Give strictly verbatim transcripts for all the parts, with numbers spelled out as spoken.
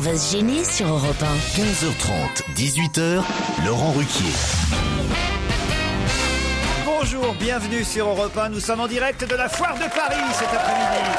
va se gêner sur Europe un. quinze heures trente, dix-huit heures, Laurent Ruquier. Bonjour, bienvenue sur Europe un. Nous sommes en direct de la Foire de Paris cet après-midi.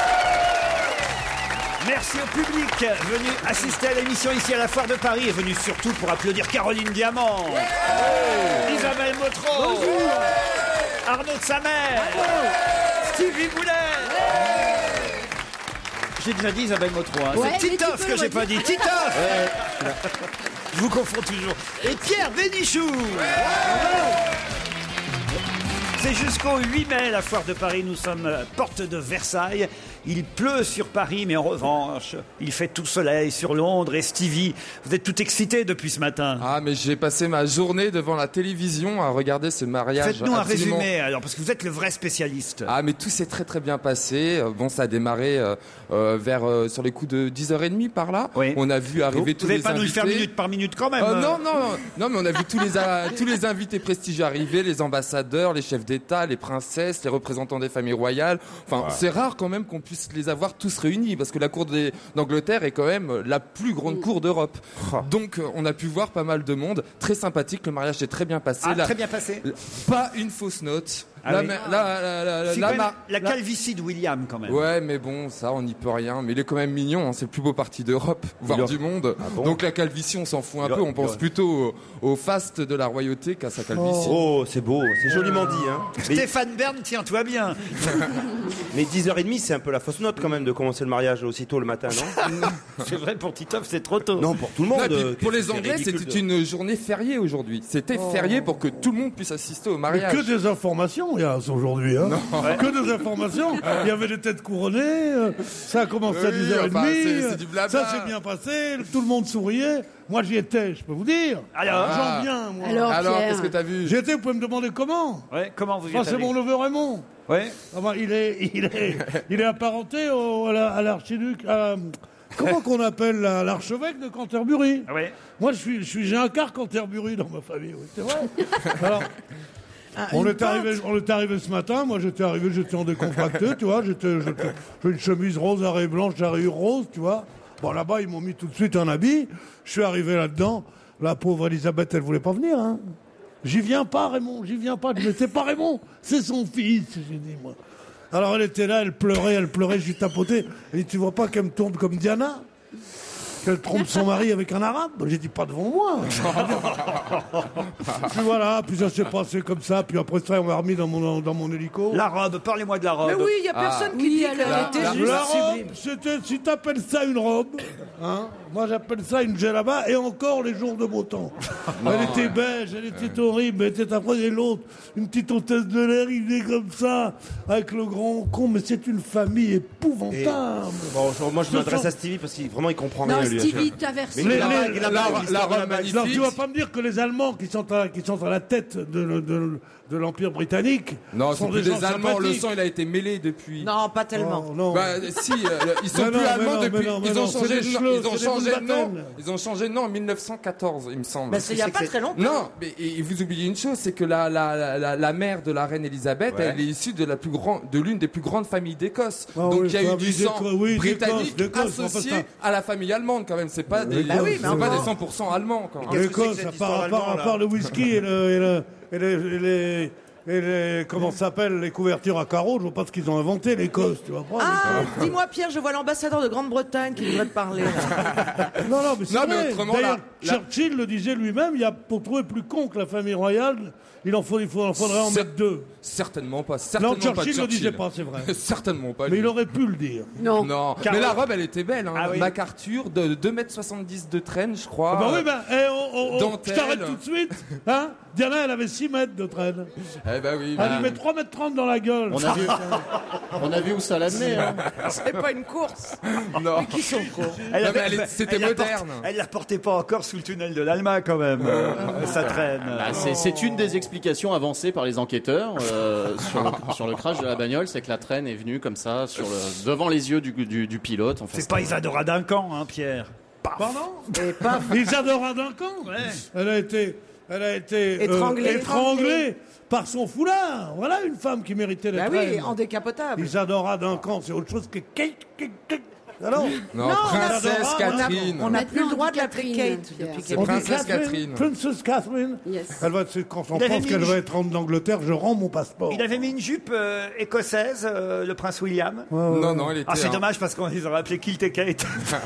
Merci au public venu assister à l'émission ici à la Foire de Paris et venu surtout pour applaudir Caroline Diamant, ouais Isabelle Motro, bonjour. Arnaud de Samer, Stevie Boulet. Ouais. J'ai déjà dit Isabelle Motro, hein. Ouais, c'est Titoff que j'ai pas dit. Titoff. Ouais. Je vous confonds toujours. Et Pierre Bénichou. Ouais. C'est jusqu'au huit mai, la Foire de Paris. Nous sommes porte de Versailles. Il pleut sur Paris, mais en revanche, il fait tout soleil sur Londres. Et Stevie, vous êtes tout excité depuis ce matin. Ah, mais j'ai passé ma journée devant la télévision à regarder ce mariage. Faites-nous absolument... un résumé, alors, parce que vous êtes le vrai spécialiste. Ah, mais tout s'est très très bien passé. Bon, ça a démarré euh, euh, vers euh, sur les coups de dix heures trente par là. Oui. On a vu arriver vous, tous vous les pas invités. Vous n'allez pas nous le faire minute par minute quand même. Euh, non, non, non, non, mais on a vu tous les a... tous les invités prestigieux arriver, les ambassadeurs, les chefs d'État, les princesses, les représentants des familles royales. Enfin, ouais. C'est rare quand même qu'on puisse les avoir tous réunis, parce que la cour des... d'Angleterre est quand même la plus grande cour d'Europe. Oh. Donc, on a pu voir pas mal de monde. Très sympathique, le mariage s'est très bien passé. Ah, la... très bien passé. Pas une fausse note. Ah la, oui. la, la, la, la, la, mar... la calvitie de William, quand même. Ouais, mais bon, ça, on n'y peut rien. Mais il est quand même mignon, hein. C'est le plus beau parti d'Europe, voire du monde. Ah bon. Donc la calvitie, on s'en fout un il peu. A... On pense plutôt au, au faste de la royauté qu'à sa calvitie. Oh, c'est beau, c'est joliment dit. Hein. Mais... Stéphane Bern, tiens-toi bien. Mais dix heures trente, c'est un peu la fausse note quand même de commencer le mariage aussitôt le matin, non? C'est vrai, pour Titoff, c'est trop tôt. Non, pour tout le monde. Non, euh, pour les Anglais, c'était de... une journée fériée aujourd'hui. C'était oh. férié pour que tout le monde puisse assister au mariage. Mais que des informations, il y a aujourd'hui. Hein. Ouais. Que des informations. Il y avait des têtes couronnées. Ça a commencé oui, à dix heures trente. Enfin, c'est, c'est du blabla. Ça s'est bien passé. Tout le monde souriait. Moi, j'y étais, je peux vous dire. Alors, ah. J'en viens, moi. Alors, Alors qu'est-ce que t'as vu? J'y étais, vous pouvez me demander comment? Ouais, comment vous y êtes allé? C'est mon neveu Raymond. Ouais. Ah ben, il est, il est, il est apparenté au, à, la, à l'archiduc. À, comment qu'on appelle la, l'archevêque de Canterbury? Ouais. Moi, je suis, je suis, j'ai un quart Canterbury dans ma famille. Oui, c'est vrai. Alors. Ah, on, est arrivé, on est arrivé ce matin, moi j'étais arrivé, j'étais en décontracté, tu vois, j'étais, j'étais, j'ai une chemise rose à rayures blanches, à rayures roses, tu vois. Bon, là-bas, ils m'ont mis tout de suite un habit, je suis arrivé là-dedans, la pauvre Elisabeth, elle voulait pas venir, hein. J'y viens pas, Raymond, j'y viens pas, mais c'est pas Raymond, c'est son fils, j'ai dit, moi. Alors elle était là, elle pleurait, elle pleurait, je lui tapotais, elle dit, tu vois pas qu'elle me tourne comme Diana? Qu'elle trompe son mari avec un arabe? J'ai dit pas devant moi. Puis voilà, puis ça s'est passé comme ça, puis après ça on m'a remis dans mon, dans mon hélico. La robe, parlez-moi de la robe. Mais oui, il n'y a personne ah. qui oui, dit qu'elle la, était la, juste la robe, sublime. C'était, si t'appelles ça une robe, hein, moi j'appelle ça une djellaba, et encore les jours de beau temps. Non, elle était beige, elle était horrible, elle était affreuse, et l'autre, une petite hôtesse de l'air, il est comme ça, avec le grand con, mais c'est une famille épouvantable. Et... Bon, moi je m'adresse à Stevie parce qu'il vraiment il comprend non, rien lui. Stevie, t'as versé. Les, les, les, la, la, la robe magnifique. Non, tu vas pas me dire que les Allemands qui sont à, qui sont à la tête de, de, de l'Empire britannique non, sont des, des gens Allemands. sympathiques. Le sang, il a été mêlé depuis. Non, pas tellement. Oh, non. Bah, si, euh, ils sont mais plus non, allemands non, depuis. Non, ils, non, ont changé, chlots, ils ont changé de nom. Bataille. Ils ont changé de nom en mille neuf cent quatorze, il me semble. Mais c'est il y a pas très longtemps. Non, mais et vous oubliez une chose, c'est que la la la, la mère de la reine Elisabeth, ouais. Elle est issue de la plus grande, de l'une des plus grandes familles d'Écosse. Ah, donc oui, il y a eu du sang oui, britannique d'Écosse, associé à la famille allemande quand même. C'est pas des, bah oui, c'est pas des cent pour cent allemands quand même. L'Écosse, à part, à part, à part le whisky et le et le et les, et les Et les, comment ça s'appelle, les couvertures à carreaux, je vois pas ce qu'ils ont inventé, l'Écosse, tu vois pas. Ah, dis-moi Pierre, je vois l'ambassadeur de Grande-Bretagne qui voudrait te parler. Là. non, non, mais c'est non, vrai. Mais autrement, d'ailleurs, la, la... Churchill le disait lui-même, il y a, pour trouver plus con que la famille royale, il en, faut, il faut, il faudrait en C'est... mettre deux. Certainement pas. Certainement non, Churchill pas Churchill ne le disait pas, c'est vrai. Certainement pas. Mais lui. il aurait pu le dire. Non. Non. Car... Mais la robe, elle était belle. Hein. Ah, oui. MacArthur, de deux mètres soixante-dix de traîne, je crois. Ah bah oui, bah, eh, oh, oh, oh, Dentelle. Je t'arrête tout de suite. Hein Diana, elle avait six mètres de traîne. Eh bah oui. Elle bah... lui met trois mètres trente dans la gueule. On a vu, on a vu où ça l'amenait. Hein. C'est pas une course. Non. Mais qui sont cons. Elle non, avait, elle est, c'était elle moderne. Porte, elle la portait pas encore sous le tunnel de l'Alma quand même. Euh, ça traîne. Bah, c'est, c'est une des explications avancées par les enquêteurs euh, sur, le, sur le crash de la bagnole, c'est que la traîne est venue comme ça sur le, devant les yeux du, du, du pilote. En fait, c'est pas Isadora Duncan, hein, Pierre. Paf. Pardon Et paf. Isadora Duncan. Ouais. Elle a été, elle a été étranglée, euh, étranglée par son foulard. Voilà une femme qui méritait d'être bah reine. oui, en décapotable. Isadora Duncan, c'est autre chose que... Alors Non, Non, princesse on a- Catherine. On n'a plus le Maintenant, droit on de dit l'appeler Catherine, Kate Pierre. depuis C'est qu'elle On dit Princesse Catherine. Princess Catherine. Yes. Elle va, c'est quand son Il avait pense mis qu'elle une- va être reine d'Angleterre, je rends mon passeport. Il avait mis une jupe euh, écossaise, euh, le prince William. Ouais, ouais, Non, ouais. non, elle était. Ah, c'est un- dommage parce qu'on les aurait appelés Kilt et Kate.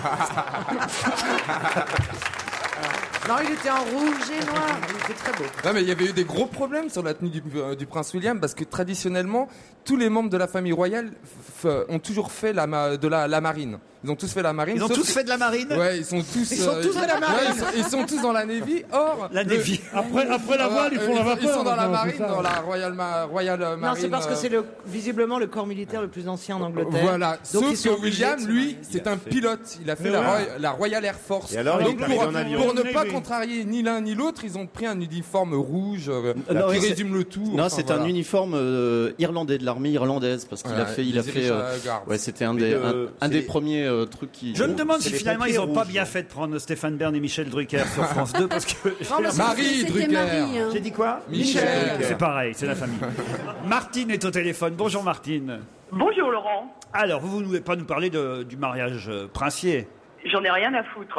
Non, il était en rouge et noir. Il était très beau. Non, mais il y avait eu des gros problèmes sur la tenue du, euh, du prince William parce que traditionnellement, tous les membres de la famille royale f- f- ont toujours fait la, ma- de la, la marine. Ils ont tous fait la marine. Ils ont sauf tous que- fait de la marine. Ouais, ils sont tous. Ils sont tous de la marine. ouais, ils, sont, ils sont tous dans la Navy. Or, La le- Navy. Après, après la voile, ils font Euh, la vapeur. Ils sont dans la maintenant, marine, c'est ça. dans la Royal, Ma- Royal Marine. Non, c'est parce que euh, c'est le, visiblement le corps militaire le plus ancien en Angleterre. Voilà, Donc, ils sauf sont que obligés de William, se lui, marier. c'est un pilote. Il a fait Mais la, voilà. Roy- la Royal Air Force. Et alors, il Donc, est arrivé pour, en avion. pour ne pas Navy. contrarier ni l'un ni l'autre, ils ont pris un uniforme rouge euh, non, qui oui, c'est- résume le tout. Non, Enfin, c'est voilà. un uniforme euh, irlandais de l'armée irlandaise parce qu'il Voilà, a fait, il les a fait. Irish euh, Guards. ouais, c'était un Mais des, le- un, un c'est des les- premiers euh, trucs qui. Je me demande c'est si les finalement pompiers ils n'ont pas rouges, bien là. fait de prendre Stéphane Bern et Michel Drucker sur France deux parce que. Non, mais Marie C'était Drucker. Marie, hein. J'ai dit quoi Michel. C'est pareil, c'est la famille. Martine est au téléphone. Bonjour Martine. Bonjour Laurent, Alors, vous ne voulez pas nous parler de- du mariage euh, princier? j'en ai rien à foutre.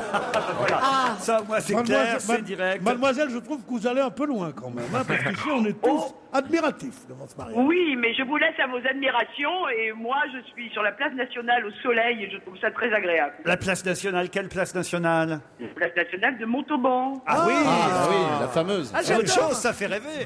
Ah, Ça, moi, c'est Mademoiselle- clair, c'est Mad- direct. Mademoiselle, je trouve que vous allez un peu loin quand même, hein, parce qu'ici on est tous Oh. admiratifs devant ce mariage. Oui, mais je vous laisse à vos admirations et moi je suis sur la place nationale au soleil et je trouve ça très agréable. La place nationale, quelle place nationale? La place nationale de Montauban. Ah oui Ah oui, la fameuse. Ah, C'est autre j'adore. chose, ça fait rêver.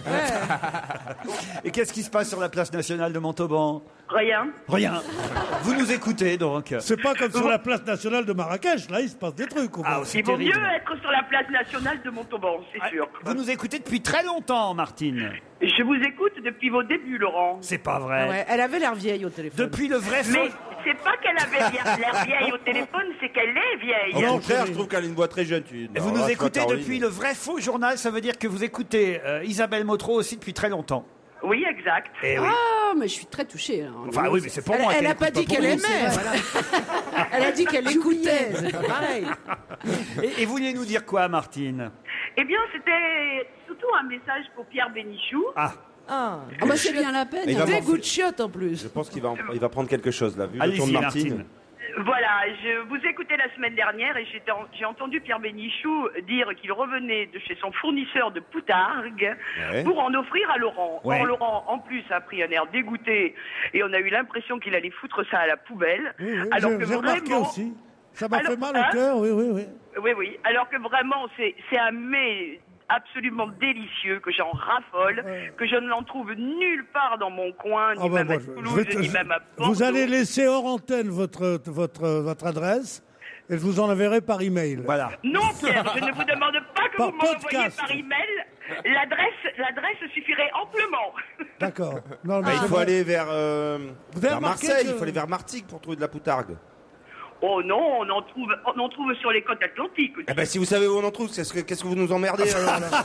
Et qu'est-ce qui se passe sur la place nationale de Montauban? Rien. Rien. Vous nous écoutez donc. C'est pas comme sur la place nationale de Marrakech, là il se passe des trucs. au Ah, moins. c'est Il vaut terrible. mieux être sur la place nationale de Montauban, c'est Ah, sûr. Vous nous écoutez depuis très longtemps, Martine. Je vous écoute depuis vos débuts, Laurent. C'est pas vrai. ouais, elle avait l'air vieille au téléphone. Depuis le vrai faux. Mais c'est pas qu'elle avait bien- l'air vieille au téléphone, c'est qu'elle est vieille. Au Non, contraire, chérie. je trouve qu'elle a une voix très jeune. Tu... Et vous Non, nous là, écoutez Caroline. depuis le vrai faux journal, ça veut dire que vous écoutez euh, Isabelle Motro aussi depuis très longtemps. Oui, exact. Eh oui. Ah, mais je suis très touchée. là. Enfin oui, mais c'est pour Elle, moi. elle qu'elle a pas écoute dit pour qu'elle vous. aimait. voilà. Elle a dit qu'elle écoutait. C'est pas pareil. Et, et vous vouliez nous dire quoi, Martine? Eh bien, c'était surtout un message pour Pierre Bénichou. Ah, Ah, Ah, bah, c'est bien la peine. Et il va des m'en- goûts de chiottes en plus. Je pense qu'il va, en- il va prendre quelque chose là, vu le tour de allez-y, Martine. Martine. Voilà, je vous écoutais la semaine dernière et j'étais en- j'ai entendu Pierre Bénichou dire qu'il revenait de chez son fournisseur de poutargue Ouais. pour en offrir à Laurent. Ouais. Or, Laurent, en plus, a pris un air dégoûté et on a eu l'impression qu'il allait foutre ça à la poubelle. Oui, oui, alors j'ai que j'ai remarqué vraiment, aussi. Ça m'a Alors, fait mal hein au cœur, oui, oui, oui. oui, oui, alors que vraiment, c'est c'est un mets absolument délicieux, que j'en raffole, Ouais. que je ne l'en trouve nulle part dans mon coin, ni Ah bah, même moi, à je- Toulouse, je vais te- ni même à Bordeaux. vous allez laisser hors antenne votre, votre, votre adresse et je vous en enverrai par email. Voilà. Non, Pierre, je ne vous demande pas que Par vous m'envoyiez podcast. par email. L'adresse, l'adresse suffirait amplement. D'accord. Non, mais Mais il c'est faut vrai. aller vers, euh, Vous avez vers remarqué Marseille, que- il faut aller vers Martigues pour trouver de la poutargue. Oh non, on en trouve, on en trouve sur les côtes atlantiques. Eh ben, si vous savez où on en trouve, qu'est-ce que, qu'est-ce que vous nous emmerdez alors, là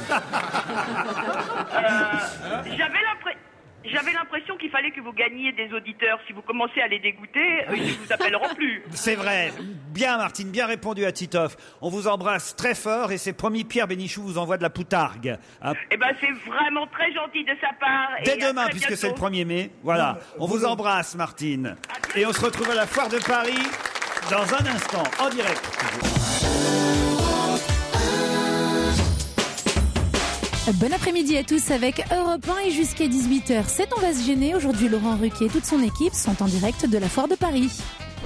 Euh, j'avais l'impression. J'avais l'impression qu'il fallait que vous gagniez des auditeurs. Si vous commencez à les dégoûter, euh, ils ne vous appelleront plus. C'est vrai. Bien, Martine, bien répondu à Titoff. On vous embrasse très fort et c'est promis, Pierre Bénichou vous envoie de la poutargue. Hein, Eh ben, c'est vraiment très gentil de sa part. dès et à demain, très puisque bientôt. c'est le premier mai. Voilà. On vous embrasse, Martine. Et on se retrouve à la Foire de Paris dans un instant, en direct. Bon après-midi à tous avec Europe un et jusqu'à dix-huit heures. C'est On va se gêner. Aujourd'hui, Laurent Ruquier et toute son équipe sont en direct de la Foire de Paris.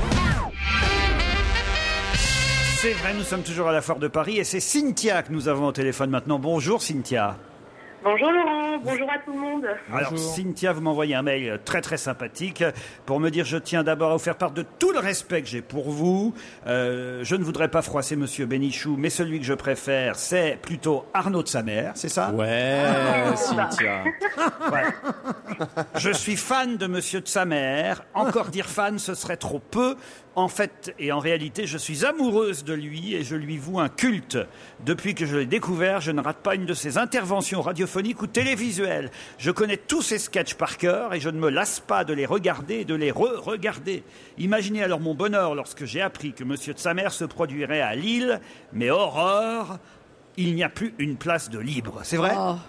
C'est vrai, nous sommes toujours à la Foire de Paris et c'est Cynthia que nous avons au téléphone maintenant. Bonjour, Cynthia. Bonjour Laurent, bonjour à tout le monde. Alors, Cynthia, vous m'envoyez un mail très très sympathique pour me dire je tiens d'abord à vous faire part de tout le respect que j'ai pour vous. Euh, je ne voudrais pas froisser Monsieur Bénichou, mais celui que je préfère, c'est plutôt Arnaud de sa mère, c'est ça? Ouais, Cynthia. Ouais. Je suis fan de Monsieur de sa mère. Encore dire fan, ce serait trop peu. En fait, et en réalité, je suis amoureuse de lui et je lui voue un culte. Depuis que je l'ai découvert, je ne rate pas une de ses interventions radiophoniques ou télévisuelles. Je connais tous ses sketchs par cœur et je ne me lasse pas de les regarder et de les re-regarder. Imaginez alors mon bonheur lorsque j'ai appris que Monsieur de sa mère se produirait à Lille. Mais horreur, il n'y a plus une place de libre. C'est vrai? Oh.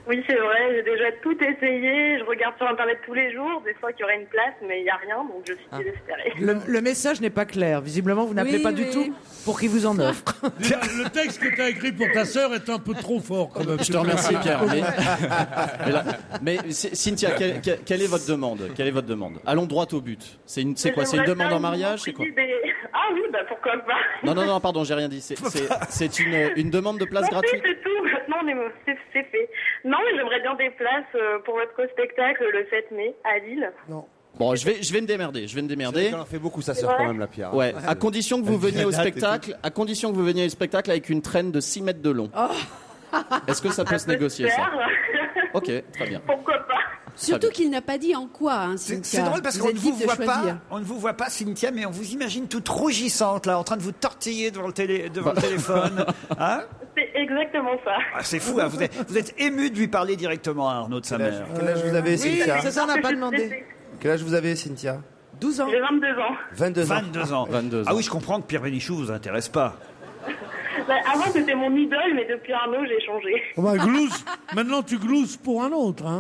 Oui, c'est vrai, j'ai déjà tout essayé. Je regarde sur Internet tous les jours. Des fois qu'il y aurait une place, mais il n'y a rien, donc je suis désespérée. Le, le message n'est pas clair. Visiblement, vous n'appelez Oui, pas oui. du tout pour qu'il vous en offre. Le texte que tu as écrit pour ta sœur est un peu trop fort, quand même. Je te remercie, Pierre. Mais, mais, là- mais C- Cynthia, quelle, quelle- quelle est votre demande Quelle est votre demande Allons droit au but. C'est une, c'est quoi C'est une J'aimerais demande bien en mariage vous C'est quoi prier des- Ah oui, bah pourquoi pas. Non, non, non, pardon, j'ai rien dit. C'est, c'est, c'est une, une demande de place Non, gratuite. C'est tout, maintenant on est- c'est c'est fait. Non, mais j'aimerais bien des places euh, pour votre spectacle le sept mai à Lille. Non. Bon, je vais, je vais me démerder. Je vais me démerder. Elle en fait beaucoup, sa C'est sœur, vrai quand même, la Pierre. Ouais, à condition que vous Elle veniez au date et spectacle, à condition que vous veniez au spectacle avec une traîne de six mètres de long. Est-ce que ça peut Ça se peut négocier, se ça faire. Ok, très bien. Pourquoi pas. Surtout qu'il n'a pas dit en quoi, hein, C'est Cynthia. c'est drôle parce Vous qu'on êtes ne vous libre de voit pas, choisir. on ne vous voit pas, Cynthia, mais on vous imagine toute rougissante là, en train de vous tortiller devant le, télé, devant le téléphone. Hein C'est exactement ça. Ah, c'est fou, hein, vous êtes, vous êtes ému de lui parler directement à Arnaud de sa Quel âge, mère. quel âge vous avez, Oui, Cynthia c'est ça, on n'a pas demandé. Quel âge vous avez, Cynthia douze ans. J'ai vingt-deux ans. vingt-deux ans. vingt-deux ans. vingt-deux ans. Ah oui, je comprends que Pierre Bénichou vous intéresse pas. Bah, avant, c'était mon idole, mais depuis Arnaud, j'ai changé. Oh bah, glousse. Maintenant, tu glousses pour un autre. Hein.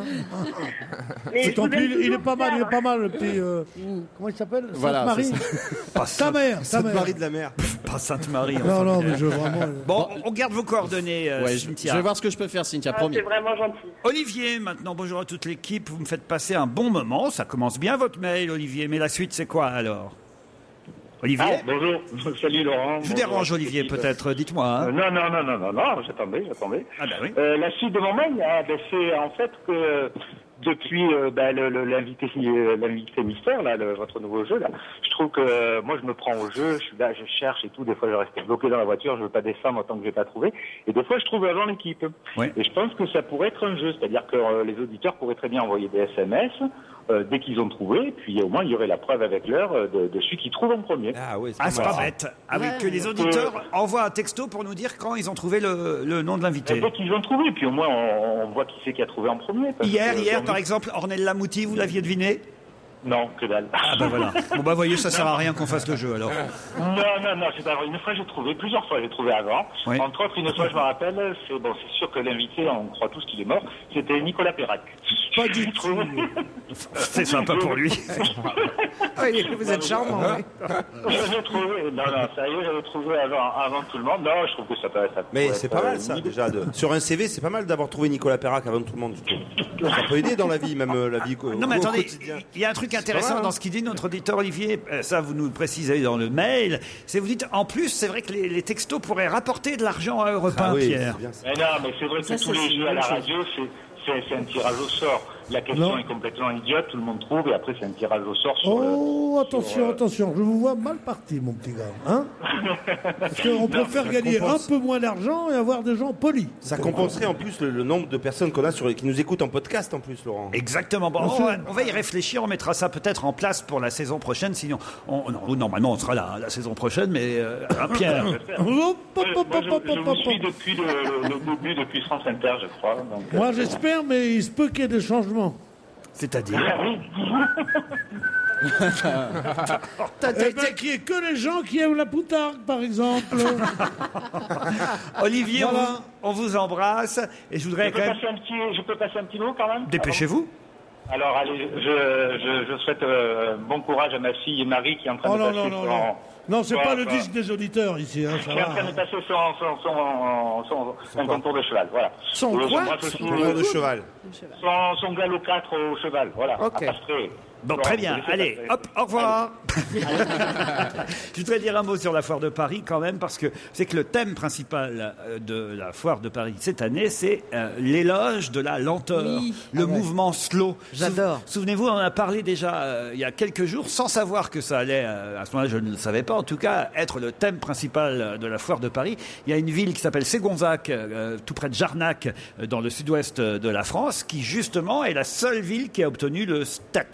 Mais C'est je tant vous pis, aime il, il est toujours, pas mal, il est Pierre. pas mal, le petit. euh, comment il s'appelle Voilà, Sainte-Marie. Pas Ta Sainte- mère, ta mère. Sainte-Marie de la mer. Pas Sainte-Marie. Non, enfin. non, mais je vraiment. euh, Bon, on garde vos coordonnées, euh, Ouais, je, je Cynthia. vais voir ce que je peux faire, Cynthia, Ah, promis. c'est vraiment gentil. Olivier, maintenant, bonjour à toute l'équipe. Vous me faites passer un bon moment. Ça commence bien votre mail, Olivier. Mais la suite, c'est quoi alors Olivier Ah, bonjour, salut Laurent. Je vous dérange, Olivier, peut-être. Dites-moi. hein. Euh, non, non, non, non, non, non, j'attendais, j'attendais. Ah bah oui. Euh, la suite de mon mail, ah, ben, c'est en fait que depuis euh, ben, le- le- l'invité euh, l'invité mystère, là, le- votre nouveau jeu, là, je trouve que euh, moi je me prends au jeu, je suis là, je cherche et tout, des fois je reste bloqué dans la voiture, je veux pas descendre tant que j'ai pas trouvé, et des fois je trouve avant l'équipe. Ouais. Et je pense que ça pourrait être un jeu, c'est-à-dire que euh, les auditeurs pourraient très bien envoyer des S M S euh, dès qu'ils ont trouvé, puis au moins il y aurait la preuve avec l'heure euh, de, de celui qui trouve en premier. Ah oui, Ah, c'est Voilà. pas bête. Ah oui, Ouais. que les auditeurs envoient un texto pour nous dire quand ils ont trouvé le, le nom de l'invité. Dès qu'ils ont trouvé, puis au moins on, on voit qui c'est qui a trouvé en premier. parce Hier, que, hier, dans- par exemple, Ornella Mouti, vous l'aviez deviné Non, que dalle. Ah bah voilà. Bon bah voyez, ça sert à rien qu'on fasse le jeu alors. Non, non, non, c'est pas vrai. Une fois j'ai trouvé, plusieurs fois j'ai trouvé avant. Oui. Entre autres, une fois je me rappelle, c'est bon, c'est sûr que l'invité, on croit tous qu'il est mort, c'était Nicolas Perrac. Pas du tout. C'est sympa pour lui. Oui, vous êtes charmant. oui. J'avais trouvé, non, non, sérieux, j'avais trouvé avant, avant tout le monde. Non, je trouve que ça peut, ça Mais pourrait c'est être, pas euh, mal ça une idée. déjà. De... Sur un C V, c'est pas mal d'avoir trouvé Nicolas Perrac avant tout le monde. je trouve. Ça peut aider dans la vie, même euh, la vie au, Non mais au attendez, quotidien. il y a un truc pas intéressant mal, hein. dans ce qu'il dit notre auditeur Olivier, euh, ça vous nous le précisez dans le mail, c'est vous dites en plus c'est vrai que les, les textos pourraient rapporter de l'argent à Europe un, Ah oui, Pierre. c'est bien ça. Mais non, mais c'est vrai que Ça, tous c'est les une jeux à bonne la chose. radio, c'est, c'est, c'est un tirage au sort. La question Non. est complètement idiote, tout le monde trouve, et après c'est un tirage au sort sur le... Oh, attention, sur, euh, attention, je vous vois mal parti, mon petit gars. Hein Parce qu'on préfère gagner compense. un peu moins d'argent et avoir des gens polis. Ça compenserait en plus le, le nombre de personnes qu'on a sur, qui nous écoutent en podcast en plus, Laurent. Exactement. Bon, on, va, on va y réfléchir, on mettra ça peut-être en place pour la saison prochaine, sinon on, non, normalement on sera là hein, la saison prochaine, mais euh, hein, Pierre. Hop, hop, Ouais, hop, moi, hop, je, hop, je hop, vous hop, suis hop. depuis le, le début, depuis France Inter, je crois. Donc, euh, Moi, j'espère, mais il se peut qu'il y ait des changements. C'est-à-dire ah oui. Eh ben, qu'il n'y ait que les gens qui aiment la poutarde, par exemple. Olivier, on, Voilà. vous, on vous embrasse et je Je voudrais peux, quand même passer un petit, je peux passer un petit mot quand même. dépêchez-vous. Alors allez, je, je, je souhaite euh, bon courage à ma fille Marie qui est en train Oh de non, passer non, non, son... non. Non, c'est Quoi, pas le quoi disque des auditeurs ici, hein, ça Qui est en train de va. passer son, son, son, son, son concours de cheval, voilà. Son Euh, quoi moi, je suis- Concours de cheval. son, son galop quatre au cheval, voilà. Ok. À Pastré. Bon, Bon, très bien. vous laissez Allez, passer. hop, au revoir. Je voudrais dire un mot sur la foire de Paris quand même, parce que c'est que le thème principal euh, de la foire de Paris cette année, c'est euh, l'éloge de la lenteur, Oui. le mouvement slow. J'adore. Sou- Souvenez-vous, on en a parlé déjà euh, il y a quelques jours, sans savoir que ça allait, euh, à ce moment-là je ne le savais pas, en tout cas, être le thème principal de la foire de Paris. Il y a une ville qui s'appelle Ségonzac, euh, tout près de Jarnac, euh, dans le sud-ouest de la France, qui justement est la seule ville qui a obtenu le statut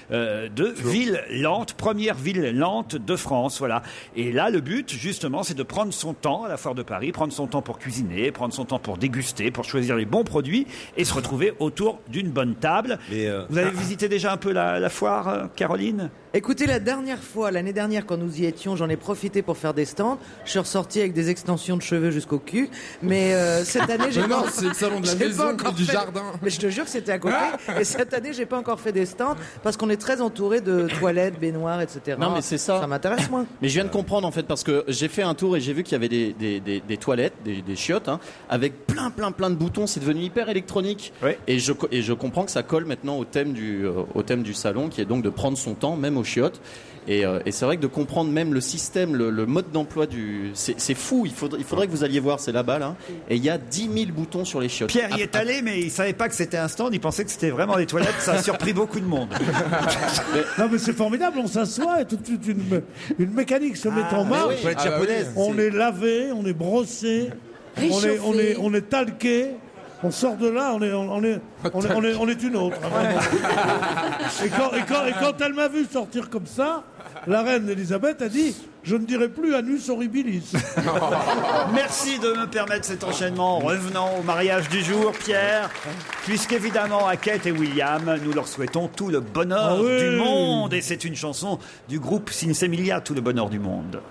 euh, de ville lente, première ville lente de France, voilà. Et là, le but, justement, c'est de prendre son temps à la foire de Paris, prendre son temps pour cuisiner, prendre son temps pour déguster, pour choisir les bons produits et se retrouver autour d'une bonne table. Mais euh... Vous avez visité déjà un peu la, la foire, euh, Caroline ? Écoutez, la dernière fois, l'année dernière, quand nous y étions, j'en ai profité pour faire des stands. Je suis ressorti avec des extensions de cheveux jusqu'au cul. Mais euh, cette année, j'ai mais pas... non, c'est le salon de la j'ai maison, pas encore du fait... jardin. Mais je te jure que c'était à côté. Et cette année, j'ai pas encore fait des stands parce qu'on est très entouré de toilettes, baignoires, et cetera. Non, mais c'est ça. Ça m'intéresse, moi. Mais je viens de comprendre, en fait, parce que j'ai fait un tour et j'ai vu qu'il y avait des, des, des, des toilettes, des, des chiottes, hein, avec plein, plein, plein de boutons. C'est devenu hyper électronique. Oui. Et je, et je comprends que ça colle maintenant au thème du, euh, au thème du salon, qui est donc de prendre son temps, même aux chiottes. Et, euh, et c'est vrai que de comprendre même le système, le, le mode d'emploi du... C'est, c'est fou, il faudrait, il faudrait que vous alliez voir, c'est là-bas, là. Et il y a dix mille boutons sur les chiottes. Pierre y Ah, est allé, mais il savait pas que c'était un stand, il pensait que c'était vraiment les toilettes, ça a surpris beaucoup de monde. Non mais c'est formidable, on s'assoit et tout de suite une, une mécanique se met en marche. oui. Ah, bah oui. On est lavé, on est brossé, on est, on est, on est talqué. On sort de là, on est, on est, on est, on est, on est une autre. Et quand, et, quand, et quand elle m'a vu sortir comme ça, la reine Elisabeth a dit « Je ne dirai plus anus horribilis ». Merci de me permettre cet enchaînement. Revenons au mariage du jour, Pierre, puisqu'évidemment à Kate et William, nous leur souhaitons tout le bonheur Ah oui. du monde. Et c'est une chanson du groupe Sinsemilia, tout le bonheur du monde.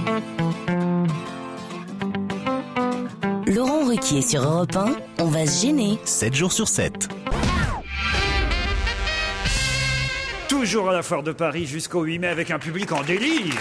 Laurent Ruquier sur Europe un, on va se gêner. sept jours sur sept. Toujours à la foire de Paris jusqu'au huit mai avec un public en délire.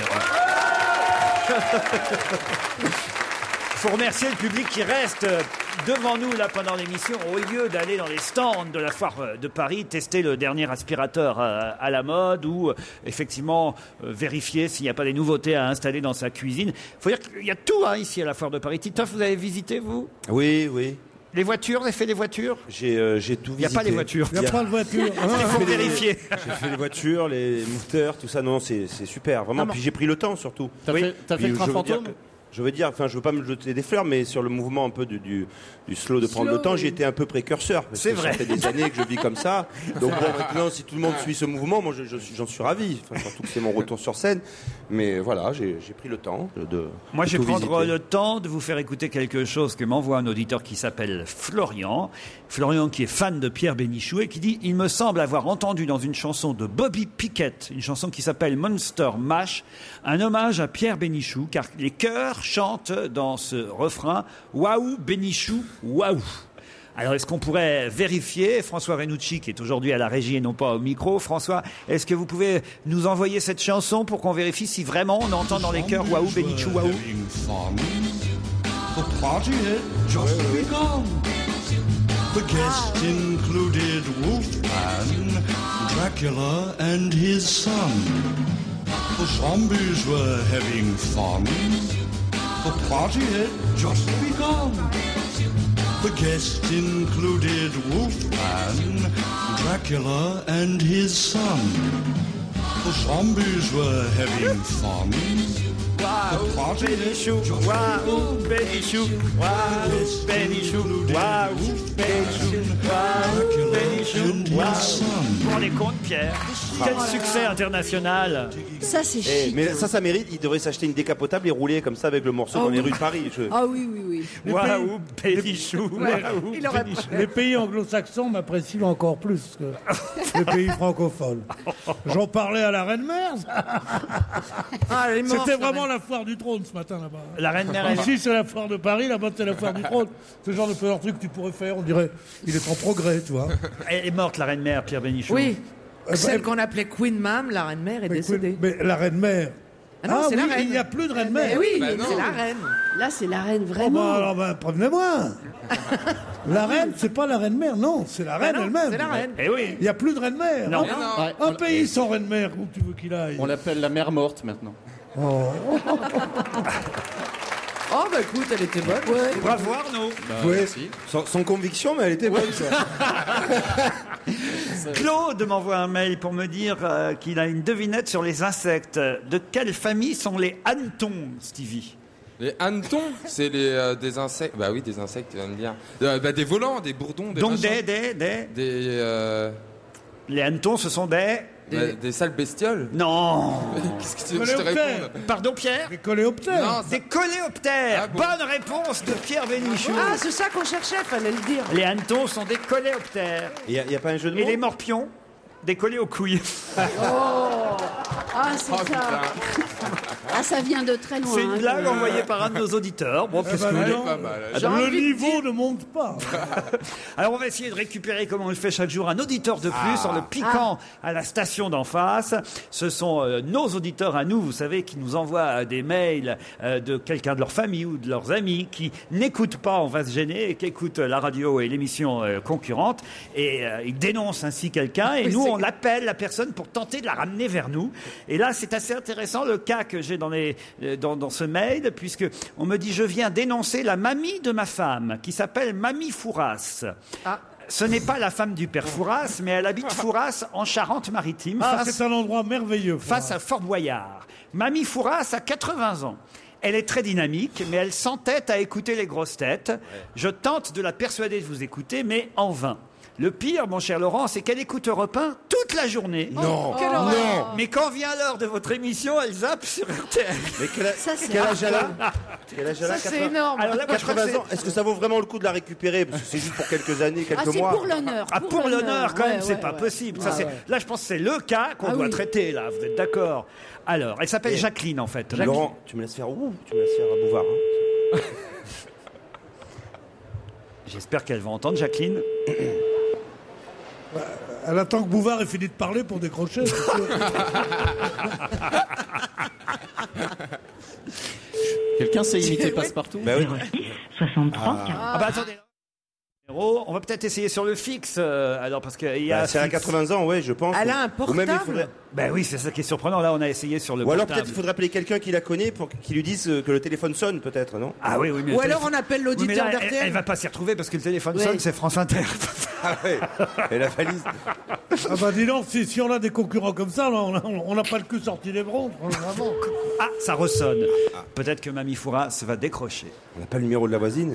Il faut remercier le public qui reste devant nous là pendant l'émission au lieu d'aller dans les stands de la foire de Paris tester le dernier aspirateur à, à la mode ou effectivement euh, vérifier s'il n'y a pas des nouveautés à installer dans sa cuisine. Il faut dire qu'il y a tout hein, ici à la foire de Paris. Titoff, vous avez visité vous ? Oui, oui. Les voitures, vous avez fait les voitures ? J'ai, euh, j'ai tout Il n'y a visité. pas les voitures. Il n'y a pas de voiture. Il faut vérifier. J'ai fait les voitures, les moteurs, tout ça. Non, c'est, c'est super, vraiment. Non, Puis j'ai pris le temps surtout. T'as Oui. fait, t'as fait Puis le train je veux dire fantôme que- Je veux dire, enfin, je veux pas me jeter des fleurs, mais sur le mouvement un peu du, du, du slow, de prendre Slow. le temps, j'ai été un peu précurseur. Parce C'est que vrai. Ça fait des années que je vis comme ça. Donc bon, maintenant, si tout le monde suit ce mouvement, moi, je, je, j'en suis ravi. Enfin, surtout que c'est mon retour sur scène. Mais voilà, j'ai, j'ai pris le temps de. de Moi, de je vais tout prendre visiter. le temps de vous faire écouter quelque chose que m'envoie un auditeur qui s'appelle Florian. Florian qui est fan de Pierre Bénichou et qui dit « Il me semble avoir entendu dans une chanson de Bobby Pickett, une chanson qui s'appelle Monster Mash, un hommage à Pierre Bénichou, car les chœurs chantent dans ce refrain « Waouh, Bénichou, waouh ». Alors, est-ce qu'on pourrait vérifier, François Renucci, qui est aujourd'hui à la régie et non pas au micro, François, est-ce que vous pouvez nous envoyer cette chanson pour qu'on vérifie si vraiment on entend dans les chœurs « Waouh, Bénichou, waouh ». The party had just begun. The guests included Wolfman, Dracula, and his son. The zombies were having fun. The party had just begun. The guests included Wolfman, Dracula, and his son. The zombies were having fun. Waouh, Bénichou, waouh, Bénichou, waouh, Bénichou, waouh, Bénichou, waouh, Bénichou, waouh. Vous vous rendez compte, Pierre ? Quel succès international ! Ça, c'est Eh, chic. mais ça, ça mérite. Il devrait s'acheter une décapotable et rouler comme ça avec le morceau Ah dans les oui. rues de Paris. Je- Ah oui, oui, oui. Les Waouh, Bénichou, waouh, Il aurait Bénichou. Les pays anglo-saxons m'apprécient encore plus que les pays francophones. J'en parlais à la reine-mère. Ah, elle est morte, C'était la vraiment reine. la foire du trône ce matin là-bas. La reine-mère, elle- Ici c'est la foire de Paris, là-bas c'est la foire du trône. C'est le genre de petit truc que tu pourrais faire, on dirait, il est en progrès, tu vois. elle est morte, la reine-mère, Pierre Bénichou. Oui. Eh ben, Celle elle- qu'on appelait Queen Mam, la reine-mère, est Mais, décédée. mais la reine-mère. Ah non, c'est la oui, reine. il n'y a plus de reine-mère. Eh oui, Bah c'est non. la reine. Là, c'est la reine Oh vraiment. bah, alors, bah, prévenez-moi. La reine, c'est pas la reine-mère, non, c'est la reine Ah non, elle-même. c'est la reine. Eh oui. Il n'y a plus de reine-mère. Non. Un, Ouais, un on- pays sans reine-mère, où tu veux qu'il aille. On l'appelle la mère morte maintenant. Oh. Oh, bah écoute, elle était bonne. Bravo Arnaud. Bah, Ouais. merci. Sans, sans conviction, mais elle était bonne. ça. Claude m'envoie un mail pour me dire euh, qu'il a une devinette sur les insectes. De quelle famille sont les hannetons, Stevie ? Les hannetons, c'est les, euh, des insectes. Bah oui, des insectes, tu vas me dire. Euh, bah, des volants, des bourdons, des Donc machins. des, des, des... Des, euh, Les hannetons, ce sont des... Des, des sales bestioles. Non. Qu'est-ce que tu veux que je te réponde? Pardon, Pierre? Des coléoptères. Non, ça- Des coléoptères. Ah bon. Bonne réponse de Pierre Bénichou. Ah, c'est ça qu'on cherchait, fallait le dire. Les hannetons sont des coléoptères. Il n'y a, y a pas un jeu de mots? Et les morpions, des collés aux couilles. Oh. Ah, c'est Oh, ça. putain. Ah, ça vient de très loin. C'est une hein, blague quand même. envoyée par un de nos auditeurs. Bon, Eh qu'est-ce ben que vous non. voulez? Pas mal. Ah, J'ai donc, Le envie de niveau ne monte pas. Alors on va essayer de récupérer, comme on le fait chaque jour, un auditeur de plus en le piquant à la station d'en face. Ce sont euh, nos auditeurs à nous, vous savez, qui nous envoient euh, des mails euh, de quelqu'un de leur famille ou de leurs amis qui n'écoutent pas On va se gêner et qui écoutent la radio et l'émission euh, concurrente et euh, ils dénoncent ainsi quelqu'un et Oui, nous c'est- on appelle la personne pour tenter de la ramener vers nous. Et là c'est assez intéressant le cas que j'ai dans, les, euh, dans, dans ce mail, puisque on me dit je viens dénoncer la mamie de ma femme qui s'appelle Mamie Fouras. Ah. Ce n'est pas la femme du père Fouras, mais elle habite Fouras en Charente-Maritime, Ah, face, c'est un endroit merveilleux. face à Fort Boyard. Mamie Fouras a quatre-vingts ans. Elle est très dynamique, mais elle s'entête à écouter les grosses têtes. Je tente de la persuader de vous écouter, mais en vain. Le pire, mon cher Laurent, c'est qu'elle écoute Europe un toute la journée. Non. Quelle horreur. Non. Mais quand vient l'heure de votre émission, elle zappe sur R T L. Mais quel, a- Ça, c'est quel âge elle a? Quel âge elle a? Ça, c'est quatre-vingts énorme. Alors là, moi, je crois que quatre-vingts c'est- ans. Est-ce que ça vaut vraiment le coup de la récupérer? Parce que c'est juste pour quelques années, quelques Ah, c'est mois. pour l'honneur. Ah, pour l'honneur, quand Ouais, même, c'est ouais, pas ouais. possible. Ça, Ah, c'est- ouais. Là, je pense que c'est le cas qu'on Ah doit oui. traiter, là. Vous êtes d'accord? Alors, elle s'appelle Jacqueline, en fait. Laurent, tu me laisses faire ouh, tu me laisses faire à Bouvard. hein. J'espère qu'elle va entendre, Jacqueline. Elle attend que Bouvard ait fini de parler pour décrocher. c'est sûr. Quelqu'un sait imiter Passepartout? Bah oui. soixante-trois, Ah, bah attendez. On va peut-être essayer sur le fixe, euh, alors parce qu'il y a. Bah, c'est à fixe. quatre-vingts ans, ouais, je pense. Elle a un Ou même il portable. faudrait- Ben oui, c'est ça qui est surprenant. Là, on a essayé sur le Ou alors portable. peut-être il faudrait appeler quelqu'un qui la connaît pour qu'il lui dise euh, que le téléphone sonne, peut-être, non? Ah oui, oui. Mais Ou le alors téléphone- on appelle Oui, mais l'auditeur là, elle, d'R T L. elle va pas s'y retrouver parce que le téléphone Oui. sonne, c'est France Inter. Ah ouais. Et la valise. Ah bah dis donc, si, si on a des concurrents comme ça, là, on a- on n'a pas le cul sorti des bronzes. Vraiment. Ah, ça ressonne. Peut-être que Mamie Fouras va décrocher. On n'a pas le numéro de la voisine.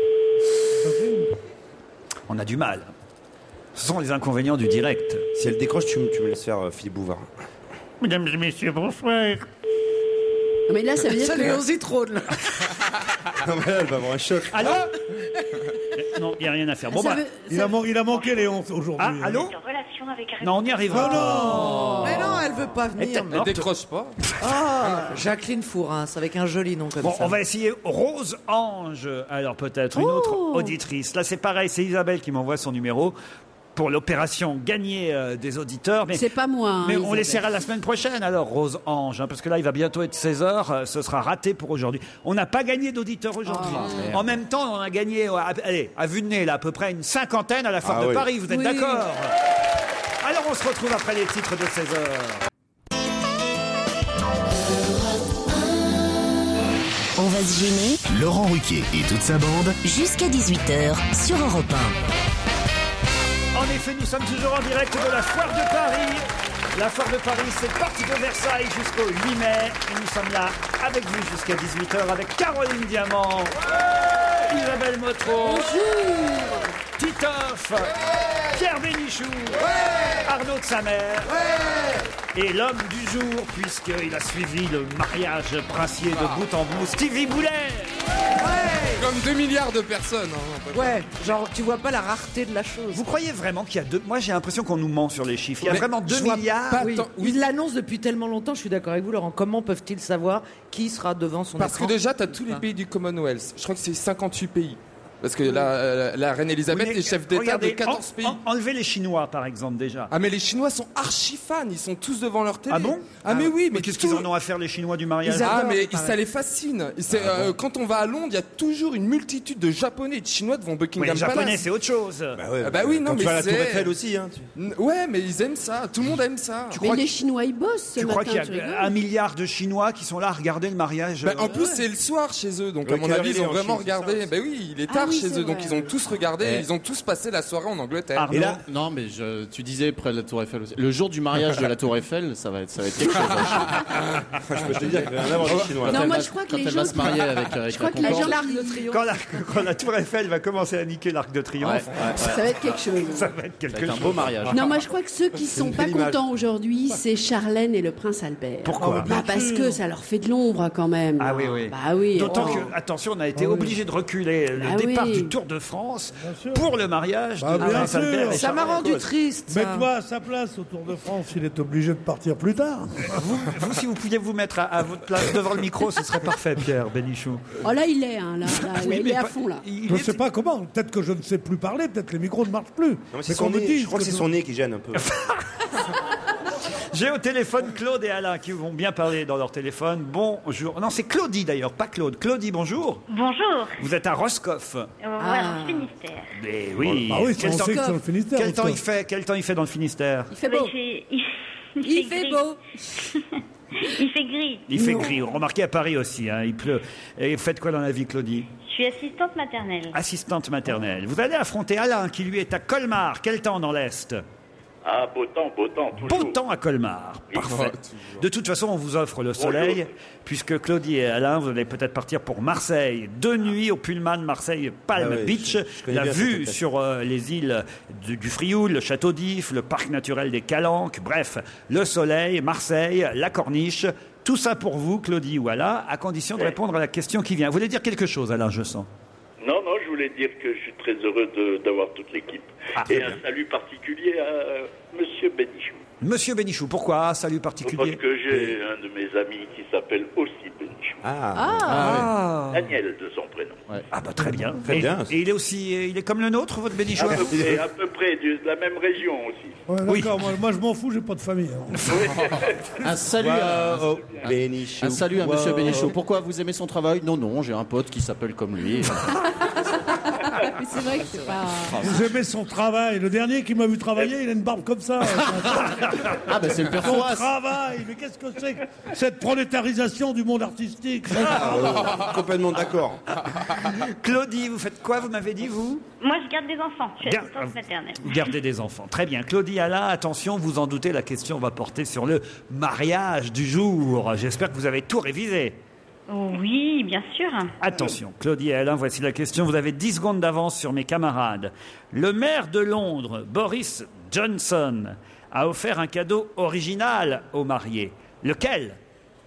On a du mal. Ce sont les inconvénients du direct. Si elle décroche, tu, me- tu me laisses faire euh, Philippe Bouvard. Mesdames et messieurs, bonsoir. Ah, mais là, ça veut dire Ça que... lui osé trop. là. Non, mais là, elle va avoir un choc. Allô? Non, il n'y a rien à faire. Bon, Ça bah. veut- Il a, man- il a manqué Léon aujourd'hui. Ah, allô? relation avec un... Non, on y arrivera. Oh non. Mais non, elle veut pas venir. Elle mais- Elle morte. décroche pas. Ah, Jacqueline Fouras, avec un joli nom comme Bon, ça. on va essayer Rose Ange. Alors peut-être une autre auditrice. Là, c'est pareil, c'est Isabelle qui m'envoie son numéro pour l'opération gagner euh, des auditeurs. Mais, C'est pas moi. hein, mais on Isabelle. l'essaiera la semaine prochaine alors, Rose Ange, hein, parce que là, il va bientôt être seize heures. euh, ce sera raté pour aujourd'hui. On n'a pas gagné d'auditeurs aujourd'hui. Oh, en même temps, on a gagné, euh, à, allez, à vue de nez, là, à peu près une cinquantaine à la Foire Ah de oui. Paris. Vous êtes Oui. d'accord? Alors, on se retrouve après les titres de seize heures. On va se gêner Laurent Ruquier et toute sa bande. jusqu'à dix-huit heures sur Europe un. En effet, nous sommes toujours en direct de la Foire de Paris. La Foire de Paris, c'est parti de Versailles jusqu'au huit mai. Et nous sommes là avec vous jusqu'à dix-huit heures avec Caroline Diamant, Isabelle Motro, Titoff, Pierre Bénichou, Arnaud de Samer et l'homme du jour, puisqu'il a suivi le mariage princier de bout en bout, Stevie Boulet. Comme deux milliards de personnes. hein. Ouais, genre tu vois pas la rareté de la chose. Vous croyez vraiment qu'il y a deux... Moi, j'ai l'impression qu'on nous ment sur les chiffres. Il y a Mais vraiment deux Je vois milliards. pas oui. tant- oui. Ils l'annoncent depuis tellement longtemps, je suis d'accord avec vous Laurent. Comment peuvent-ils savoir qui sera devant son Parce que écran? déjà, tu as tous les pays du Commonwealth. Je crois que c'est cinquante-huit pays. Parce que la, euh, la reine Elisabeth Oui, mais est chef d'État de regardez, quatorze en- pays. en- enlevez les Chinois, par exemple, déjà. Ah mais les Chinois sont archi fans, ils sont tous devant leur télé. Ah bon? Ah mais oui, mais qu'est-ce tout- qu'ils en ont à faire, les Chinois du mariage? Ils Ah adorent, mais il paraît. ça les fascine. C'est, euh, quand on va à Londres, il y a toujours une multitude de Japonais et de Chinois devant Oui, Buckingham les Japonais, Palace. c'est autre chose. Bah, ouais, Ah bah oui, non, quand mais tu vas à la c'est- Tour Eiffel aussi, hein. tu- N- Ouais, mais ils aiment ça. Tout le monde aime ça. Mais les Chinois, ils bossent ce Tu crois matin, qu'il y tu a rigoles. un milliard de Chinois qui sont là à regarder le mariage? Bah, euh, en plus, c'est le soir chez eux, donc Ouais, à mon quelle heure avis, il ils est ont en vraiment Chine, c'est ça regardé. aussi. Bah oui, il est Ah tard oui, chez c'est eux, donc vrai. ils ont tous regardé, Eh. et ils ont tous passé la soirée en Angleterre. Arnaud. Et là, non, mais je, tu disais près de la Tour Eiffel aussi. Le jour du mariage de la Tour Eiffel, ça va être, ça va être quelque chose. Je peux te dire qu'il va y en avoir des Chinois. Non, elle moi va- je crois que quand les elle gens va se marier qui- avec, avec je crois la que les gens Concorde. L'Arc de Triomphe. Quand la, quand la Tour Eiffel va commencer à niquer l'Arc de Triomphe, Ouais, ouais, ouais. Ça va être quelque chose. ça va être quelque Ça va être un chose. beau mariage. Non, moi je crois que ceux qui sont pas belle image. contents aujourd'hui, c'est Charlène et le prince Albert. Pourquoi Bah, parce que ça leur fait de l'ombre quand même. Ah oui, oui. Bah oui. D'autant oh. que, attention, on a été obligé de reculer le Ah départ oui. du Tour de France sûr. pour le mariage Bah, de bien Prince sûr. Albert et Ça m'a Charlotte. rendu triste. ça. Mets-toi à sa place au Tour de France, il est obligé de partir plus tard. Vous, vous, si vous pouviez vous mettre à, à votre place devant le micro, ce serait parfait, Pierre Bénichou. Oh là, il est, hein, là, là, Oui, il mais est à pas- fond là. il Je ne est- sais pas comment. Peut-être que je ne sais plus parler, peut-être que les micros ne marchent plus. Non, mais c'est qu'on son me nez. dise Je crois que c'est que- son nez qui gêne un peu. J'ai au téléphone Claude et Alain qui vont bien parler dans leur téléphone. Bonjour. Non, c'est Claudie d'ailleurs, pas Claude. Claudie, bonjour. Bonjour. Vous êtes à Roscoff. Euh, Voilà, dans le Finistère. Mais oui. Ah oui, Quel on temps, sait que c'est dans le Finistère. quel temps Roscoff. il fait Quel temps il fait dans le Finistère? Il fait Mais beau. il fait, il, Il fait gris. beau. Il fait gris. Il fait gris. Remarquez à Paris aussi, hein, il pleut. Et vous faites quoi dans la vie, Claudie? Je suis assistante maternelle. Assistante maternelle. Vous allez affronter Alain qui lui est à Colmar. Quel temps dans l'Est? Ah, beau temps, beau temps, toujours. Beau temps à Colmar. Parfait. De toute façon, on vous offre le soleil, puisque Claudie et Alain, vous allez peut-être partir pour Marseille. Deux nuits au Pullman Marseille Palm Ah ouais, Beach. je- je connais La bien cette vue place. sur euh, les îles du, du Frioul, le château d'If, le parc naturel des Calanques. Bref, le soleil, Marseille, la corniche. Tout ça pour vous, Claudie ou Alain, à condition de Ouais. répondre à la question qui vient. Vous voulez dire quelque chose, Alain, je sens? Non, non, je voulais dire que je suis très heureux de- d'avoir toute l'équipe. Ah, très Et bien. un salut particulier à euh, Monsieur Bénichou. Monsieur Bénichou, pourquoi? Salut Parce particulier. que j'ai un de mes amis qui s'appelle aussi Bénichou. Ah, Ah, Daniel de son prénom. Ah bah très bien. Très et, bien. et il est aussi, il est comme le nôtre, votre Bénichou? À peu près, à peu près de, de la même région aussi. Ouais, Oui. d'accord, moi, moi, je m'en fous, j'ai pas de famille. hein. Un salut à, Oh, Bénichou. un salut à Monsieur Wow. Bénichou. Pourquoi vous aimez son travail? Non, non, j'ai un pote qui s'appelle comme lui. Mais c'est vrai que c'est pas. Vous aimez son travail. Le dernier qui m'a vu travailler, il a une barbe comme ça. Ah, bah c'est le père Son Fouras. travail. Mais qu'est-ce que c'est que cette prolétarisation du monde artistique? Ah, complètement d'accord. Claudie, vous faites quoi, vous m'avez dit, vous? Moi, je garde des enfants. Je suis Gar- assistante maternelle. Vous gardez des enfants. Très bien. Claudie, Alain, attention, vous en doutez, la question va porter sur le mariage du jour. J'espère que vous avez tout révisé. Oui, bien sûr. Attention, Claudie et Alain, voici la question. Vous avez dix secondes d'avance sur mes camarades. Le maire de Londres, Boris Johnson, a offert un cadeau original aux mariés. Lequel?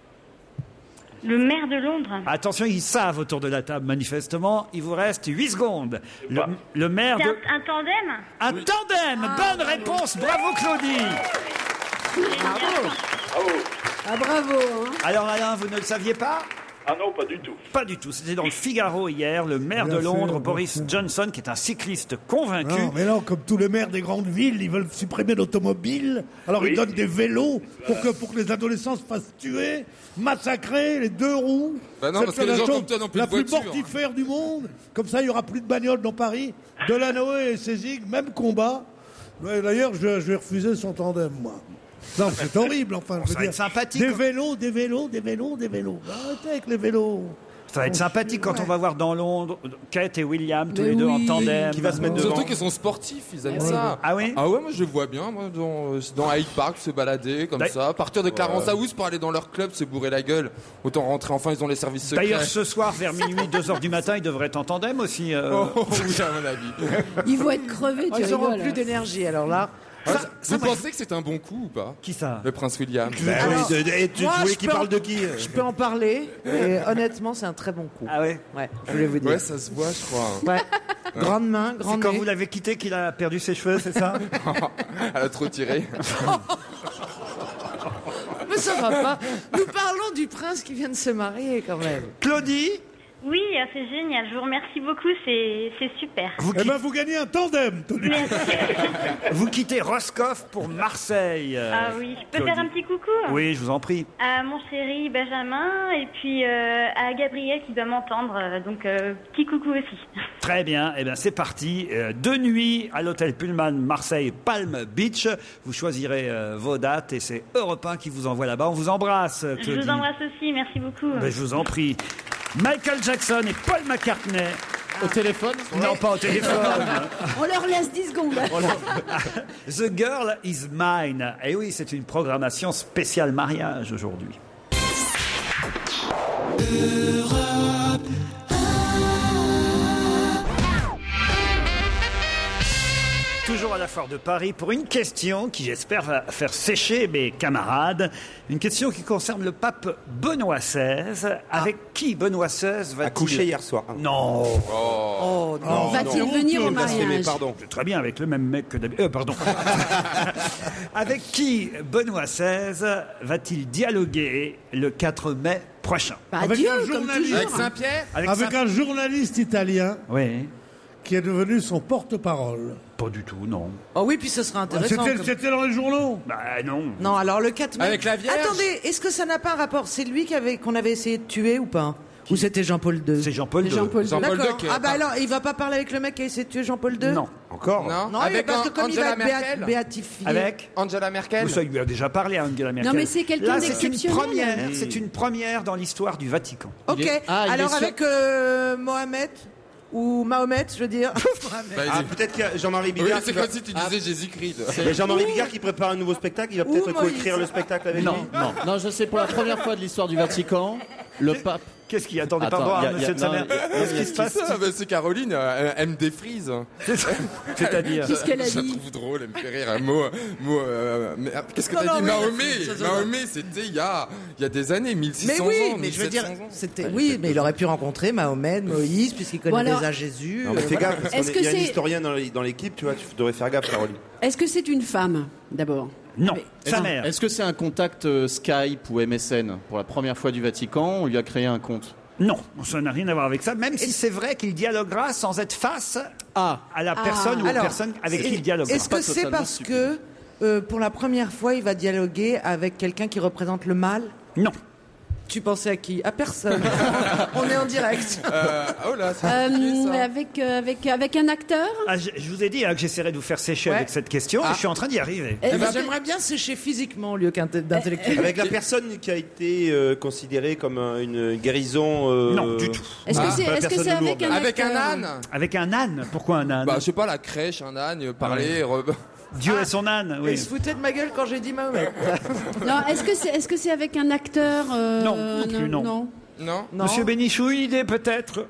Le maire de Londres. Attention, ils savent autour de la table, manifestement. Il vous reste huit secondes. Le, le maire C'est de... un, un tandem. Un tandem. Bonne réponse. Bravo, Claudie. Bravo. Ah bravo. Hein. Alors, Alain, vous ne le saviez pas? Ah non, pas du tout. Pas du tout. C'était dans le Figaro hier. Le maire Bien de sûr, Londres, bien Boris sûr. Johnson, qui est un cycliste convaincu. Non, mais non, comme tous les maires des grandes villes, ils veulent supprimer l'automobile. Alors Oui. ils donnent des vélos pour que, pour que les adolescents se fassent tuer, massacrer les deux roues. Bah non, C'est parce que la les gens chose comme toi n'ont plus la de plus voiture. mortifère du monde. Comme ça, il n'y aura plus de bagnoles dans Paris. Delanoë et Sézig, même combat. Ouais, D'ailleurs, je, je vais refuser son tandem, moi. Non, c'est horrible, enfin. je Ça veux va dire. être sympathique. Des vélos, des vélos, des vélos, des vélos. Arrêtez avec les vélos. Ça va être sympathique quand on va voir dans Londres Kate et William, tous Mais les deux oui. en tandem. Qui va se mettre devant. Surtout qu'ils sont sportifs, ils aiment Ah oui. ça. Ah oui? Ah ouais, moi je les vois bien, moi, dans, euh, dans Hyde Park, se balader comme D'ailleurs- ça. Partir de Clarence House pour aller dans leur club, se bourrer la gueule. Autant rentrer, enfin, ils ont les services secrets. D'ailleurs, ce soir, vers minuit, deux heures du matin, ils devraient être en tandem aussi. euh. Oh, oh, oui, à mon avis. Ils vont être crevés, Oh, tu ils auront rigoles. plus d'énergie, alors là. Ouais, Ça- ça- ça, vous moi, pensez que c'est un bon coup ou pas? Qui ça? Le prince William. Ben Alors, oui, de- de- et tu, moi, tu voulais je qu'il peux parle en- de qui Je peux en parler, et honnêtement, c'est un très bon coup. Ah ouais? Ouais, je voulais vous dire. Ouais, ça se voit, je crois. Ouais. Grande main, C'est grande quand nez. vous l'avez quitté qu'il a perdu ses cheveux, c'est ça? Elle a trop tiré. Mais ça va pas. Nous parlons du prince qui vient de se marier, quand même. Claudie, Oui, ah, c'est génial. Je vous remercie beaucoup. C'est c'est super. vous, Eh quittez, ben, vous gagnez un tandem. tenez. Merci. vous quittez Roscoff pour Marseille. euh, Ah oui, je peux Claudie. faire un petit coucou Oui, je vous en prie. à mon chéri Benjamin et puis euh, à Gabriel qui doit m'entendre. euh, Donc, euh, petit coucou aussi. Très bien, eh bien c'est parti. Euh, deux nuits à l'hôtel Pullman Marseille Palm Beach. Vous choisirez euh, vos dates et c'est Europe un qui vous envoie là-bas. On vous embrasse, Je Claudie. vous embrasse aussi. Merci beaucoup. Ben, je vous en prie. Michael Jackson et Paul McCartney Au téléphone? Non, pas au téléphone. On leur laisse dix secondes. The Girl is Mine. Et oui, c'est une programmation spéciale mariage aujourd'hui. Europe Toujours à la foire de Paris pour une question qui, j'espère, va faire sécher mes camarades. Une question qui concerne le pape Benoît seize. Avec Ah. qui Benoît seize va-t-il... A couché hier soir. Non. Oh, non. Va-t-il venir au mariage? Pardon. Très bien, avec le même mec que d'habitude. Euh, pardon. Avec qui Benoît seize va-t-il dialoguer le quatre mai prochain? Bah, Avec Dieu, un comme journaliste. toujours. Avec Saint-Pierre? Avec Avec Saint- un journaliste italien Oui. qui est devenu son porte-parole. Pas du tout, non. Oh oui, puis ce sera intéressant. C'était comme- c'était dans les journaux. Bah non. Non, alors le quatre mai. Avec la Vierge. Attendez, est-ce que ça n'a pas un rapport? C'est lui qui avait- qu'on avait essayé de tuer ou pas? Ou c'était Jean-Paul deux? C'est Jean-Paul deux. Jean-Paul deux. Jean-Paul D'accord. deux qui est- Ah bah alors, il va pas parler avec le mec qui a essayé de tuer Jean-Paul deux? Non. Encore? Non, Non, avec parce que An- comme il va Angela être béat- Merkel. béatifié. Avec Angela Merkel. Vous savez, il lui a déjà parlé à Angela Merkel. Non, mais c'est quelqu'un Là, c'est une d'exceptionnel. première. C'est une première dans l'histoire du Vatican. Ok, Il est- Ah, il alors est sur- avec euh, Mohamed ou Mahomet, je veux dire. Bah, il Ah, est- peut-être qu'il y a Jean-Marie Oui, Bigard. c'est qui va- comme si tu disais Jésus-Christ. Mais Jean-Marie Bigard qui prépare un nouveau spectacle, il va peut-être Ou coécrire Moïse. le spectacle avec Non, lui. non, non, je sais, pour la première fois de l'histoire du Vatican, le pape. Qu'est-ce qu'il y a? Attendez, pas Attends, voir, y a- y a- monsieur de sa non, mère. y a- Qu'est-ce y a- qui se passe? Ah, bah, c'est Caroline, euh, elle me défrise. C'est-à-dire Qu'est-ce qu'elle a Je la dit? trouve drôle, elle me fait rire. Un mot, mot euh, mais, ah, qu'est-ce que Non, t'as non, dit? mais- Mahomet. ça, ça, ça. Mahomet, c'était il y a, il y a des années, mille six Mais cents oui, ans, mais je veux dire, mille sept cents ans. c'était oui, mais il aurait pu rencontrer Mahomet, Moïse, puisqu'il connaît Bon, alors- déjà Jésus. Non, mais euh, fais voilà. gaffe, parce Est-ce qu'il y a que un c'est- historien dans les- dans l'équipe, tu vois, tu devrais faire gaffe, Caroline. Est-ce que c'est une femme, d'abord? Non, Mais- sa Est-ce- mère. Est-ce que c'est un contact euh, Skype ou M S N? Pour la première fois du Vatican, on lui a créé un compte. Non, ça n'a rien à voir avec ça, même si c'est vrai qu'il dialoguera sans être face Ah, à la Ah. personne ou aux Alors, personnes avec qui est- il dialoguera. Est-ce Pas que c'est totalement parce stupide. que euh, pour la première fois, il va dialoguer avec quelqu'un qui représente le mal? Non. Tu pensais à qui? À personne. On est en direct. Euh, oh là, c'est Euh, compliqué, ça. avec, euh, avec, avec un acteur? Ah, je, je vous ai dit hein, que j'essaierais de vous faire sécher Ouais. avec cette question, et je suis en train d'y arriver. Eh Eh ben, ben, J'aimerais bien sécher physiquement au lieu qu'un d'intellectuel. Avec la personne qui a été euh, considérée comme un- une guérison. euh, Non, du tout. Est-ce Ah, que c'est pas la est-ce que personne c'est avec lourde. un Avec un acteur? âne. Avec un âne. Pourquoi un âne Bah, je sais pas, la crèche, un âne, euh, parler. re- Dieu et son âne, Il oui. se foutait de ma gueule quand j'ai dit Mahomet. Non, est-ce que c'est est-ce que c'est avec un acteur? euh, Non, non plus, non. non. Non. Non. Monsieur Bénichou, une idée peut-être?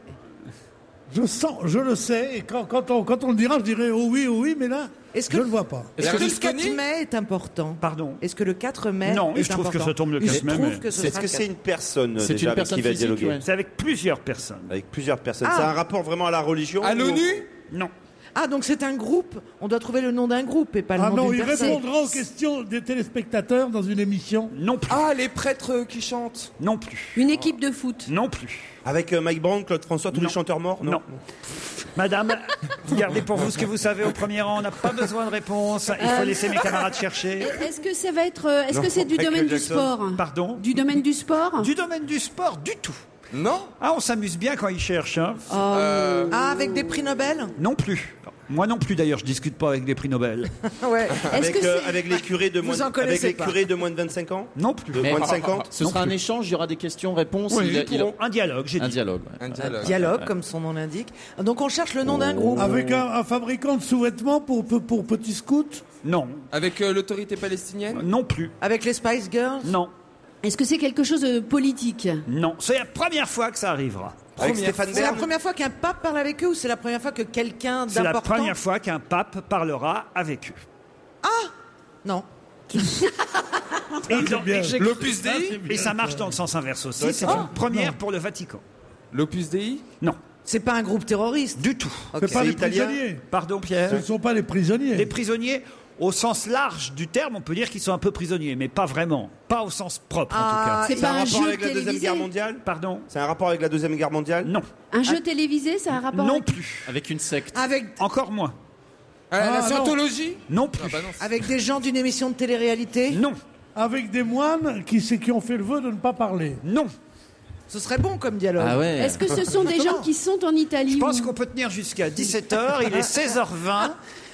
Je sens, je le sais, et quand, quand, on, quand on le dira, je dirai oh oui, oh oui, mais là, Est-ce que, je ne le vois pas. est-ce que le Berlusconi quatre mai est important? Pardon. Est-ce que le quatre mai Non, est je trouve que important ça tombe le Je quatre mai, trouve mais- que ce Est-ce sera que c'est une personne C'est déjà une avec personne qui va physique, dialoguer ouais. C'est avec plusieurs personnes. Avec plusieurs personnes. Ah. C'est un rapport vraiment à la religion À ou- l'ONU? Non. Ah, donc c'est un groupe. On doit trouver le nom d'un groupe et pas le Ah nom non, d'une il personne. répondra aux questions des téléspectateurs dans une émission. Non plus. Ah, les prêtres qui chantent. Non plus. Une équipe de foot? Non plus. Avec euh, Mike Brown, Claude François, tous Non. les chanteurs morts Non. Madame, gardez pour vous ce que vous savez au premier rang. On n'a pas besoin de réponse. Il faut Euh, laisser mes camarades chercher. Est-ce que ça va être euh, est-ce Non, que c'est du Michael domaine du Jackson. sport? Pardon? Du domaine du sport? Du domaine du sport, du tout. Non. Ah, on s'amuse bien quand ils cherchent. Hein. Euh, Ah, avec des prix Nobel? Non plus. Moi non plus d'ailleurs, je discute pas avec des prix Nobel. Ouais. Est-ce avec, que euh, c'est avec les curés de Vous moins, en avec connaissez les pas. curés de moins de vingt-cinq ans Non plus. De moins de cinquante Ce sera un échange, il y aura des questions-réponses. Oui, il a- il a- un dialogue, j'ai un dit. dialogue. ouais. un dialogue. Dialogue, comme son nom l'indique. Donc on cherche le nom d'un groupe. Avec un, un fabricant de sous-vêtements pour, pour, pour petits scouts. Non. Avec euh, l'autorité palestinienne? Non plus. Avec les Spice Girls. Non. Est-ce que c'est quelque chose de politique? Non. C'est la première fois que ça arrivera. Avec Première Stéphane C'est la Bern première fois qu'un pape parle avec eux ou c'est la première fois que quelqu'un C'est la d'important... première fois qu'un pape parlera avec eux. Non. Et, dans- bien. et- L'Opus Dei? et ça marche dans le sens inverse aussi. Ouais, C'est c'est une première pour le Vatican. L'Opus Dei? Non. C'est pas un groupe terroriste. Du tout. Ok. C'est pas C'est les italien. prisonniers. Pardon, Pierre. Ce ne sont pas les prisonniers. Les prisonniers, au sens large du terme, on peut dire qu'ils sont un peu prisonniers, mais pas vraiment. Pas au sens propre, en tout Ah, cas. C'est C'est pas un un rapport jeu avec la Deuxième télévisé? Guerre mondiale Pardon? C'est un rapport avec la Deuxième Guerre mondiale Non. Un jeu télévisé, ça a un rapport Non avec... plus. Avec une secte. Avec, Encore moins. Ah, la Ah, non. scientologie? Non plus. Ah, bah non. avec des gens d'une émission de télé-réalité. Non. Avec des moines qui, c'est- qui ont fait le vœu de ne pas parler. Non. Ce serait bon comme dialogue. Ah ouais. Est-ce que ce sont des gens qui sont en Italie? Je pense ou- qu'on peut tenir jusqu'à dix-sept heures. Il est seize heures vingt.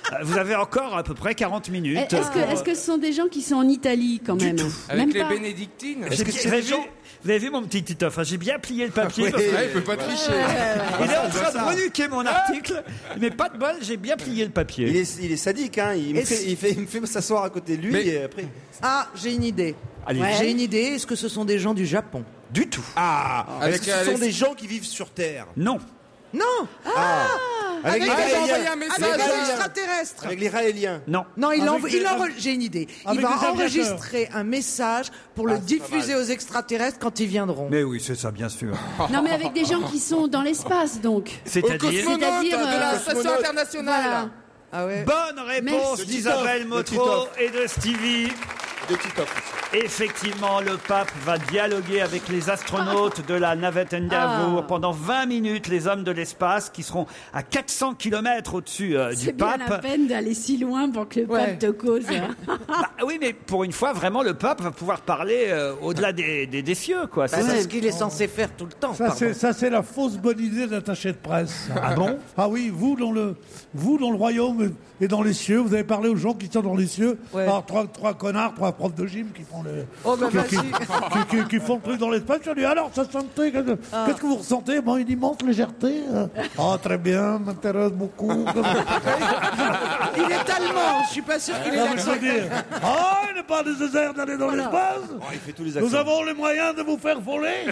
Vous avez encore à peu près quarante minutes. Est-ce que, est-ce que ce sont des gens qui sont en Italie quand même? Avec Même les pas. bénédictines. Est-ce que vous, avez vu, vous avez vu mon petit Titoff, hein, j'ai bien plié le papier. Oui, parce que- ouais, il peut pas tricher. Il est en train de renuquer mon article, mais pas de bol, j'ai bien plié le papier. Il est, il est sadique, hein. Il me Et fait, si- il fait, il me fait s'asseoir à côté de lui Mais- et après. Ah, j'ai une idée. Allez. Ouais. J'ai une idée. Est-ce que ce sont des gens du Japon? Du tout. Ah, Avec- est-ce que ce avec- sont des gens qui vivent sur Terre? Non. Non. Ah, Avec, les les, Raéliens. envoyé un Avec message les aux Raéliens. extraterrestres. Avec les Raéliens. Non. Non, il, Avec envoie- des- il enre- j'ai une idée. Il avec va des aviateurs. enregistrer un message pour le Ah, c'est pas diffuser mal. aux extraterrestres quand ils viendront. Mais oui, c'est ça, bien sûr. Non, mais avec des gens qui sont dans l'espace, donc. Au C'est-à-dire. cosmonaute C'est-à-dire, de la euh, station Voilà. internationale. Ah ouais. Bonne réponse Merci. d'Isabelle De Motro Titoff. et de Stevie. De Titoff. Effectivement, le pape va dialoguer avec les astronautes de la navette Endeavour Ah. pendant vingt minutes, les hommes de l'espace qui seront à quatre cents kilomètres au-dessus euh, du C'est bien la pape. peine d'aller si loin pour que le Ouais. pape te cause. hein. Bah, oui, mais pour une fois, vraiment, le pape va pouvoir parler euh, au-delà des, des, des cieux, quoi. Bah, C'est c'est ça. ce qu'il est censé faire tout le temps. Ça, pardon. c'est, ça, c'est la fausse bonne idée d'attaché de presse. Ah bon? Ah oui, vous dans le, vous dans le royaume et dans les cieux, vous avez parlé aux gens qui sont dans les cieux. Ouais. Alors trois, trois connards, trois profs de gym qui font le, Oh, bah, qui, qui- vas-y. qui- qui- qui font le truc dans l'espace. Je dis alors ça sentait, qu'est-ce, que- Ah. qu'est-ce que vous ressentez? Bon, une immense légèreté. euh. Ah très bien, m'intéresse beaucoup. Il est allemand. Je suis pas sûr qu'il ait Ah, mais je l'accent. veux dire, ah, il n'est pas nécessaire d'aller dans l'espace. Oh, il fait tous les accents. Nous avons les moyens de vous faire voler.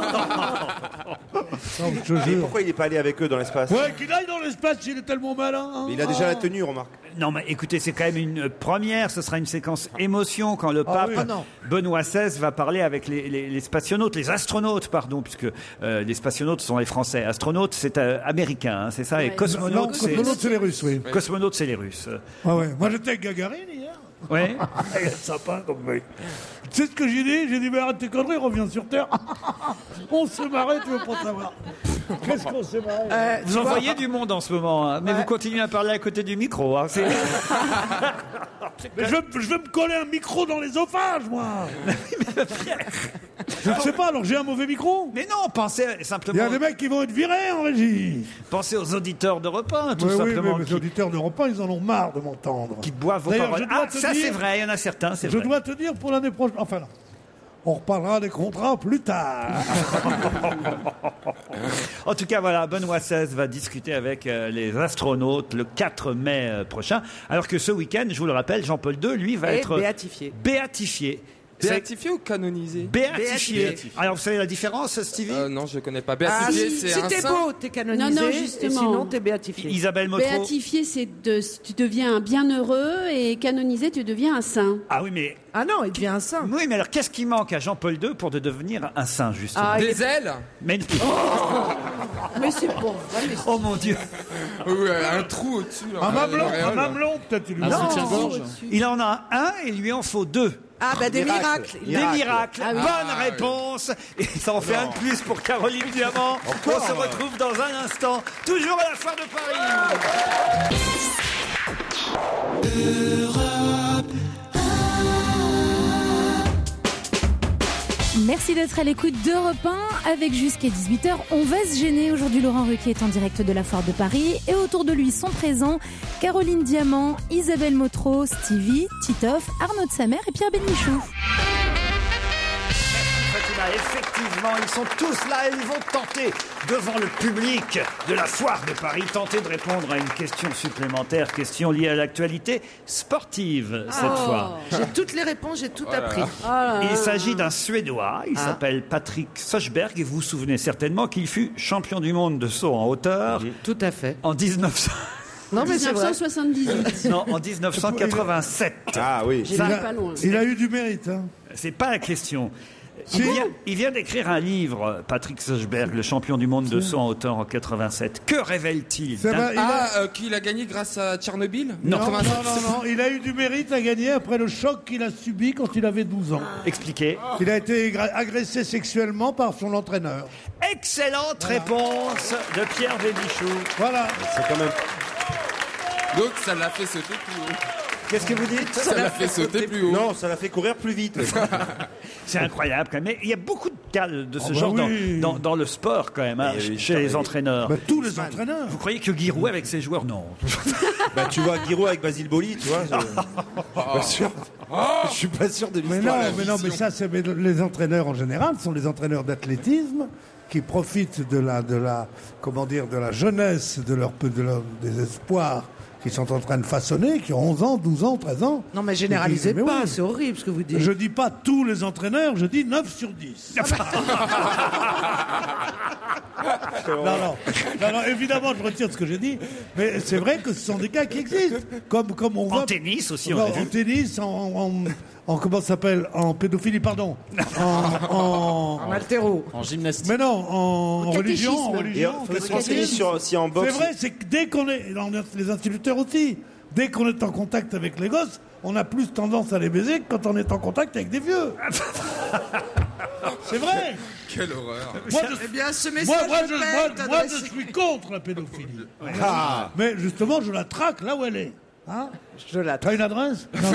Non, je te Et jure. pourquoi il n'est pas allé avec eux dans l'espace? Ouais, qu'il aille dans l'espace, il est tellement malin. hein. Mais il a déjà la tenue, remarque. Non, mais écoutez, c'est quand même une première. Ce sera une séquence émotion quand le pape oui. Ah non. Benoît seize va parler avec les, les, les spationautes, les astronautes, pardon, puisque euh, les spationautes sont les Français. Astronautes, c'est euh, américain, hein, c'est ça, et Ouais. Non, cosmonautes, c'est cosmonautes, c'est les Russes, oui. cosmonautes, c'est les Russes. Ah ouais. Moi, j'étais avec Gagarine hier. Ouais. Il est sympa comme mec. Tu sais ce que j'ai dit? J'ai dit, mais arrête tes conneries, reviens sur Terre. On se marrait, tu veux pas savoir. Qu'est-ce qu'on s'est marré? Euh, Vous tu vois, envoyez du monde en ce moment, hein, mais Ouais. vous continuez à parler à côté du micro. Hein, c'est- Mais je, je vais me coller un micro dans l'œsophage, moi. Je ne sais pas, alors j'ai un mauvais micro. Mais non, pensez Il y simplement, a des mecs qui vont être virés en régie. pensez aux auditeurs de repas, hein, tout Oui, oui, mais simplement, les qui, auditeurs d'Europe un, ils en ont marre de m'entendre. qui boivent vos D'ailleurs, paroles. je dois Ah, te ça dire- c'est vrai, il y en a certains, c'est Je vrai. dois te dire pour l'année prochaine. Enfin, là, on reparlera des contrats plus tard. En tout cas, voilà, Benoît seize va discuter avec euh, les astronautes le quatre mai euh, prochain. Alors que ce week-end, je vous le rappelle, Jean-Paul deux, lui, va Et être béatifié. béatifié. Béatifié ou canonisé? Béatifié. Béatifié. Alors, vous savez la différence, Stevie? Euh, non, je connais pas. Ah, Béatifié, si, c'est si un t'es saint. beau, t'es canonisé. Non, non, Et justement. sinon, t'es béatifié. Isabelle Motro. Béatifié, c'est de, tu deviens un bienheureux, et canonisé, tu deviens un saint. Ah oui, mais... Ah non, il devient un saint. Oui, mais alors, qu'est-ce qui manque à Jean-Paul deux pour de devenir un saint, justement? Ah, il Des ailes? Mais... Mais c'est bon. Ouais, mais c'est- Oh mon Dieu. Oui, un trou au-dessus. là, Un dans mamelon, un l'auréole. mamelon, peut-être. tu lui Un mets. soutien-gorge. Il en a un et il lui en faut deux. Ah, bah des Miracle. miracles. Des miracles. Ah oui. Bonne Ah, oui. réponse. Et ça en fait un de plus pour Caroline Diamant. On se retrouve dans un instant, toujours à la Foire de Paris. Merci d'être à l'écoute d'Europe un avec jusqu'à dix-huit heures. On va se gêner. Aujourd'hui, Laurent Ruquier est en direct de la Foire de Paris. Et autour de lui sont présents Caroline Diamant, Isabelle Motro, Stevie, Titoff, Arnaud de Samer et Pierre Bénichou. Fatima, effectivement, ils sont tous là et ils vont tenter, devant le public de la Foire de Paris, tenter de répondre à une question supplémentaire, question liée à l'actualité sportive cette Oh, fois. J'ai toutes les réponses, j'ai tout appris. Il s'agit d'un Suédois, il Ah. s'appelle Patrick Sochberg et vous vous souvenez certainement qu'il fut champion du monde de saut en hauteur Tout à fait. en dix-neuf cents. Non, mais c'est vrai. dix-neuf cent soixante-dix-huit. Non, en dix-neuf cent quatre-vingt-sept. Ah oui. J'ai Il pas a, pas loin. il a eu du mérite. Hein. C'est pas la question. Si. Il vient, il vient d'écrire un livre, Patrick Sochberg, le champion du monde de saut en hauteur en quatre-vingt-sept. Que révèle-t-il C'est d'un- vrai, il a- Ah, euh, qu'il a gagné grâce à Tchernobyl? Non. Non, non, quatre-vingt-sept. non, non, il a eu du mérite à gagner après le choc qu'il a subi quand il avait douze ans. Expliquez. Il a été gra- agressé sexuellement par son entraîneur. Excellente réponse de Pierre Bénichou. Voilà. C'est quand même. L'autre, ça l'a fait sauter plus haut. Qu'est-ce que vous dites? Ça l'a fait sauter plus haut. Non, ça l'a fait courir plus vite. C'est incroyable quand même. Mais il y a beaucoup de cas de ce Oh bah genre dans- oui. dans, dans le sport quand même, hein, Eh oui, chez putain, les mais- entraîneurs. Bah, tous les entraîneurs. Vous croyez que Giroud avec ses joueurs, non? Bah, tu vois Giroud avec Basile Boli, tu vois. Je, je suis pas sûr. Je suis pas sûr de Mais l'histoire. non, mais non, mais ça, c'est mais les entraîneurs en général sont les entraîneurs d'athlétisme qui profitent de la, de la, comment dire, de la jeunesse, de leur, de leur, des espoirs qui sont en train de façonner, qui ont onze ans, douze ans, treize ans. Non, mais généralisez Mais pas, oui. c'est horrible ce que vous dites. Je dis pas tous les entraîneurs, je dis neuf sur dix. non, non, non, non, évidemment, je retire ce que j'ai dit, mais c'est vrai que ce sont des cas qui existent. Comme, comme on En voit, tennis aussi, on Non, a vu. en tennis, en, en, en- comment ça s'appelle, en pédophilie, pardon, en, en, En altéro. En gymnastique. mais non, en, Au religion, en catéchisme. religion, Et, en faudrait se catéchisme. renseigner sur si en boxe. C'est vrai, c'est que dès qu'on est, dans les instituteurs aussi, dès qu'on est en contact avec les gosses, on a plus tendance à les baiser que quand on est en contact avec des vieux. C'est vrai. Quelle horreur. Moi, je, Eh bien, ce moi, message moi, je, peut moi, être moi, adressé- je suis contre la pédophilie. Ah. Mais justement, je la traque là où elle est. Hein? Je la T'as une adresse? Non,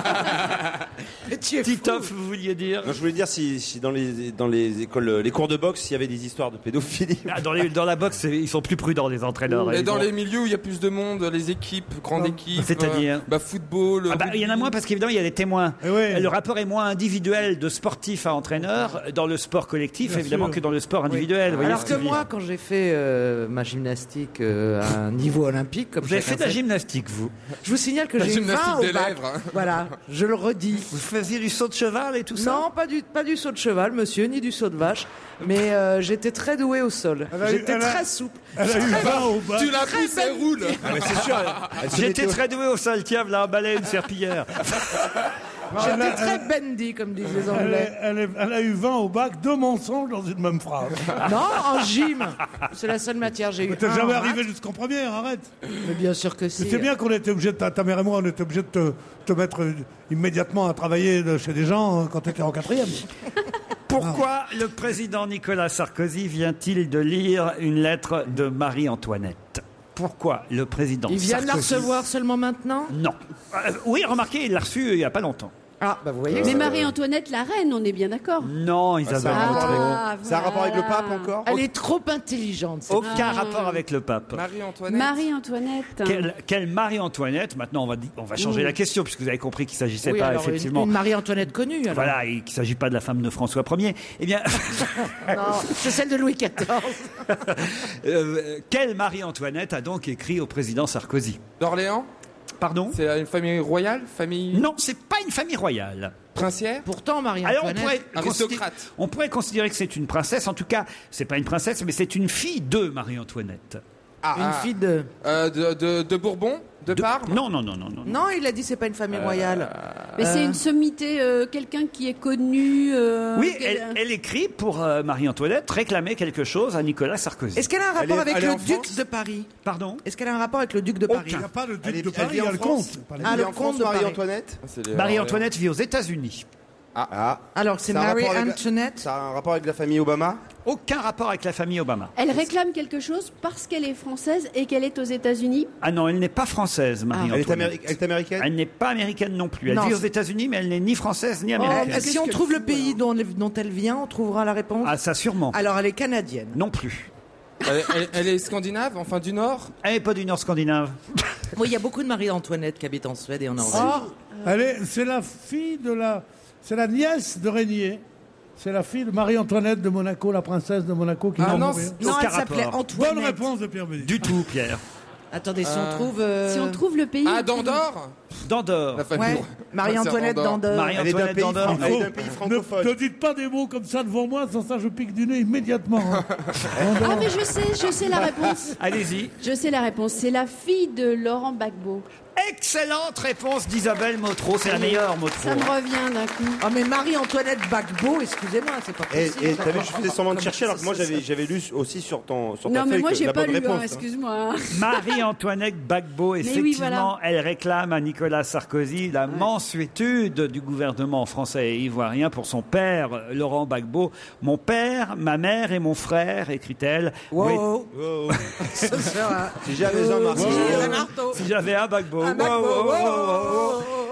Mais tu es fou. Titoff, vous vouliez dire? Non, je voulais dire si, si dans les dans les écoles, les cours de boxe, s'il y avait des histoires de pédophilie. Ah, dans, les- dans la boxe, c'est- ils sont plus prudents, les entraîneurs. Et Ils dans vont- les milieux où il y a plus de monde, les équipes, grandes équipes. C'est-à-dire euh, bah, football. Ah bah, il y en a moins parce qu'évidemment il y a des témoins. Eh oui. Le rapport est moins individuel de sportif à entraîneur dans le sport collectif Bien évidemment sûr. que dans le sport individuel. Vous voyez Alors ce que je veux moi, dire. quand j'ai fait euh, ma gymnastique euh, à un niveau olympique, comme Vous avez chacun fait de la sait, gymnastique, vous? je vous signale que La j'ai eu gymnastique vingt au des bac. lèvres, hein. Voilà, je le redis. Vous faisiez du saut de cheval et tout ça? Non, pas du, pas du saut de cheval, monsieur, ni du saut de vache, mais euh, j'étais très douée au sol. Elle a eu- J'étais elle a- très souple. Elle a eu vingt au bac. Tu l'as poussé, elle roule. Ah, mais c'est sûr. elle- elle se J'étais mettait au- très doué au sol, tiens, voilà un balai, une serpillière. J'étais Elle a- très bendy, comme disent les Elle, Anglais. est- elle est- elle a eu vingt au bac, deux mensonges dans une même phrase. Non, en gym. C'est la seule matière. J'ai eu. Mais t'es un jamais en arrivé maths. jusqu'en première, arrête. Mais bien sûr que si. Mais c'est bien qu'on était obligé de, ta, ta mère et moi, on était obligé de te, te mettre euh, immédiatement à travailler de- chez des gens euh, quand tu étais en quatrième. Pourquoi le président Nicolas Sarkozy vient-il de lire une lettre de Marie-Antoinette? Pourquoi le président Il vient de la Sarkozy- recevoir seulement maintenant? Non. Euh, oui, remarquez, il l'a reçu il n'y a pas longtemps. Ah, bah vous voyez. Mais Marie-Antoinette, la reine, on est bien d'accord. Non, Isabelle. ça a un rapport Montreux. Ah, Ça a un rapport avec le voilà. pape encore Elle est trop intelligente. cette Aucun Ah. rapport avec le pape. Marie-Antoinette. Marie-Antoinette. Quelle, quelle Marie-Antoinette? Maintenant, on va, di- on va changer Ouh. la question, puisque vous avez compris qu'il ne s'agissait Oui, pas alors, une- effectivement. Une, Marie-Antoinette connue. Alors. Voilà, et qu'il ne s'agit pas de la femme de François Ier. Eh bien, Non, c'est celle de Louis quatorze. euh, quelle Marie-Antoinette a donc écrit au président Sarkozy? D'Orléans. Pardon? C'est une famille royale, famille Non, c'est pas une famille royale. princière. Pourtant, Alors, on Marie-Antoinette. pourrait, considérer, Aristocrate. on pourrait considérer que c'est une princesse. En tout cas, c'est pas une princesse, mais c'est une fille de Marie-Antoinette. Ah, Une ah. fille de. Euh, de, de, de Bourbon, de, De- Parme. Non, non, non, non, non. Non, il a dit c'est pas une famille royale. Mais c'est Euh. une sommité, euh, quelqu'un qui est connu. euh, Oui, quel- elle, elle écrit pour euh, Marie-Antoinette réclamer quelque chose à Nicolas Sarkozy. Est-ce qu'elle a un Elle rapport est- avec elle est le en duc France de Paris? Pardon? Est-ce qu'elle a un rapport avec le duc de Paris? Il n'y a pas le duc Elle est- de elle Paris, vit il y a en le France. comte. Pas les- Ah, Elle est le en comte France, de Paris. Marie-Antoinette. Ah, c'est les Marie-Antoinette vit aux États-Unis. Ah. Alors, c'est Ça a un rapport avec la- Marie-Antoinette. Ça a un rapport avec la famille Obama? Aucun rapport avec la famille Obama. Elle réclame quelque chose parce qu'elle est française et qu'elle est aux États-Unis. Ah non, elle n'est pas française, Elle est, Marie-Antoinette. améri- elle est américaine? Elle n'est pas américaine non plus. Elle Non, vit aux c'est- États-Unis, mais elle n'est ni française ni Oh, américaine. si on trouve le pays dont, dont elle vient, on trouvera la réponse. Ah, ça sûrement. Alors, elle est canadienne. Non plus. Elle, elle- elle est scandinave, enfin du Nord. Elle n'est pas du Nord scandinave. Oui, il y a beaucoup de Marie-Antoinette qui habitent en Suède et en Norvège. Oh, elle est, c'est la fille de la, c'est la nièce de Régnier. C'est la fille de Marie-Antoinette de Monaco, la princesse de Monaco qui Ah vient non, mourir. Non, Aucun elle s'appelait rapport. Antoinette. Bonne réponse de Pierre Bénichou. Du tout, Pierre. Attendez, si on Euh, trouve. euh, Si on trouve le pays. Ah, d'Andorre. D'Andorre. La famille. Ouais, Marie-Antoinette d'Andorre. d'Andorre. Elle est d'un Marie-Antoinette pays, d'Andorre. fran- elle est d'un Oh, pays ne, francophone. ne dites pas des mots comme ça devant moi, sans ça je pique du nez immédiatement. hein. Ah, mais je sais, je sais la réponse. Allez-y. Je sais la réponse. C'est la fille de Laurent Gbagbo. Excellente réponse d'Isabelle Motro. C'est la meilleure, Motro. Ça me revient d'un coup. Ah, mais Marie-Antoinette Gbagbo, excusez-moi, c'est pas Et possible. et t'as vu, je faisais semblant de Comme- chercher alors que moi ça, j'avais ça- j'avais lu aussi sur ton sur ta Non, mais feuille moi, que j'ai la pas bonne lu, hein, réponse, hein. excuse-moi. Marie-Antoinette Gbagbo, oui, effectivement, voilà. elle réclame à Nicolas Sarkozy la mansuétude du gouvernement français et ivoirien pour son père, Laurent Gbagbo. Mon père, ma mère et mon frère, écrit-elle. Wow. Oui, Oh, oh. Ce sera- Si j'avais un marché. Si j'ai un marteau. si j'avais un Gbagbo. Un Gbagbo. Wow, wow, wow, wow, wow. Wow.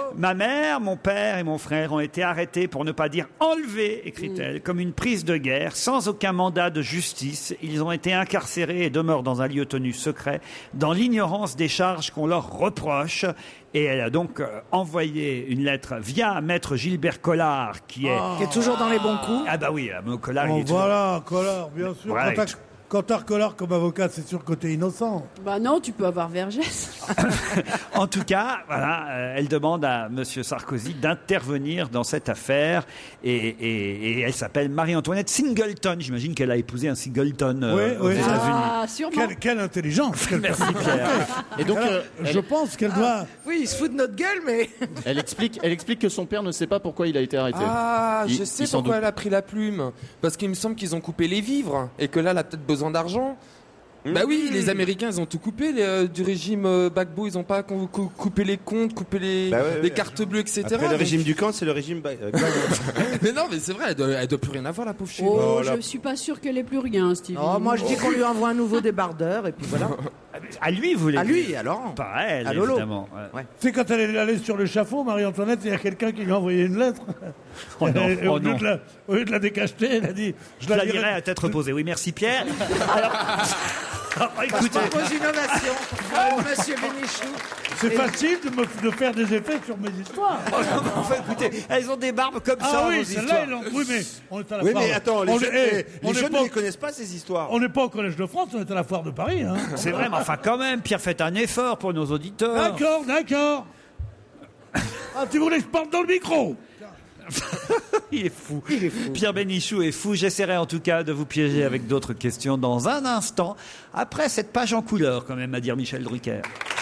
Ma mère, mon père et mon frère ont été arrêtés pour ne pas dire enlevés, écrit-elle, comme une prise de guerre, sans aucun mandat de justice. Ils ont été incarcérés et demeurent dans un lieu tenu secret, dans l'ignorance des charges qu'on leur reproche. Et elle a donc euh, envoyé une lettre via Maître Gilbert Collard, qui est... Qui est toujours dans les bons coups. Ah bah oui, euh, Collard, Oh, il est toujours- voilà, Collard, bien sûr. Voilà, Quand il- t'as- Quand t'as Collard comme avocat, c'est sûr que t'es innocent. Bah non, tu peux avoir Vergès. En tout cas, voilà, euh, elle demande à Monsieur Sarkozy d'intervenir dans cette affaire. Et, et- et elle s'appelle Marie-Antoinette Singleton. J'imagine qu'elle a épousé un Singleton euh, Oui, aux oui. États-Unis. Ah, sûrement. Quelle, quelle intelligence. quelle Merci personne. Pierre. Et donc, Alors, euh, je elle, pense qu'elle doit... Oui, il se fout de notre gueule, mais... elle explique, elle explique que son père ne sait pas pourquoi il a été arrêté. Ah, Il- je sais il s'en pourquoi doute. elle a pris la plume. Parce qu'il me semble qu'ils ont coupé les vivres et que là, elle a peut-être besoin d'argent. Bah oui, les Américains, ils ont tout coupé les, euh, du régime euh, Gbagbo. Ils ont pas cou- cou- coupé les comptes, coupé les, Bah ouais, les ouais. cartes bleues, et cetera. Après le Donc- régime du camp, c'est le régime. ba- euh, Mais non, mais c'est vrai, elle doit, elle doit plus rien avoir, la pauvre chérie. Oh, Oh, là. je suis pas sûre qu'elle ait plus rien, Stevie. Oh, moi, je dis qu'on lui envoie un nouveau débardeur, et puis voilà. À lui, vous voulez À dire lui, alors. Pas à elle, À Lolo. évidemment. Ouais. C'est quand elle est allée sur l'échafaud, Marie-Antoinette, il y a quelqu'un qui lui a envoyé une lettre. Oh non, Et au, oh lieu non. de la, au lieu de la décacheter, elle a dit... Je la dirai à tête reposée. Oui, merci Pierre. Alors, alors, Je écoutez, propose une ovation pour Monsieur Bénichou. C'est Et- facile de, me, de faire des effets sur mes histoires. oh, non, mais enfin, écoutez, elles ont des barbes comme ça. Ah vos oui, histoires. celle-là, elle en- oui, mais on est à la Oui, foire. mais attends, les on jeunes, est- les- eh, on les est jeunes pas- ne connaissent pas ces histoires. On n'est pas au Collège de France, on est à la foire de Paris. Hein. C'est vrai, mais enfin, quand même, Pierre, faites un effort pour nos auditeurs. D'accord, d'accord. Ah, tu voulais que je parle dans le micro? Il est fou. Pierre Bénichou est fou. J'essaierai en tout cas de vous piéger avec d'autres questions dans un instant. Après cette page en couleur, quand même, à dire Michel Drucker.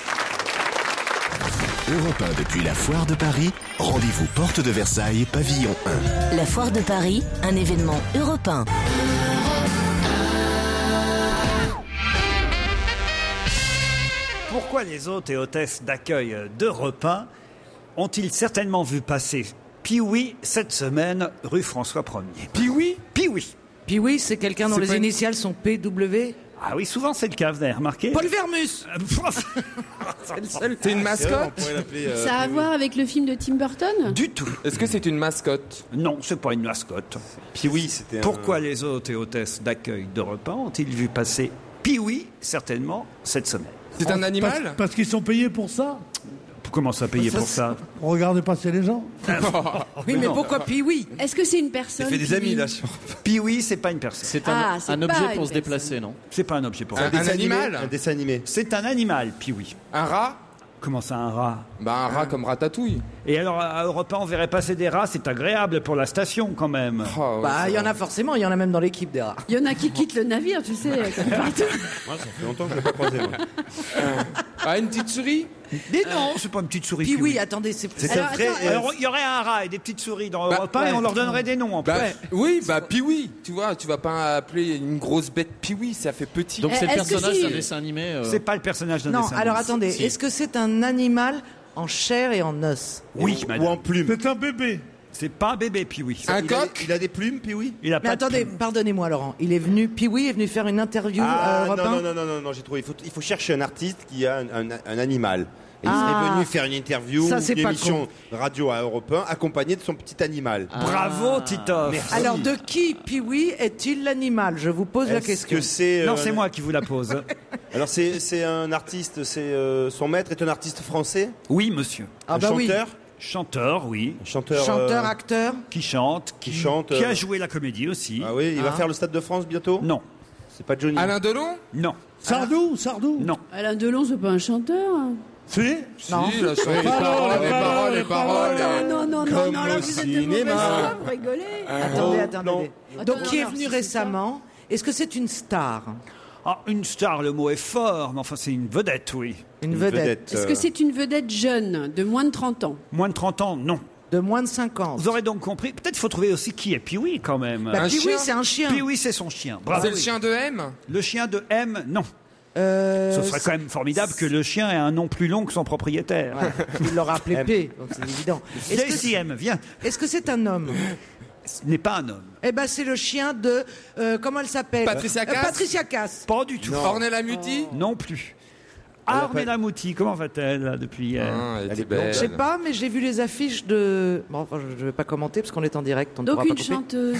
Europe un depuis la Foire de Paris, rendez-vous porte de Versailles, pavillon un. La Foire de Paris, un événement européen. Pourquoi les hôtes et hôtesses d'accueil d'Europe un ont-ils certainement vu passer Pee-wee cette semaine rue François premier? Pee-wee Pee-wee. Puis oui, c'est quelqu'un dont C'est les pas une- initiales sont P W. Ah oui, souvent c'est le cas, vous avez remarqué. Paul Vermus. C'est le seul. C'est une C'est vrai, on mascotte? pourrait l'appeler. euh, Ça a à voir avec le film de Tim Burton? Du tout. Est-ce que c'est une mascotte? Non, c'est pas une mascotte. Puis oui, c'était. un- Pourquoi les hôtes et hôtesses d'accueil d'Europe un ont-ils vu passer Pee-wee certainement cette semaine? C'est un animal? Parce, parce qu'ils sont payés pour ça. Comment ça payer pour ça? Regardez passer les gens. Oui, mais pourquoi Puis oui? Est-ce que c'est une personne? fait des qui amis vit- là sur. Pee-wee, c'est pas une personne. C'est un, Ah, c'est un pas objet une pour se personne. déplacer, non? C'est pas un objet pour Un- ça. un dessin animé, animal? Un dessin animé. C'est un animal, Pee-wee. Un rat? Comment ça, un rat? Bah un rat comme Ratatouille. Et alors, à Europe un, on verrait passer des rats, c'est agréable pour la station quand même. Oh, ouais, Bah, c'est il y en vrai. a forcément, il y en a même dans l'équipe des rats. Il y en a qui quittent le navire, tu sais, comme partout. Moi, ça fait longtemps que je l'ai pas croisé. Moi. Ah, une petite souris? Mais non, c'est pas une petite souris. Puis Pee-wee. oui, attendez, c'est C'est Alors, un vrai. attends, euh, Alors, il y aurait un rat et des petites souris dans Bah, Europe un et ouais. on leur donnerait des noms en plus. Bah, oui, bah Pee-wee. Tu vois, tu vas pas appeler une grosse bête Pee-wee, ça fait petit. Donc Eh, c'est le est-ce que personnage si- d'un dessin animé. euh, C'est pas le personnage d'un Non, dessin alors animé. attendez, Si. est-ce que c'est un animal en chair et en os? Oui, Ou madame. en plume. C'est un bébé. C'est pas un bébé, Pee-wee. Un Il a, coq? il a des plumes, puis oui. Il a Mais pas de attendez, plumes. pardonnez-moi Laurent, il est venu, Puis oui est venu faire une interview à Ah Europe non, un. non, non, non, non, non, j'ai trouvé. Il faut, il faut chercher un artiste qui a un, un- un animal. Et il Ah. serait venu faire une interview, Ça, c'est une pas émission radio à Europe un, accompagné de son petit animal. Bravo, Titoff. Merci. Alors de qui Puis oui est-il l'animal? Je vous pose la Est-ce question. que c'est Non, euh, c'est moi qui vous la pose. Alors c'est c'est un artiste, c'est euh, son maître est un artiste français, Oui, monsieur. Ah un bah oui. chanteur, Chanteur, oui. un chanteur, Chanteur, euh, acteur. Qui chante. Qui, Qui chante, Qui a euh, joué la comédie aussi. Ah oui, il va Ah. faire le Stade de France bientôt. Non. C'est pas Johnny. Alain Delon? Non. Sardou, Sardou. Non. Alain Delon, c'est pas un chanteur? Si. Non. Si, la chanson, les paroles, paroles, les les paroles, les paroles. Non, non, non, non, Comme non, là, au vous êtes de mauvaise cinéma. foi, vous rigolez. Attendez, attendez. non. Donc Attends, qui est non, venu si c'est récemment? Est-ce que c'est une star? Ah, une star, le mot est fort, mais enfin, c'est une vedette, oui. Une, Une vedette. Est-ce euh, que c'est une vedette jeune, de moins de trente ans? Moins de trente ans, non. De moins de cinquante. Vous aurez donc compris. Peut-être faut trouver aussi qui est Pee-wee quand même. Bah, Un Puis oui, chien c'est un chien. Pee-wee, c'est son chien. Bravo. C'est le chien de M? Le chien de M, non. Euh, Ce serait quand même formidable que le chien ait un nom plus long que son propriétaire. Il l'aura appelé P, donc c'est évident. Est-ce Viens que ici, M, viens. est-ce que c'est un homme? Ce n'est pas un homme. Eh ben c'est le chien de euh, comment elle s'appelle? Patricia Euh, Cass Patricia Cass. Pas du tout. Ornella Muti? Non plus. Ah, Ornella Muti, comment va-t-elle là, depuis hier? Ah, elle était belle. Je sais pas, mais j'ai vu les affiches de. Bon, enfin, je je vais pas commenter parce qu'on est en direct. On ne Donc pourra une pas couper. chanteuse.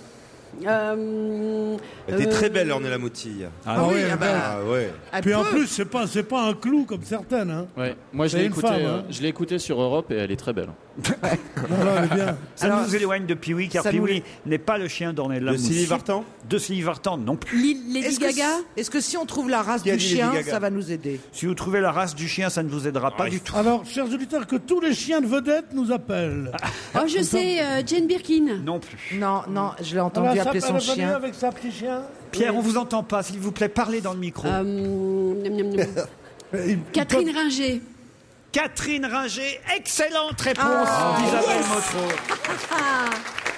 Euh, Elle était euh, très belle, Ornella Muti. Ah oui, ah bah, Ah ouais. elle Puis en peut. plus, c'est pas, c'est pas un clou comme certaines. Hein. Ouais. Moi, je C'est l'ai une écouté, femme, euh, hein. je l'ai écouté sur Europe et elle est très belle. Non, non, elle est bien. Ça Alors, nous éloigne de Pee-wee, car ça nous- Pee-wee n'est pas le chien d'Ornella De Muti. Sylvie Vartan De Sylvie Vartan, non plus. Lil- Lady Est-ce que, Gaga. est-ce que si on trouve la race Qui a du dit Lady chien, Gaga ça va nous aider? Si vous trouvez la race du chien, ça ne vous aidera pas du tout. Alors, chers auditeurs, que tous les chiens de vedette nous appellent. Oh, je sais, euh, Jane Birkin. Non plus. Non, non, je l'ai Elle entendu va appeler son s'appeler venue chien. avec sa petite chien. Pierre, on vous entend pas, s'il vous plaît, parlez dans le micro. Euh, miam, miam, miam. Il- il Catherine Ringer. Catherine Ringer, excellente réponse Ah, d'Isabelle yes. Motro. Ah,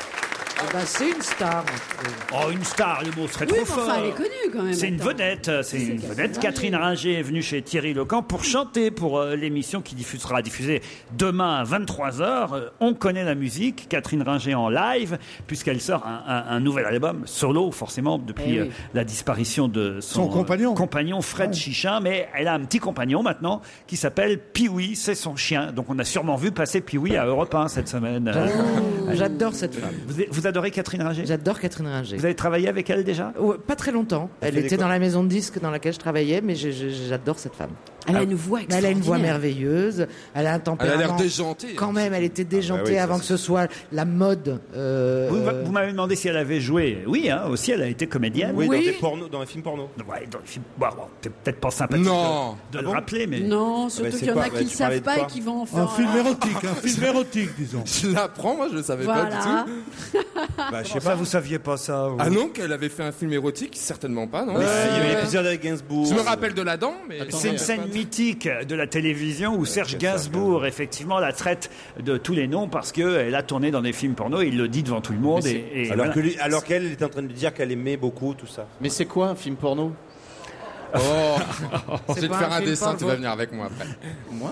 Eh ben, c'est une star. Oh, une star, le mot serait oui, trop mais fort. enfin, elle est connue quand même. C'est une attends. vedette, c'est une Catherine vedette. Ringer. Catherine Ringer est venue chez Thierry Lecan pour chanter pour euh, l'émission qui diffusera diffusée demain à vingt-trois heures. Euh, on connaît la musique, Catherine Ringer en live, puisqu'elle sort un, un- un nouvel album solo, forcément, depuis Eh oui. euh, la disparition de son, Son compagnon. euh, compagnon Fred Chichin. Mais elle a un petit compagnon maintenant qui s'appelle Pee-wee, c'est son chien. Donc on a sûrement vu passer Pee-wee à Europe un cette semaine. Euh, J'adore cette femme. vous, vous adorez Catherine Ringer? J'adore Catherine Ringer. Vous avez travaillé avec elle déjà? Ouais, pas très longtemps. Elle fait des était quoi dans la maison de disques dans laquelle je travaillais, mais je- je- j'adore cette femme. Elle a une voix Mais elle a une voix extraordinaire. merveilleuse. Elle a un Elle a tempérament. l'air déjantée. Quand même, elle était déjantée Ah bah oui, ça, avant que ce soit la mode. euh, Vous, euh, vous m'avez demandé si elle avait joué. Oui, hein, aussi, elle a été comédienne. Oui, Oui. dans des pornos, dans un film porno. Ouais, dans le film. Bon, bon, c'est peut-être pas sympathique Non. de, de Ah le bon rappeler, mais. Non, surtout bah, c'est qu'il y en quoi a Bah, qui ne tu parlais savent de pas quoi et qui vont en faire. Un film érotique, un film érotique, disons. Je l'apprends, moi je le savais pas du Voilà. tout. Bah, je sais Comment ça, pas. vous saviez pas ça vous Ah non, qu'elle avait fait un film érotique, certainement pas, non. Euh, Il y avait l'épisode avec Gainsbourg. Je me rappelle de l'Adam, mais. C'est une scène mythique de la télévision où Serge Gainsbourg, effectivement, la traite de tous les noms parce qu'elle a tourné dans des films porno et il le dit devant tout le monde. Et, et Alors voilà. que lui- alors qu'elle elle était en train de dire qu'elle aimait beaucoup tout ça. Mais c'est quoi un film porno? Oh, je C'est vais te pas faire un un film dessin, porno. tu vas venir avec moi après. Moi,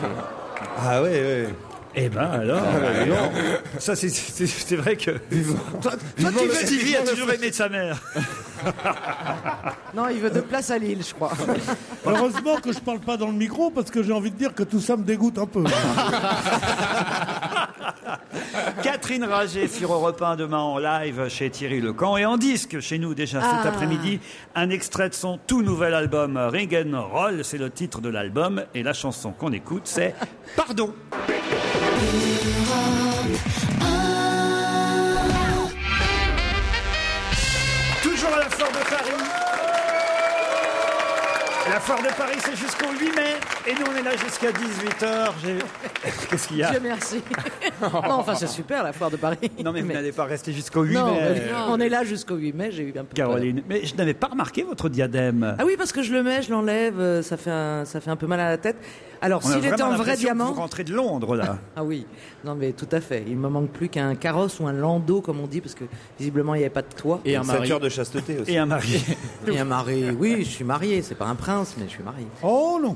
Ah ouais, ouais. Eh ben alors, bah, dis donc. ça c'est- c'est c'est vrai que. Toi, toi, Vivement le- Stevie a vivement le toujours aimé de sa mère. Non, il veut deux places à Lille, je crois. Heureusement que je parle pas dans le micro parce que j'ai envie de dire que tout ça me dégoûte un peu. Catherine Ringer sur Europe un demain en live chez Thierry Lecan et en disque chez nous déjà cet Ah. après-midi. Un extrait de son tout nouvel album Ring and Roll, c'est le titre de l'album et la chanson qu'on écoute c'est Pardon. Toujours à la Foire de Paris. La Foire de Paris, c'est jusqu'au huit mai. Et nous, on est là jusqu'à dix-huit heures. Qu'est-ce qu'il y a? Dieu merci. Non, enfin, c'est super, la foire de Paris. Non, mais vous n'allez pas rester jusqu'au huit Non, mai. mais on est là jusqu'au huit mai, j'ai eu un peu peur. Caroline. Mais je n'avais pas remarqué votre diadème. Ah oui, parce que je le mets, je l'enlève, euh, ça fait un, ça fait un peu mal à la tête. Alors, On a s'il était vraiment en vrai l'impression que diamant. Vous rentrez de Londres, là. Ah oui, non mais tout à fait. Il me manque plus qu'un carrosse ou un landau, comme on dit, parce que visiblement il n'y avait pas de toit. Et un Une mari. ceinture de chasteté aussi. Et un mari. Et un mari. Oui, je suis marié. C'est pas un prince, mais je suis marié. Oh non.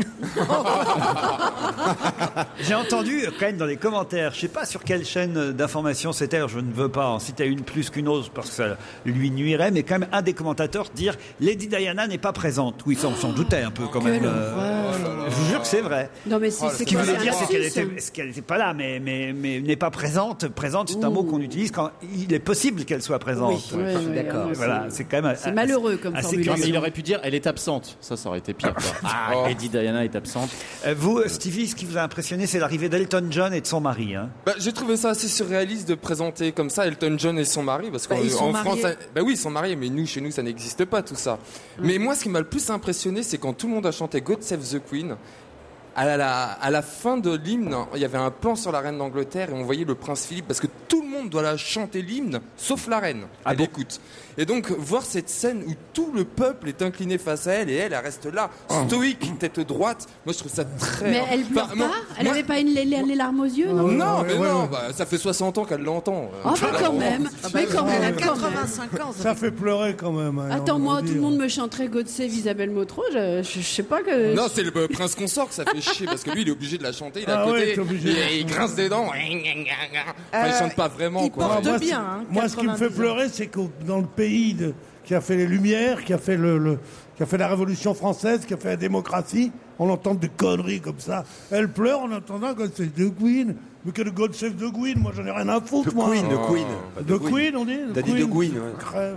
J'ai entendu quand même dans les commentaires, je sais pas sur quelle chaîne d'information c'était, alors je ne veux pas en citer une plus qu'une autre parce que ça lui nuirait, mais quand même un des commentateurs dire Lady Diana n'est pas présente. Oui, ça on s'en doutait un peu quand même. Quelle euh, horreur. je vous jure que c'est vrai. Non, mais c'est Ce c'est qui quoi, voulait c'est dire, un c'est qu'elle lapsus était, c'est qu'elle n'était pas là, mais, mais, mais n'est pas présente. Présente, c'est un mot qu'on utilise quand il est possible qu'elle soit présente. Oui, oui, oui, d'accord. oui, Voilà, c'est quand même. C'est malheureux comme assez formulation. Non, mais il aurait pu dire elle est absente. Ça, ça aurait été pire. Quoi. Ah, Lady Diana est absente. Euh, Vous, Stevie, ce qui vous a impressionné, c'est l'arrivée d'Elton John et de son mari. Hein. Bah, j'ai trouvé ça assez surréaliste de présenter comme ça Elton John et son mari, parce qu'en Bah, ils sont en France, mariés. ça- bah oui, ils sont mariés, mais nous, chez nous, ça n'existe pas tout ça. Mais moi, ce qui m'a le plus impressionné, c'est quand tout le monde a chanté God Save the Queen. À la, à la fin de l'hymne, il y avait un plan sur la reine d'Angleterre et on voyait le prince Philippe, parce que tout le monde doit la chanter l'hymne, sauf la reine. Ah Elle bon écoute. Et donc, voir cette scène où tout le peuple est incliné face à elle et elle, elle reste là, stoïque, tête droite, moi, je trouve ça très... Mais elle pleure Enfin, pas moi- Elle moi- avait pas une, les, les larmes aux yeux, non Non, mais ouais, non, ouais. bah, ça fait soixante ans qu'elle l'entend. Oh, bah quand même. Mais quand Elle a même, quand même. quatre-vingt-cinq ans. ça Ça fait pleurer quand même. hein, Attends, on moi, va tout le dire. monde me chanterait God Save Isabelle Motro. Je, je, je sais pas que. Non, c'est le euh, prince consort que ça fait chier parce que lui il est obligé de la chanter, il est à Ah ouais, côté, t'es obligé. il, il grince des dents. Enfin, il Euh, chante pas vraiment il quoi. porte moi, bien, c'est- hein, moi, ce qui me fait quatre-vingt-dix ans. pleurer, c'est que dans le pays de- qui a fait les Lumières, qui a fait, le, le- qui a fait la Révolution française, qui a fait la démocratie. On entend des conneries comme ça. Elle pleure en entendant God Save the Queen. Mais que le God Save the Queen, moi j'en ai rien à foutre, The moi. Queen, the Queen. Pas The Queen, on dit T'as dit The Queen, ouais. Crève.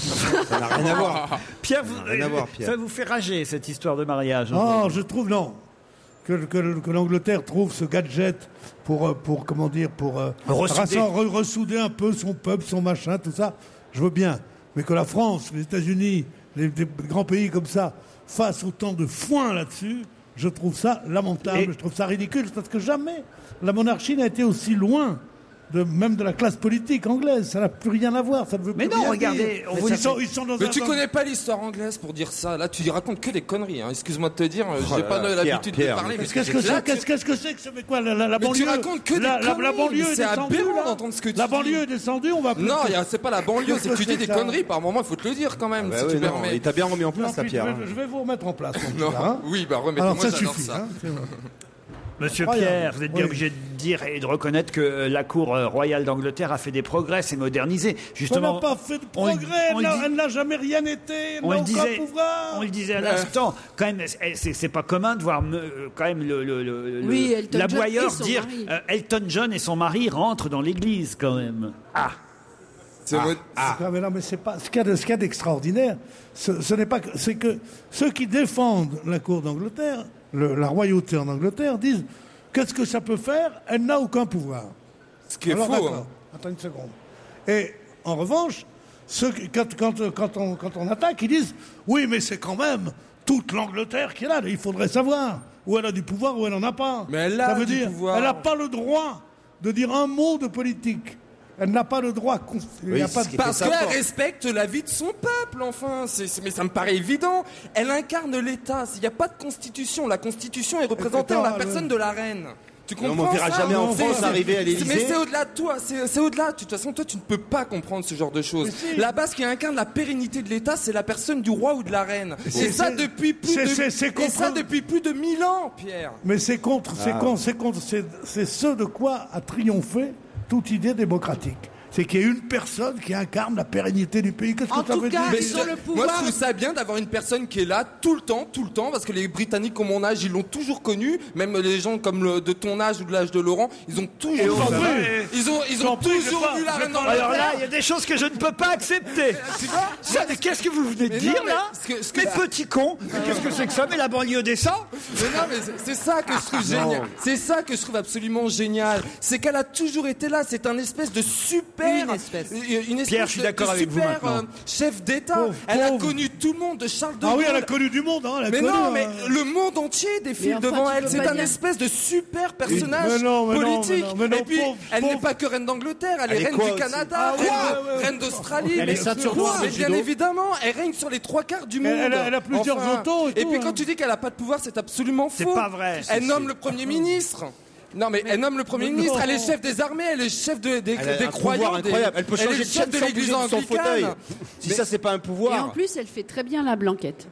Ça n'a rien à voir. Pierre, vous, Rien à voir, Pierre. ça vous fait rager cette histoire de mariage. Oh, je trouve non. Que, que, que l'Angleterre trouve ce gadget pour, euh, pour comment dire, pour euh, Ressouder. rassem- re- ressouder un peu son peuple, son machin, tout ça, je veux bien. Mais que la France, les États-Unis, les, des grands pays comme ça, fassent autant de foin là-dessus, je trouve ça lamentable, Et- je trouve ça ridicule, parce que jamais la monarchie n'a été aussi loin. De, même de la classe politique anglaise, ça n'a plus rien à voir, ça ne veut Mais plus non, rien regardez, dire. on Mais vous ils, dit- sont, ils sont dans Mais un... tu dans- connais pas l'histoire anglaise pour dire ça. Là, tu racontes que des conneries. Hein. Excuse-moi de te dire, euh, j'ai là pas là, l'habitude Pierre, de parler. Qu'est-ce mais qu'est-ce que là, c'est tu- Qu'est-ce qu'est-ce que c'est que ce mais quoi la, la, la Mais banlieue tu racontes que des la, la, la conneries, banlieue mais est c'est descendue aberrant là. d'entendre ce que tu La dis. banlieue est descendue, on va appeler Non, ça- y a- c'est pas la banlieue, c'est que tu dis des ça conneries. Par moment, il faut te le dire quand même, Bah si ouais, tu non, permets. il t'a bien remis en place, Non, là, puis, Pierre. je, hein. vais, je vais vous remettre en place. donc, Non, là, hein. oui, bah Alors remettez-moi, ça j'adore suffit. ça. hein, c'est bon. Monsieur Incroyable. Pierre, vous êtes bien Oui. obligé de dire et de reconnaître que euh, la cour euh, royale d'Angleterre a fait des progrès, s'est modernisée. On Justement, n'a pas fait de on le- progrès, on elle le n'a- dit- elle n'a jamais rien été, elle on n'a le aucun disait, pouvoir. on le disait à l'instant. Quand même, c'est- c'est c'est pas commun de voir euh, quand même le, le, le- le- Oui, Elton John l'aboyeur et son dire mari. euh, Elton John et son mari rentrent dans l'église quand même. Ah, C'est mo- Ah, mais non, mais c'est pas ce qu'il y a de- ce qu'il y a d'extraordinaire. Ce, ce n'est pas que c'est que ceux qui défendent la cour d'Angleterre, le- la royauté en Angleterre, disent qu'est-ce que ça peut faire. Elle n'a aucun pouvoir. Ce qui est Alors, faux. d'accord. hein. Attends une seconde. Et en revanche, ceux qui- quand, quand, quand, on, quand on attaque, ils disent oui, mais c'est quand même toute l'Angleterre qui est là. Il faudrait savoir où elle a du pouvoir, où elle n'en a pas. Mais elle a Ça veut du dire, pouvoir. elle n'a pas le droit de dire un mot de politique. Elle n'a pas le droit. cons- il Oui, n'y a c'est pas ce de- qui Parce fait sa qu'elle force. respecte la vie de son peuple, enfin. C'est- c'est- mais ça me paraît évident. Elle incarne l'État. Il n'y a pas de constitution. La constitution est représentée en la Attends, personne le- de la reine. Tu Mais on comprends ne verra ça jamais en C'est- France c'est- arriver à l'Élysée. Mais c'est au-delà de toi. C'est c'est au-delà. De toute façon, toi, tu ne peux pas comprendre ce genre de choses. si. Là-bas, ce qui incarne la pérennité de l'État, c'est la personne du roi ou de la reine. Et c'est- ça c'est- depuis plus c'est- de c'est- c'est et contre- ça depuis plus de mille ans, Pierre. Mais c'est contre, c'est Ah. contre, c'est contre, c'est c'est ce de quoi a triomphé toute idée démocratique. C'est qu'il y ait une personne qui incarne la pérennité du pays. Qu'est-ce que En ça tout veut cas, dire ils ont le Moi, pouvoir. je trouve ça bien d'avoir une personne qui est là tout le temps, tout le temps, parce que les Britanniques, comme mon âge, ils l'ont toujours connu. Même les gens comme le- de ton âge ou de l'âge de Laurent, ils ont toujours, on va- ils ont, ils ont J'en prie, toujours j'ai pas- vu la j'ai reine pas- d'Angleterre. alors là, il y a des choses que je ne peux pas accepter. Ça, mais qu'est-ce que vous venez de Mais dire non, mais là ce que- ce que- Mais petit con, qu'est-ce que c'est que ça? Mais la banlieue descend. Mais non, mais c'est- c'est ça que je trouve génial. C'est ça que je trouve absolument génial. C'est qu'elle a toujours été là. C'est un espèce de super, Une espèce. une espèce Pierre, je suis de- d'accord de avec vous super, maintenant. euh, chef d'État. Pauvre, Elle a pauvre. connu tout le monde, de Charles de Ah Gaulle. oui, elle a connu du monde, hein, elle a Mais connu, non, mais hein. le monde entier défile Mais enfin, devant tu elle. peux C'est pas un dire- espèce de super personnage Mais non, mais non, politique. mais non, mais non, Et puis, pauvre, elle n'est pauvre. pas que reine d'Angleterre, elle, Elle est est reine quoi du aussi Canada, Ah reine, ouais, de- ouais, ouais. reine d'Australie. Elle est Mais ceinture quoi noire de Mais bien judo. évidemment, elle règne sur les trois quarts du monde. Elle- elle a- elle a plusieurs autos et Et tout, puis hein. quand tu dis qu'elle n'a pas de pouvoir, c'est absolument faux. C'est pas vrai. Elle Si, nomme si. le Premier ministre. Non mais, elle nomme le Premier Mais ministre, non. elle est chef des armées, elle est chef de- des, Elle a des un croyants. pouvoir des- incroyable. Elle peut elle changer est de chef chef de sans l'église bouger de son fauteuil. anglicane. Si ça, c'est pas un Et en pouvoir. plus, elle fait très bien la blanquette.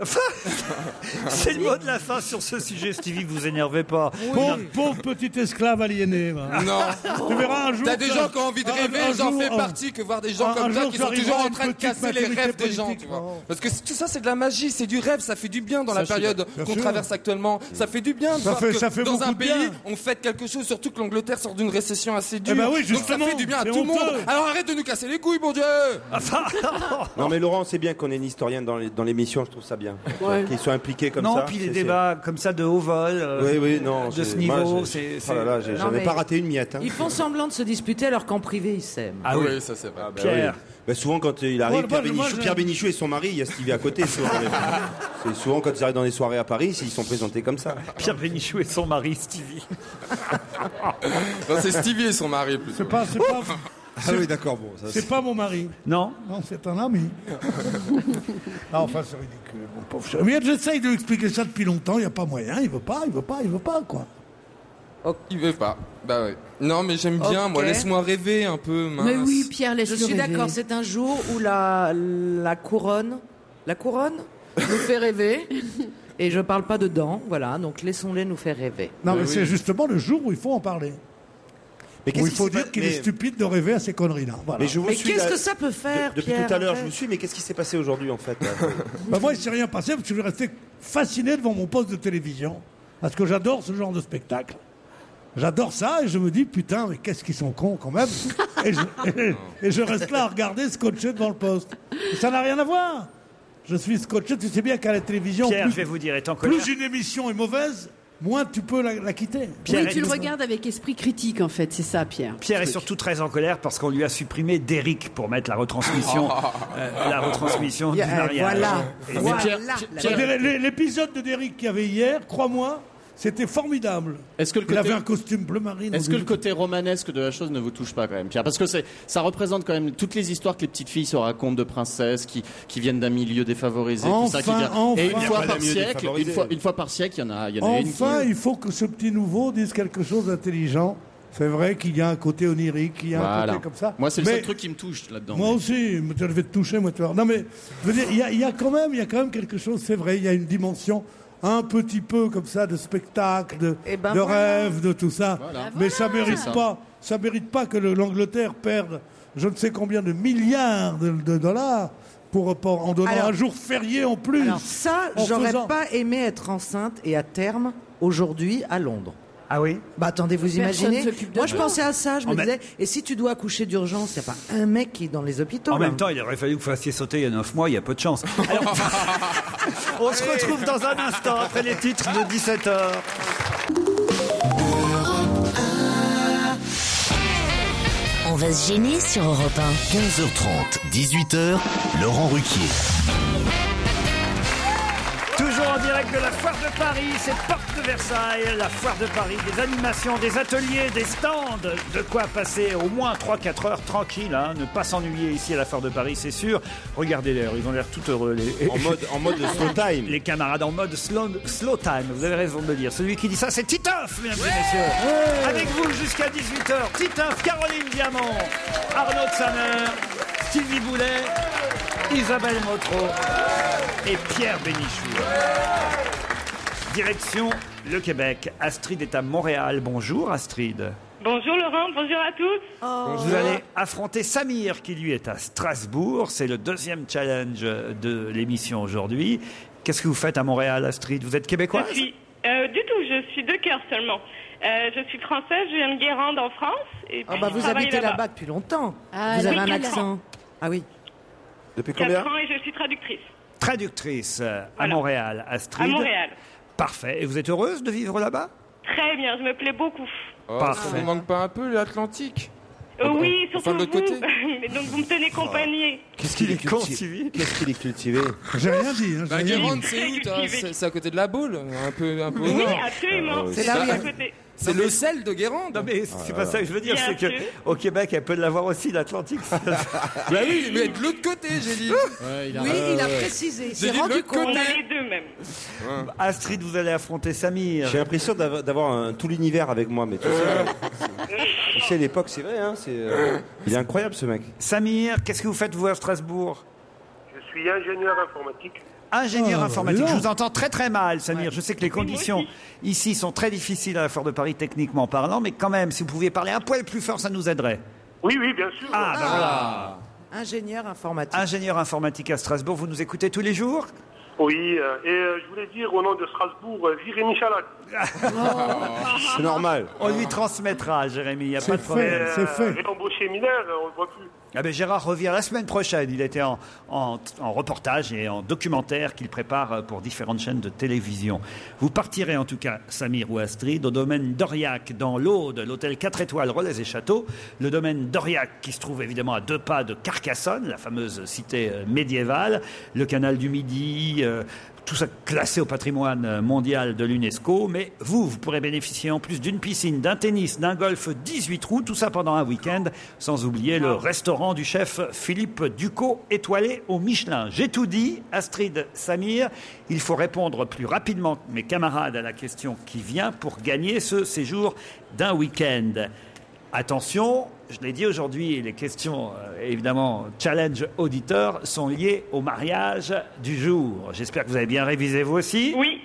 C'est le mot de la fin sur ce sujet, Stevie. Vous énervez pas. Pauvre, pauvre petit esclave aliéné. va. Non. Tu verras un jour. T'as des que- gens qui ont envie de un- rêver, un j'en jour, fais un- partie, que voir des gens un- comme un ça jour, qui tu sont arriveras toujours à en une train de petite casser les maturité rêves des gens, politique, tu vois. non. Parce que tout ça, c'est de la magie, c'est du rêve, ça fait du bien dans la je suis période d'accord. qu'on Bien traverse sûr. actuellement. Ça fait du bien de Ça voir fait- que ça fait dans beaucoup un de pays, bien. on fête quelque chose, surtout que l'Angleterre sort d'une récession assez dure. Eh ben oui, Donc ça justement, fait du bien à c'est tout le monde. honteux. Alors arrête de nous casser les couilles, mon Dieu. Non, mais Laurent, c'est bien qu'on ait une historienne dans les- dans l'émission, je trouve ça bien. Ouais. Qu'ils soient impliqués comme Non, ça. puis les c'est- débats comme ça de haut vol. euh, c'est- Oui, oui, non. de c'est- ce moi, niveau, j'ai- c'est- Oh là là, j'ai- Non, j'en ai mais- pas raté une miette. hein. Ils font semblant de se disputer alors qu'en privé ils s'aiment. Ah oui. ça c'est vrai. Ah, bah Pierre. oui. Bah, souvent, quand il arrive, Moi, Pierre, moi, Bénichou, moi, je- Pierre Bénichou et son mari, il y a Stevie à côté. souvent. C'est souvent quand ils arrivent dans les soirées à Paris, ils sont présentés comme ça. Pierre Bénichou et son mari, Stevie. Non, c'est Stevie et son mari plutôt. C'est pas, c'est pas, Ah oui, d'accord, bon. Ça, c'est pas mon mari. Non. Non, c'est un ami. Non, enfin, c'est ridicule, mon pauvre cher. Mais j'essaye de lui expliquer ça depuis longtemps, il n'y a pas moyen, il veut pas, il veut pas, il veut pas, quoi. Il veut pas. Bah ouais. Non, mais j'aime bien, Ok. moi, laisse-moi rêver un peu, mince. Mais oui, Pierre, laisse-le Je suis rêver. d'accord, c'est un jour où la, la couronne, la couronne nous fait rêver. Et je parle pas dedans, voilà, donc laissons-les nous faire rêver. Non, Oui, mais oui. c'est justement le jour où il faut en parler. Mais Bon, il faut dire qu'il est stupide de rêver à ces conneries-là. Voilà. Mais, je vous Mais suis qu'est-ce là- que ça peut faire, de- Depuis Pierre, tout à l'heure, en fait je vous suis, mais qu'est-ce qui s'est passé aujourd'hui en fait là Bah, moi, il ne s'est rien passé parce que je suis resté fasciné devant mon poste de télévision. Parce que j'adore ce genre de spectacle. J'adore ça et je me dis, putain, mais qu'est-ce qu'ils sont cons quand même. et, je, et- et je reste là à regarder scotché devant le poste. Et ça n'a rien à voir. Je suis scotché, tu sais bien qu'à la télévision, Pierre, plus, je vais vous dire, est en colère. plus une émission est mauvaise, moins tu peux la, la quitter. Oui, tu le regardes avec esprit critique, en fait, c'est ça, Pierre. Pierre est surtout très en colère parce qu'on lui a supprimé d'Eric pour mettre la retransmission, euh, la retransmission du Yeah, mariage. voilà. Et Voilà. Pierre- C'est-à-dire, l'é- L'épisode de Derrick qu'il y avait hier, crois-moi, c'était formidable. Est-ce que le Il côté- avait un costume bleu marine. Est-ce que le côté romanesque de la chose ne vous touche pas quand même, Pierre? Parce que c'est, ça représente quand même toutes les histoires que les petites filles se racontent de princesses qui, qui viennent d'un milieu défavorisé, tout ça, qui Enfin, vient- enfin. Et Il une y a fois pas par de milieu siècle, défavorisé. une fois, une fois par siècle, il y en a, il y en a une qui. Enfin, il faut que ce petit nouveau dise quelque chose d'intelligent. C'est vrai qu'il y a un côté onirique, il y a un Voilà. côté comme ça. Moi, c'est le Mais seul truc qui me touche là-dedans. Moi aussi, mais je vais te toucher, moi, tu vois. Non, mais je veux dire, il y a, il y a quand même, il y a quand même quelque chose. C'est vrai, il y a une dimension un petit peu comme ça de spectacle, de, Eh ben de voilà. rêve, de tout ça. Voilà. Mais ça mérite C'est ça. pas, ça mérite pas que le- l'Angleterre perde je ne sais combien de milliards de, de dollars pour, pour en donnant Alors- un jour férié en plus. Alors ça, En j'aurais faisant- pas aimé être enceinte et à terme, aujourd'hui, à Londres. Ah oui? Bah attendez, vous Personne imaginez s'occupe de Moi, je toi. pensais à ça. Je En me même- disais, et si tu dois accoucher d'urgence, il n'y a pas un mec qui est dans les hôpitaux. En là. même temps, il aurait fallu que vous fassiez sauter il y a neuf mois, il y a peu de chance. Alors, on se retrouve dans un instant après les titres de dix-sept heures. On va se gêner sur Europe un. quinze heures trente, dix-huit heures, Laurent Ruquier. Toujours en direct de la Foire de Paris, c'est Porte de Versailles, la Foire de Paris, des animations, des ateliers, des stands, de quoi passer au moins trois quatre heures tranquille, hein, ne pas s'ennuyer ici à la Foire de Paris, c'est sûr. Regardez l'air, ils ont l'air tout heureux. Les... En mode, en mode slow time. Les camarades en mode slow, slow time, vous avez raison de le dire. Celui qui dit ça, c'est Titoff, mesdames et messieurs. Avec vous jusqu'à dix-huit heures, Titoff, Caroline Diamant, Arnaud de Samer, Stevie Boulet, Isabelle Motro et Pierre Bénichou. Direction le Québec. Astrid est à Montréal. Bonjour Astrid. Bonjour Laurent, bonjour à tous. Vous allez affronter Samir qui lui est à Strasbourg. C'est le deuxième challenge de l'émission aujourd'hui. Qu'est-ce que vous faites à Montréal, Astrid? Vous êtes québécoise? Je suis, euh, du tout, je suis de cœur seulement. Euh, je suis française, je viens de Guérande en France. Et Ah puis bah je vous travaille habitez là-bas depuis longtemps. Ah, vous avez oui, un quatre accent. ans. Ah oui. Depuis quatre combien ans et je suis traductrice Traductrice euh, à Voilà. Montréal, Astrid. à Montréal. Parfait. Et vous êtes heureuse de vivre là-bas? Très bien, je me plais beaucoup. Oh, Parfait. ça vous manque pas un peu l'Atlantique? Euh, oui, Enfin, surtout de l'autre vous. côté. Mais donc vous me tenez compagnie. Qu'est-ce qu'il est con, cultivé Stevie. Qu'est-ce qu'il est cultivé J'ai rien dit. hein, j'ai Bah, rien dit. Guérande, c'est où toi? C'est c'est à côté de la Baule, un peu, un peu au Oui, nord. absolument. C'est là où il y a- à côté. C'est le sel de Guérande. Non mais c'est pas ça que je veux dire, Bien c'est que sûr. au Québec, elle peut l'avoir aussi, l'Atlantique. Bah oui, mais de l'autre côté, j'ai dit. Ouais, il a- Oui, il a précisé. Il s'est J'ai dit rendu le compte. On côté. a les deux même. Astrid, vous allez affronter Samir. J'ai l'impression d'avoir d'avoir un- tout l'univers avec moi, mais tu sais, tu sais, à l'époque, c'est vrai, hein, c'est, euh, il est incroyable ce mec. Samir, qu'est-ce que vous faites vous à Strasbourg? Je suis ingénieur informatique. Ingénieur Oh, informatique. dis Je donc. vous entends très très mal, Samir. Je sais que les moi conditions aussi. ici sont très difficiles à la Foire de Paris, techniquement parlant, mais quand même, si vous pouviez parler un poil plus fort, ça nous aiderait. Oui, oui, bien sûr. Ah, ben voilà. Ingénieur informatique. Ingénieur informatique à Strasbourg, vous nous écoutez tous les jours? Oui, euh, et euh, je voulais dire au nom de Strasbourg, euh, virez Michalak. C'est normal. On lui transmettra, Jérémy, il n'y a C'est pas de problème. fait. c'est fait. Et embauché Miller, on le voit plus. Ah ben Gérard revient la semaine prochaine. Il était en, en, en reportage et en documentaire qu'il prépare pour différentes chaînes de télévision. Vous partirez en tout cas, Samir ou Astrid, au domaine d'Aurillac, dans l'Aude, l'hôtel quatre étoiles Relais et Châteaux. Le domaine d'Aurillac qui se trouve évidemment à deux pas de Carcassonne, la fameuse cité euh, médiévale. Le canal du Midi, euh, tout ça classé au patrimoine mondial de l'UNESCO. Mais vous, vous pourrez bénéficier en plus d'une piscine, d'un tennis, d'un golf dix-huit trous, tout ça pendant un week-end, sans oublier le restaurant du chef Philippe Ducot, étoilé au Michelin. J'ai tout dit, Astrid, Samir, il faut répondre plus rapidement que mes camarades à la question qui vient pour gagner ce séjour d'un week-end. Attention, je l'ai dit aujourd'hui, les questions, euh, évidemment, challenge auditeur, sont liées au mariage du jour. J'espère que vous avez bien révisé vous aussi. Oui.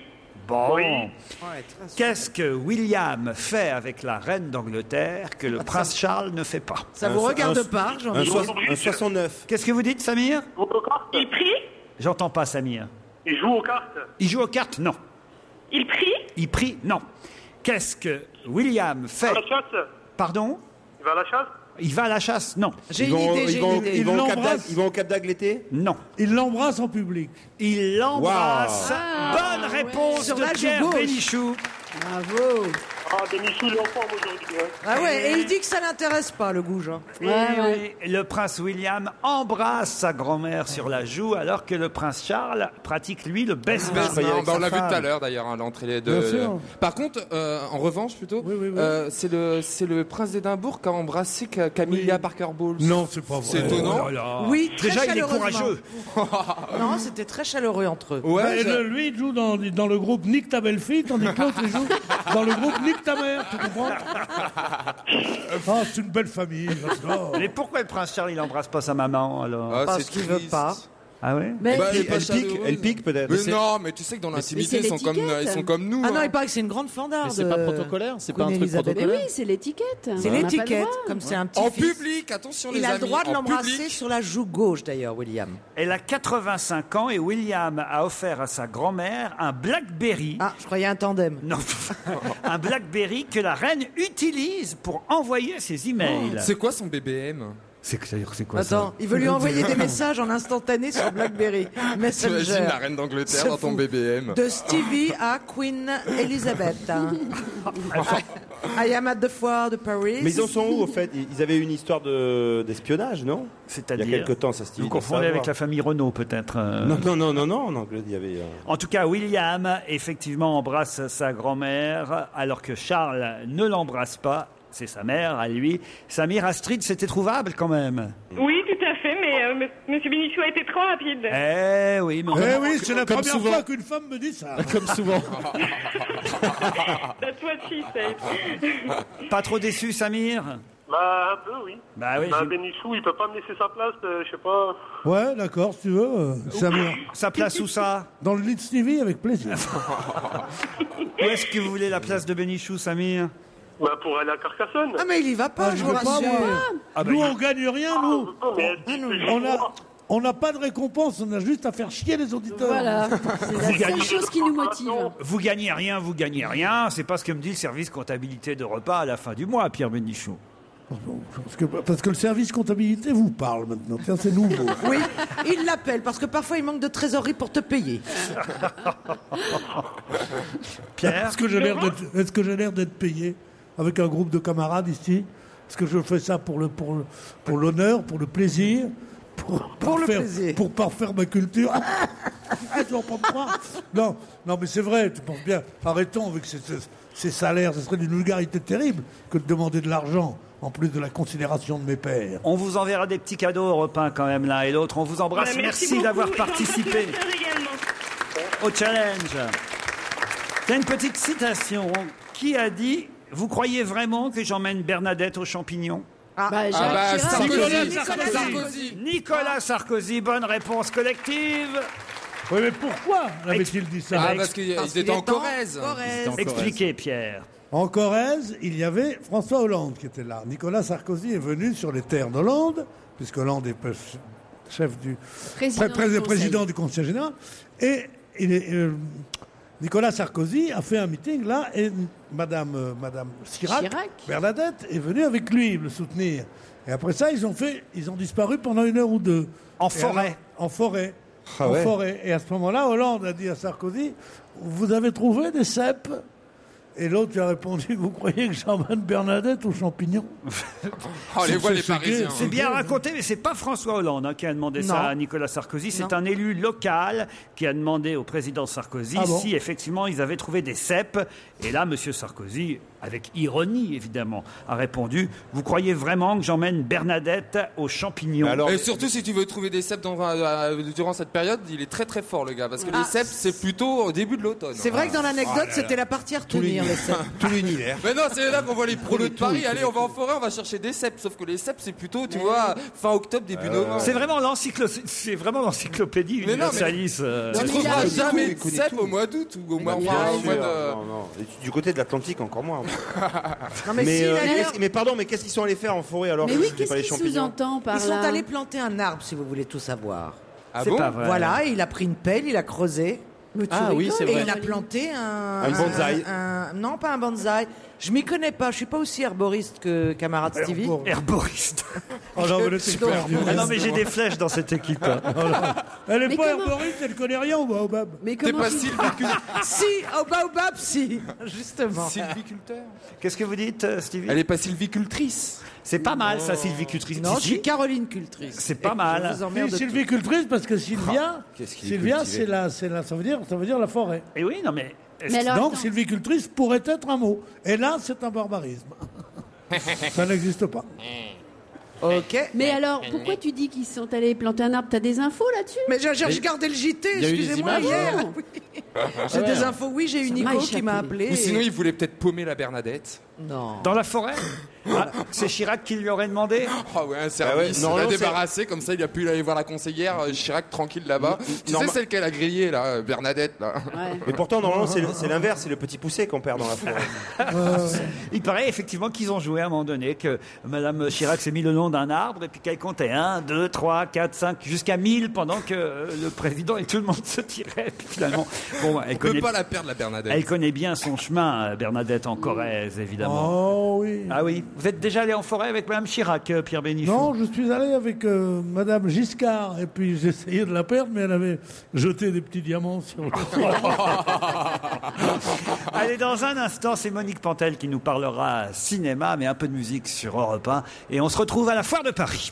Bon. Oui. Qu'est-ce que William fait avec la reine d'Angleterre que le prince Charles ne fait pas? Ça vous regarde pas, j'en ai Un soixante-neuf. Qu'est-ce que vous dites, Samir? Il prie. J'entends pas, Samir. Il joue aux cartes. Il joue aux cartes? Non. Il prie. Il prie? Non. Qu'est-ce que William fait? À la chasse. Pardon? Il va à la chasse. Il va à la chasse? Non. J'ai Ils une vont, idée, ils j'ai vont- une idée. ils vont au Cap l'embrasse. d'Agde- ils vont au Cap d'Agde l'été? Non. Il l'embrasse en public. Il l'embrasse. Ah, Bonne réponse Sur de la joue Pierre gauche. Bénichou. Bravo. Ah, Bénichou, il est en forme aujourd'hui. Hein. Ah ouais, et il dit que ça l'intéresse pas, le gouge. hein. Et oui, le prince William embrasse sa grand-mère sur la joue, alors que le prince Charles pratique, lui, le baisement. Baisse, croyais non, avec bah, on sa l'a vu tout à femme. l'heure d'ailleurs, hein, l'entrée les Bien deux. sûr. Par contre, euh, en revanche plutôt, Oui, oui, oui. euh, c'est le c'est le prince d'Édimbourg qui a embrassé Ca- Camilla Parker Bowles. Non, c'est pas vrai. C'est étonnant. Oh là là. Oui, très Déjà, il est chaleureusement. courageux. Non, c'était très chaleureux entre eux. Ouais, Bah, et ça- le- lui, il joue dans, dans le groupe Nick ta belle-fille, tandis que l'autre, il joue dans le groupe Nick ta mère, tu comprends? Ah, c'est une belle famille, j'adore. Mais pourquoi le prince Charles, il embrasse pas sa maman, alors? Ah, Parce c'est qu'il veut triste. pas. Ah ouais? Mais Bah, elle est Elle pas pique, chaleureuse. elle pique peut-être. Mais C'est- non, mais tu sais que dans l'intimité, c'est ils sont comme l'étiquette. ils sont comme nous. Ah non, hein. il paraît que c'est une grande fandard. Mais c'est de- pas protocolaire, c'est pas un Queen truc Elizabeth. Mais protocolaire. oui, c'est l'étiquette. C'est On n'a pas le l'étiquette, droit. comme c'est un petit En fils. public, attention Il les a amis. le droit de en l'embrasser public. sur la joue gauche, d'ailleurs, William. Elle a quatre-vingt-cinq ans et William a offert à sa grand-mère un Blackberry. Ah, je croyais un tandem. Non, un Blackberry que la reine utilise pour envoyer ses emails. C'est quoi son B B M? C'est c'est quoi Attends, il veut lui envoyer des messages en instantané sur BlackBerry T'imagines Messenger. la reine d'Angleterre C'est dans ton fou. B B M? De Stevie à Queen Elizabeth. I am at the foire de Paris. Mais ils en sont où au fait? Ils avaient une histoire de d'espionnage, non? Il y C'est-à-dire a quelque temps, ça se dit. Vous confondez avec la famille Renault, peut-être. euh. Non, non, non, non, non, en Angleterre, il y avait. euh, En tout cas, William, effectivement, embrasse sa grand-mère, alors que Charles ne l'embrasse pas. C'est sa mère, à lui. Samir, Astrid, c'était trouvable quand même. Oui, tout à fait, mais euh, M. Monsieur Bénichou a été trop rapide. Eh oui, mais Eh oui, c'est la Comme première souvent. fois qu'une femme me dit ça. Comme souvent. That's what she said. pas trop déçu, Samir? Bah, un peu, oui. Bah oui, Bah, je- Bénichou, il peut pas me laisser sa place, euh, je sais pas. Ouais, d'accord, si tu veux. euh, Samir. Sa place où ça? Dans le lit de Stevie, avec plaisir. Où est-ce que vous voulez la place de Bénichou, Samir? Bah, pour aller à Carcassonne. Ah, mais il y va pas, Ah, je je vous veux pas, rassure. moi. Ah bah, Nous, il- on gagne rien, nous. Non, mais Ah, non. On a, on n'a pas de récompense, on a juste à faire chier les auditeurs. Voilà, c'est la seule gagnez. chose qui nous motive. Vous gagnez rien, vous gagnez rien. C'est pas ce que me dit le service comptabilité de repas à la fin du mois, Pierre Bénichou. Parce que, parce que le service comptabilité vous parle maintenant. Tiens, c'est nouveau. Oui, il l'appelle parce que parfois il manque de trésorerie pour te payer. Pierre, Est-ce que j'ai l'air d'être, est-ce que j'ai l'air d'être payé avec un groupe de camarades ici? Est-ce que je fais ça pour le, pour le- pour l'honneur, pour le plaisir, pour, Pour le faire, plaisir. pour parfaire ma culture? Tu vas pas me croire. Non, non, mais c'est vrai. Tu penses bien. Arrêtons avec ces, ces- ces salaires. Ce serait d'une vulgarité terrible que de demander de l'argent en plus de la considération de mes pères. on vous enverra des petits cadeaux au repas quand même l'un et l'autre. On vous embrasse. Voilà, merci beaucoup. d'avoir J'en participé passe ma sœur également. au challenge. Il y a une petite citation. Qui a dit « Vous croyez vraiment que j'emmène Bernadette aux champignons ?» Bah, Jacques Ah bah, Chirac. Sarkozy. Nicolas Nicolas Sarkozy. Sarkozy. Nicolas Sarkozy, bonne réponse collective. Oui, mais pourquoi avait-il dit ça? Ah, parce qu'ils Parce étaient qu'il en est en Corrèze. Corrèze. Expliquez, Pierre. En Corrèze, il y avait François Hollande qui était là. Nicolas Sarkozy est venu sur les terres d'Hollande, puisque Hollande est pe- chef du Président pré- pré- du président Conseil. du Conseil général. Et il est, euh, Nicolas Sarkozy a fait un meeting là, et Madame, euh, Madame Chirac, Chirac. Bernadette, est venue avec lui le soutenir. Et après ça, ils ont fait, ils ont disparu pendant une heure ou deux. En Et forêt. alors- En forêt. Ah en ouais. forêt. Et à ce moment-là, Hollande a dit à Sarkozy, vous avez trouvé des cèpes? Et l'autre lui a répondu, vous croyez que j'emmène Bernadette aux champignons? Oh, les voix, les C'est- c'est Parisiens. gay, C'est bien raconté, mais c'est pas François Hollande hein, qui a demandé Non. ça à Nicolas Sarkozy. C'est Non. un élu local qui a demandé au président Sarkozy Ah bon si effectivement ils avaient trouvé des cèpes. Et là, Monsieur Sarkozy avec ironie évidemment, a répondu « Vous croyez vraiment que j'emmène Bernadette aux champignons ?» Alors, et surtout, si tu veux trouver des cèpes dans, euh, durant cette période, il est très très fort, le gars. Parce que Ah. les cèpes, c'est plutôt au début de l'automne. C'est vrai que dans l'anecdote, c'était la partie à retenir, les cèpes. Tout l'univers. Mais non, c'est là qu'on voit les prolos de Paris. Allez, on va en forêt, on va chercher des cèpes. Sauf que les cèpes, c'est plutôt, tu vois, fin octobre, début novembre. C'est vraiment, l'encyclo- c'est vraiment l'encyclopédie Mais non, mais- universalis. euh. Tu Non, trouveras mais il y a- jamais il de connaît cèpes tout. au mois d'août ou au mois Bien au mois sûr. de. Non, non. Et du côté de l'Atlantique, encore moins. Non, mais si, euh, d'ailleurs- qu'est-ce- mais pardon, mais qu'est-ce qu'ils sont allés faire en forêt alors Mais que oui, c'était qu'est-ce pas les qu'il champignons sous-entend par Ils sont là allés planter un arbre, si vous voulez tout savoir. Ah C'est bon pas vrai. Voilà, il a pris une pelle, il a creusé. Mais tu Ah oui, rigoles, c'est Et vrai. il a planté un... Un bonsaï. un- non, pas un bonsaï. Je m'y connais pas. Je suis pas aussi herboriste que camarade Stevie. Herbor- Herboriste. Oh non, mais là, c'est super dur. Ah non, mais j'ai des flèches dans cette équipe. Elle est Mais pas comment- herboriste, elle connaît rien au baobab. Mais T'es comment pas tu- sylviculteur. Si, au baobab, si. Justement. Sylviculteur. Qu'est-ce que vous dites, euh, Stevie Elle est pas sylvicultrice. C'est pas mal, ça, sylvicultrice. Non, je Si, suis Caroline Cultrice. C'est pas Je mal. vous emmerde Oui, de sylvicultrice, parce que Sylvia, qu'est-ce qu'il est Sylvia, cultivé. c'est la, c'est la, ça veut dire, ça veut dire la forêt. Et oui, non, mais. est-ce Mais que- alors, Donc, attends. sylvicultrice pourrait être un mot. Et là, c'est un barbarisme. Ça n'existe pas. Ok. Mais alors, pourquoi tu dis qu'ils sont allés planter un arbre? T'as des infos là-dessus? Mais j'ai j'ai regardé le J T, il y a eu des excusez-moi, images, hier. hein Oui. J'ai des infos, oui, j'ai eu Ça Nico m'a qui m'a échappé. appelé. Ou sinon, et- il voulait peut-être paumer la Bernadette. Non. Dans la forêt Ah, c'est Chirac qui lui aurait demandé. Ah ouais, un Ah service. ouais, non, il l'a non, c'est- débarrassé, comme ça il a pu aller voir la conseillère euh, Chirac tranquille là-bas. Tu Norma- sais celle qu'elle a grillée là, euh, Bernadette là. Ouais. Et pourtant, normalement, c'est le- c'est l'inverse, c'est le petit poussé qu'on perd dans la forêt. Il paraît effectivement qu'ils ont joué à un moment donné, que Madame Chirac s'est mis le long d'un arbre et puis qu'elle comptait un, deux, trois, quatre, cinq, jusqu'à mille pendant que euh, le président et tout le monde se tiraient. Puis finalement, bon, elle On peut connaît, pas la perdre la Bernadette. elle connaît bien son chemin, euh, Bernadette en Corrèze, évidemment. Oh oui. Ah oui. Vous êtes déjà allé en forêt avec Madame Chirac, euh, Pierre Bénichou? Non, je suis allé avec euh, Madame Giscard et puis j'ai essayé de la perdre, mais elle avait jeté des petits diamants sur le Allez, dans un instant, c'est Monique Pantel qui nous parlera cinéma, mais un peu de musique sur Europe un. Et on se retrouve à la Foire de Paris.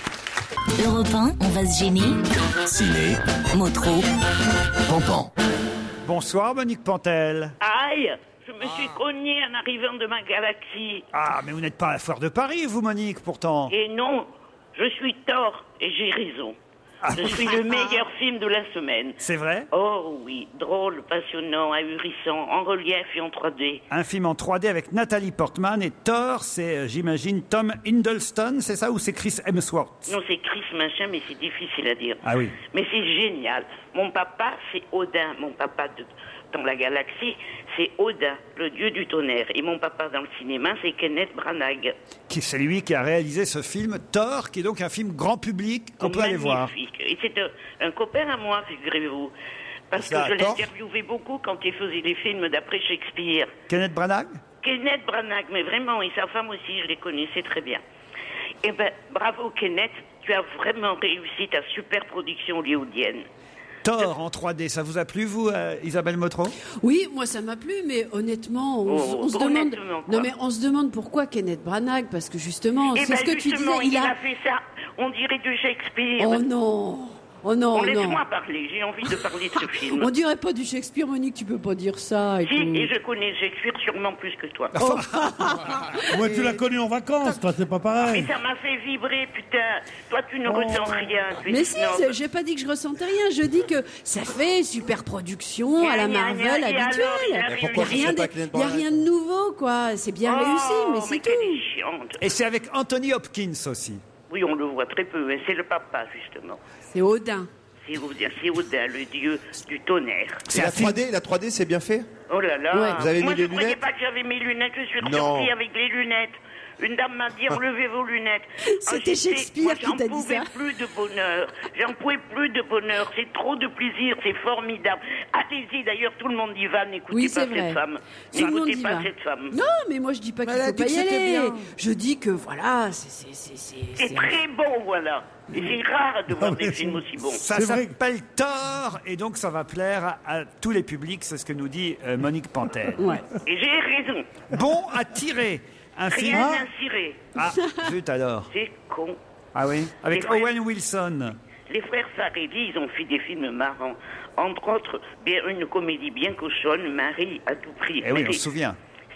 Europe un, on va se gêner. Ciné, Motro. Pampan. Bonsoir, Monique Pantel. Aïe, je me suis cognée en arrivant de ma galaxie. Ah, mais vous n'êtes pas à la Foire de Paris, vous, Monique, pourtant. Et non, je suis tort et j'ai raison. Je suis le meilleur film de la semaine. C'est vrai? Oh oui, drôle, passionnant, ahurissant, en relief et en trois D. Un film en trois D avec Nathalie Portman et Thor, c'est, euh, j'imagine, Tom Hiddleston, c'est ça, ou c'est Chris Hemsworth? Non, c'est Chris machin, mais c'est difficile à dire. Ah oui. Mais c'est génial. Mon papa, c'est Odin. Mon papa de- dans la galaxie, c'est Odin, le dieu du tonnerre. Et mon papa dans le cinéma, c'est Kenneth Branagh. Qui- C'est lui qui a réalisé ce film, Thor, qui est donc un film grand public qu'on peut aller voir. Magnifique. Et c'est un, un copain à moi, figurez-vous. Parce Ça, que je Thor l'interviewais beaucoup quand il faisait des films d'après Shakespeare. Kenneth Branagh? Kenneth Branagh, mais vraiment, et sa femme aussi, je les connaissais très bien. Eh ben, bravo Kenneth, tu as vraiment réussi ta super production hollywoodienne. Thor en trois D, ça vous a plu, vous, euh, Isabelle Motro? Oui, moi ça m'a plu, mais honnêtement, on, Oh, se- on se demande. honnêtement, quoi. Non, mais on se demande pourquoi Kenneth Branagh, parce que justement, Eh c'est ben, ce que tu disais. justement, Il il a. a fait ça, on dirait du Shakespeare. Oh non, oh non, Bon, non. laisse-moi parler, j'ai envie de parler de ce film. On dirait pas du Shakespeare, Monique. Tu peux pas dire ça. Et Si, tout. et je connais Shakespeare sûrement plus que toi. Oh. Ouais, tu l'as connu en vacances, toi, c'est pas Mais pareil. ça m'a fait vibrer, putain. Toi, tu ne ressens rien. tu es Mais si, snob. c'est- j'ai pas dit que je ressentais rien. Je dis que ça fait super production à la Gna, gna, Marvel gna, et alors, habituelle. il a Il pourquoi n'y a, c'est pas rien Kenneth de- y a Branagh rien de nouveau, quoi. C'est bien Oh, réussi, mais c'est mais tout. quelle est chiante. Et c'est avec Anthony Hopkins aussi. Oui, on le voit très peu, mais c'est le papa, justement. C'est Odin. C'est Odin, c'est Odin, le dieu du tonnerre. Et la trois D, la trois D, c'est bien fait? Oh là là. Ouais. Vous avez Moi, mis je les croyais lunettes? pas que j'avais mes lunettes. Je suis Non. ressortie avec les lunettes. Une dame m'a dit, relevez vos lunettes. C'était Ah, j'étais- Shakespeare moi, qui t'a dit J'en pouvais ça. plus de bonheur. J'en pouvais plus de bonheur. C'est trop de plaisir. C'est formidable. Allez-y, d'ailleurs, tout le monde y va. N'écoutez Oui, pas c'est vrai. cette femme. Tout le monde N'écoutez y pas va. cette femme. Non, mais moi je dis pas qu'il Elle a faut dit pas que y c'était aller. bien. Je dis que voilà, c'est c'est c'est c'est. C'est c'est- très bon, voilà. Et c'est rare de voir des films aussi bons. Ça s'appelle Thor, et donc ça va plaire à, à tous les publics, c'est ce que nous dit euh, Monique Pantel. Ouais. Et j'ai raison. Bon à tirer. Un film. Rien à cirer. Ah, zut alors. C'est con. Ah oui, avec Les frères- Owen Wilson. Les frères Farrelly, ils ont fait des films marrants. Entre autres, bien, une comédie bien cochonne, Marie à tout prix. Eh oui, Mais on c'est- se souvient.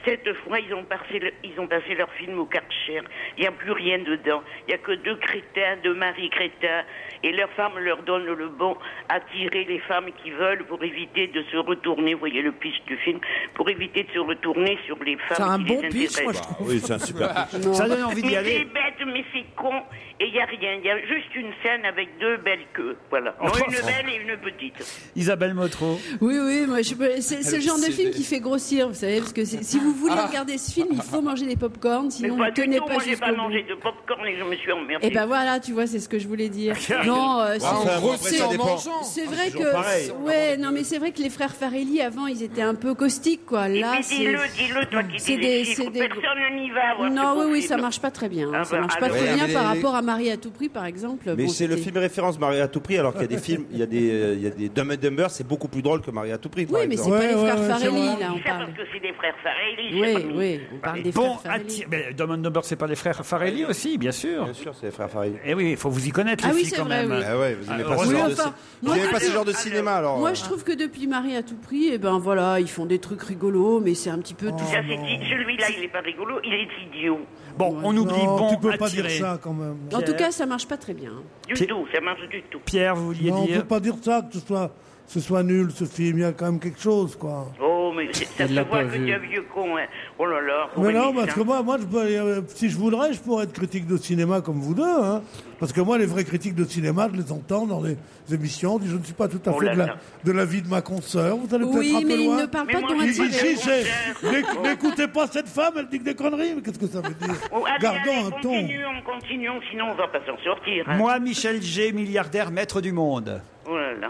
Cette fois, ils ont passé, le- ils ont passé leur film au Karcher. Il n'y a plus rien dedans. Il n'y a que deux crétins, deux maris crétins. Et leurs femmes leur donnent le bon à tirer les femmes qui veulent pour éviter de se retourner. Vous voyez le pitch du film. Pour éviter de se retourner sur les femmes C'est un qui bon les pitch, intéressent. moi, je trouve. Oui, c'est un super pitch. Ça donne envie d'y Mais aller. c'est bête, mais c'est con. Et il n'y a rien. Il y a juste une scène avec deux belles queues. Voilà. Non, Oh, une oh. belle et une petite. Isabelle Motro. Oui, oui, moi, je peux- c'est c'est le genre de obsédée. film qui fait grossir, vous savez, parce que c'est- si vous voulez Ah. regarder ce film, il faut manger des pop-corn, Mais sinon pas ne du tenez tout. pas Moi, j'ai jusqu'au pas bout. mangé de popcorn et je me suis emmerdée. Et ben voilà, tu vois, c'est ce que je voulais dire. Non, euh, c'est- on après, grossit ça en dépend. mangeant. c'est vrai toujours pareil. que, ouais, non, mais c'est vrai que les frères Farelli avant, ils étaient un peu caustiques, quoi. Et Là, puis c'est. dis-le, dis-le, toi qui c'est dis des- les chiffres. c'est des- Personne n'y va voir Non, ce oui, beau oui, film. ça marche pas très bien. Ah ça ben, marche pas alors- très Ouais, bien mais par les- rapport à Marie à tout prix, par exemple. Mais Bon, c'est le c'était- film référence Marie à tout prix, alors qu'il y a des films, il y a des, euh, il y a des Dumb and Dumber, c'est beaucoup plus drôle que Marie à tout prix. par Oui, mais c'est exemple. pas les Ouais, frères ouais, Farelli, c'est vrai. là, on C'est ça parle. parce que c'est des frères Farelli. Oui, c'est pas- oui, on parle des Bon, frères Farelli. atti- mais Dumb and Dumber, c'est pas les frères Farelli aussi, bien sûr. Bien sûr, c'est les frères Farelli. Eh oui, il faut vous y connaître, les Ah oui, filles, c'est quand vrai, même. oui. Ah ouais, vous aimez Ah, pas, ce Oui, genre, de... enfin, vous moi, aimez pas ce genre de alors, cinéma, alors Moi, euh, je trouve que depuis Marie à tout prix, eh ben voilà, ils font des trucs rigolos, mais c'est un petit peu tout. Ça, c'est dit- Celui-là, il est pas rigolo, il est idiot. Bon, on oublie Non, bon tu peux pas dire attiré. ça quand même. En tout cas, ça marche pas très bien. Du Pierre- tout, ça marche du tout. Pierre, vous vouliez Non, on dire peut pas dire ça, que ce soit, ce soit nul ce film. Il y a quand même quelque chose, quoi. Oh, mais c'est- ça Elle se l'a voit pas que vu. tu es un vieux con. Hein. Oh là là. Mais non, Aurélie, parce que ça. moi, moi je peux, euh, si je voudrais, je pourrais être critique de cinéma comme vous deux. Hein. Parce que moi, les vrais critiques de cinéma, je les entends dans les émissions. On dit, je ne suis pas tout à Oh fait là de la, là. de la vie de ma consoeur. Vous allez Oui, peut-être un mais peu il loin. ne parle Mais pas moi, de ton je Ici, dis- ici, c'est n'éc- n'écoutez pas cette femme, elle dit que des conneries. Mais qu'est-ce que ça veut dire Oh, allez, Gardons allez, un ton. continuons, continuons, sinon on va pas s'en sortir. Hein. Moi, Michel G, milliardaire, maître du monde. Oh là là.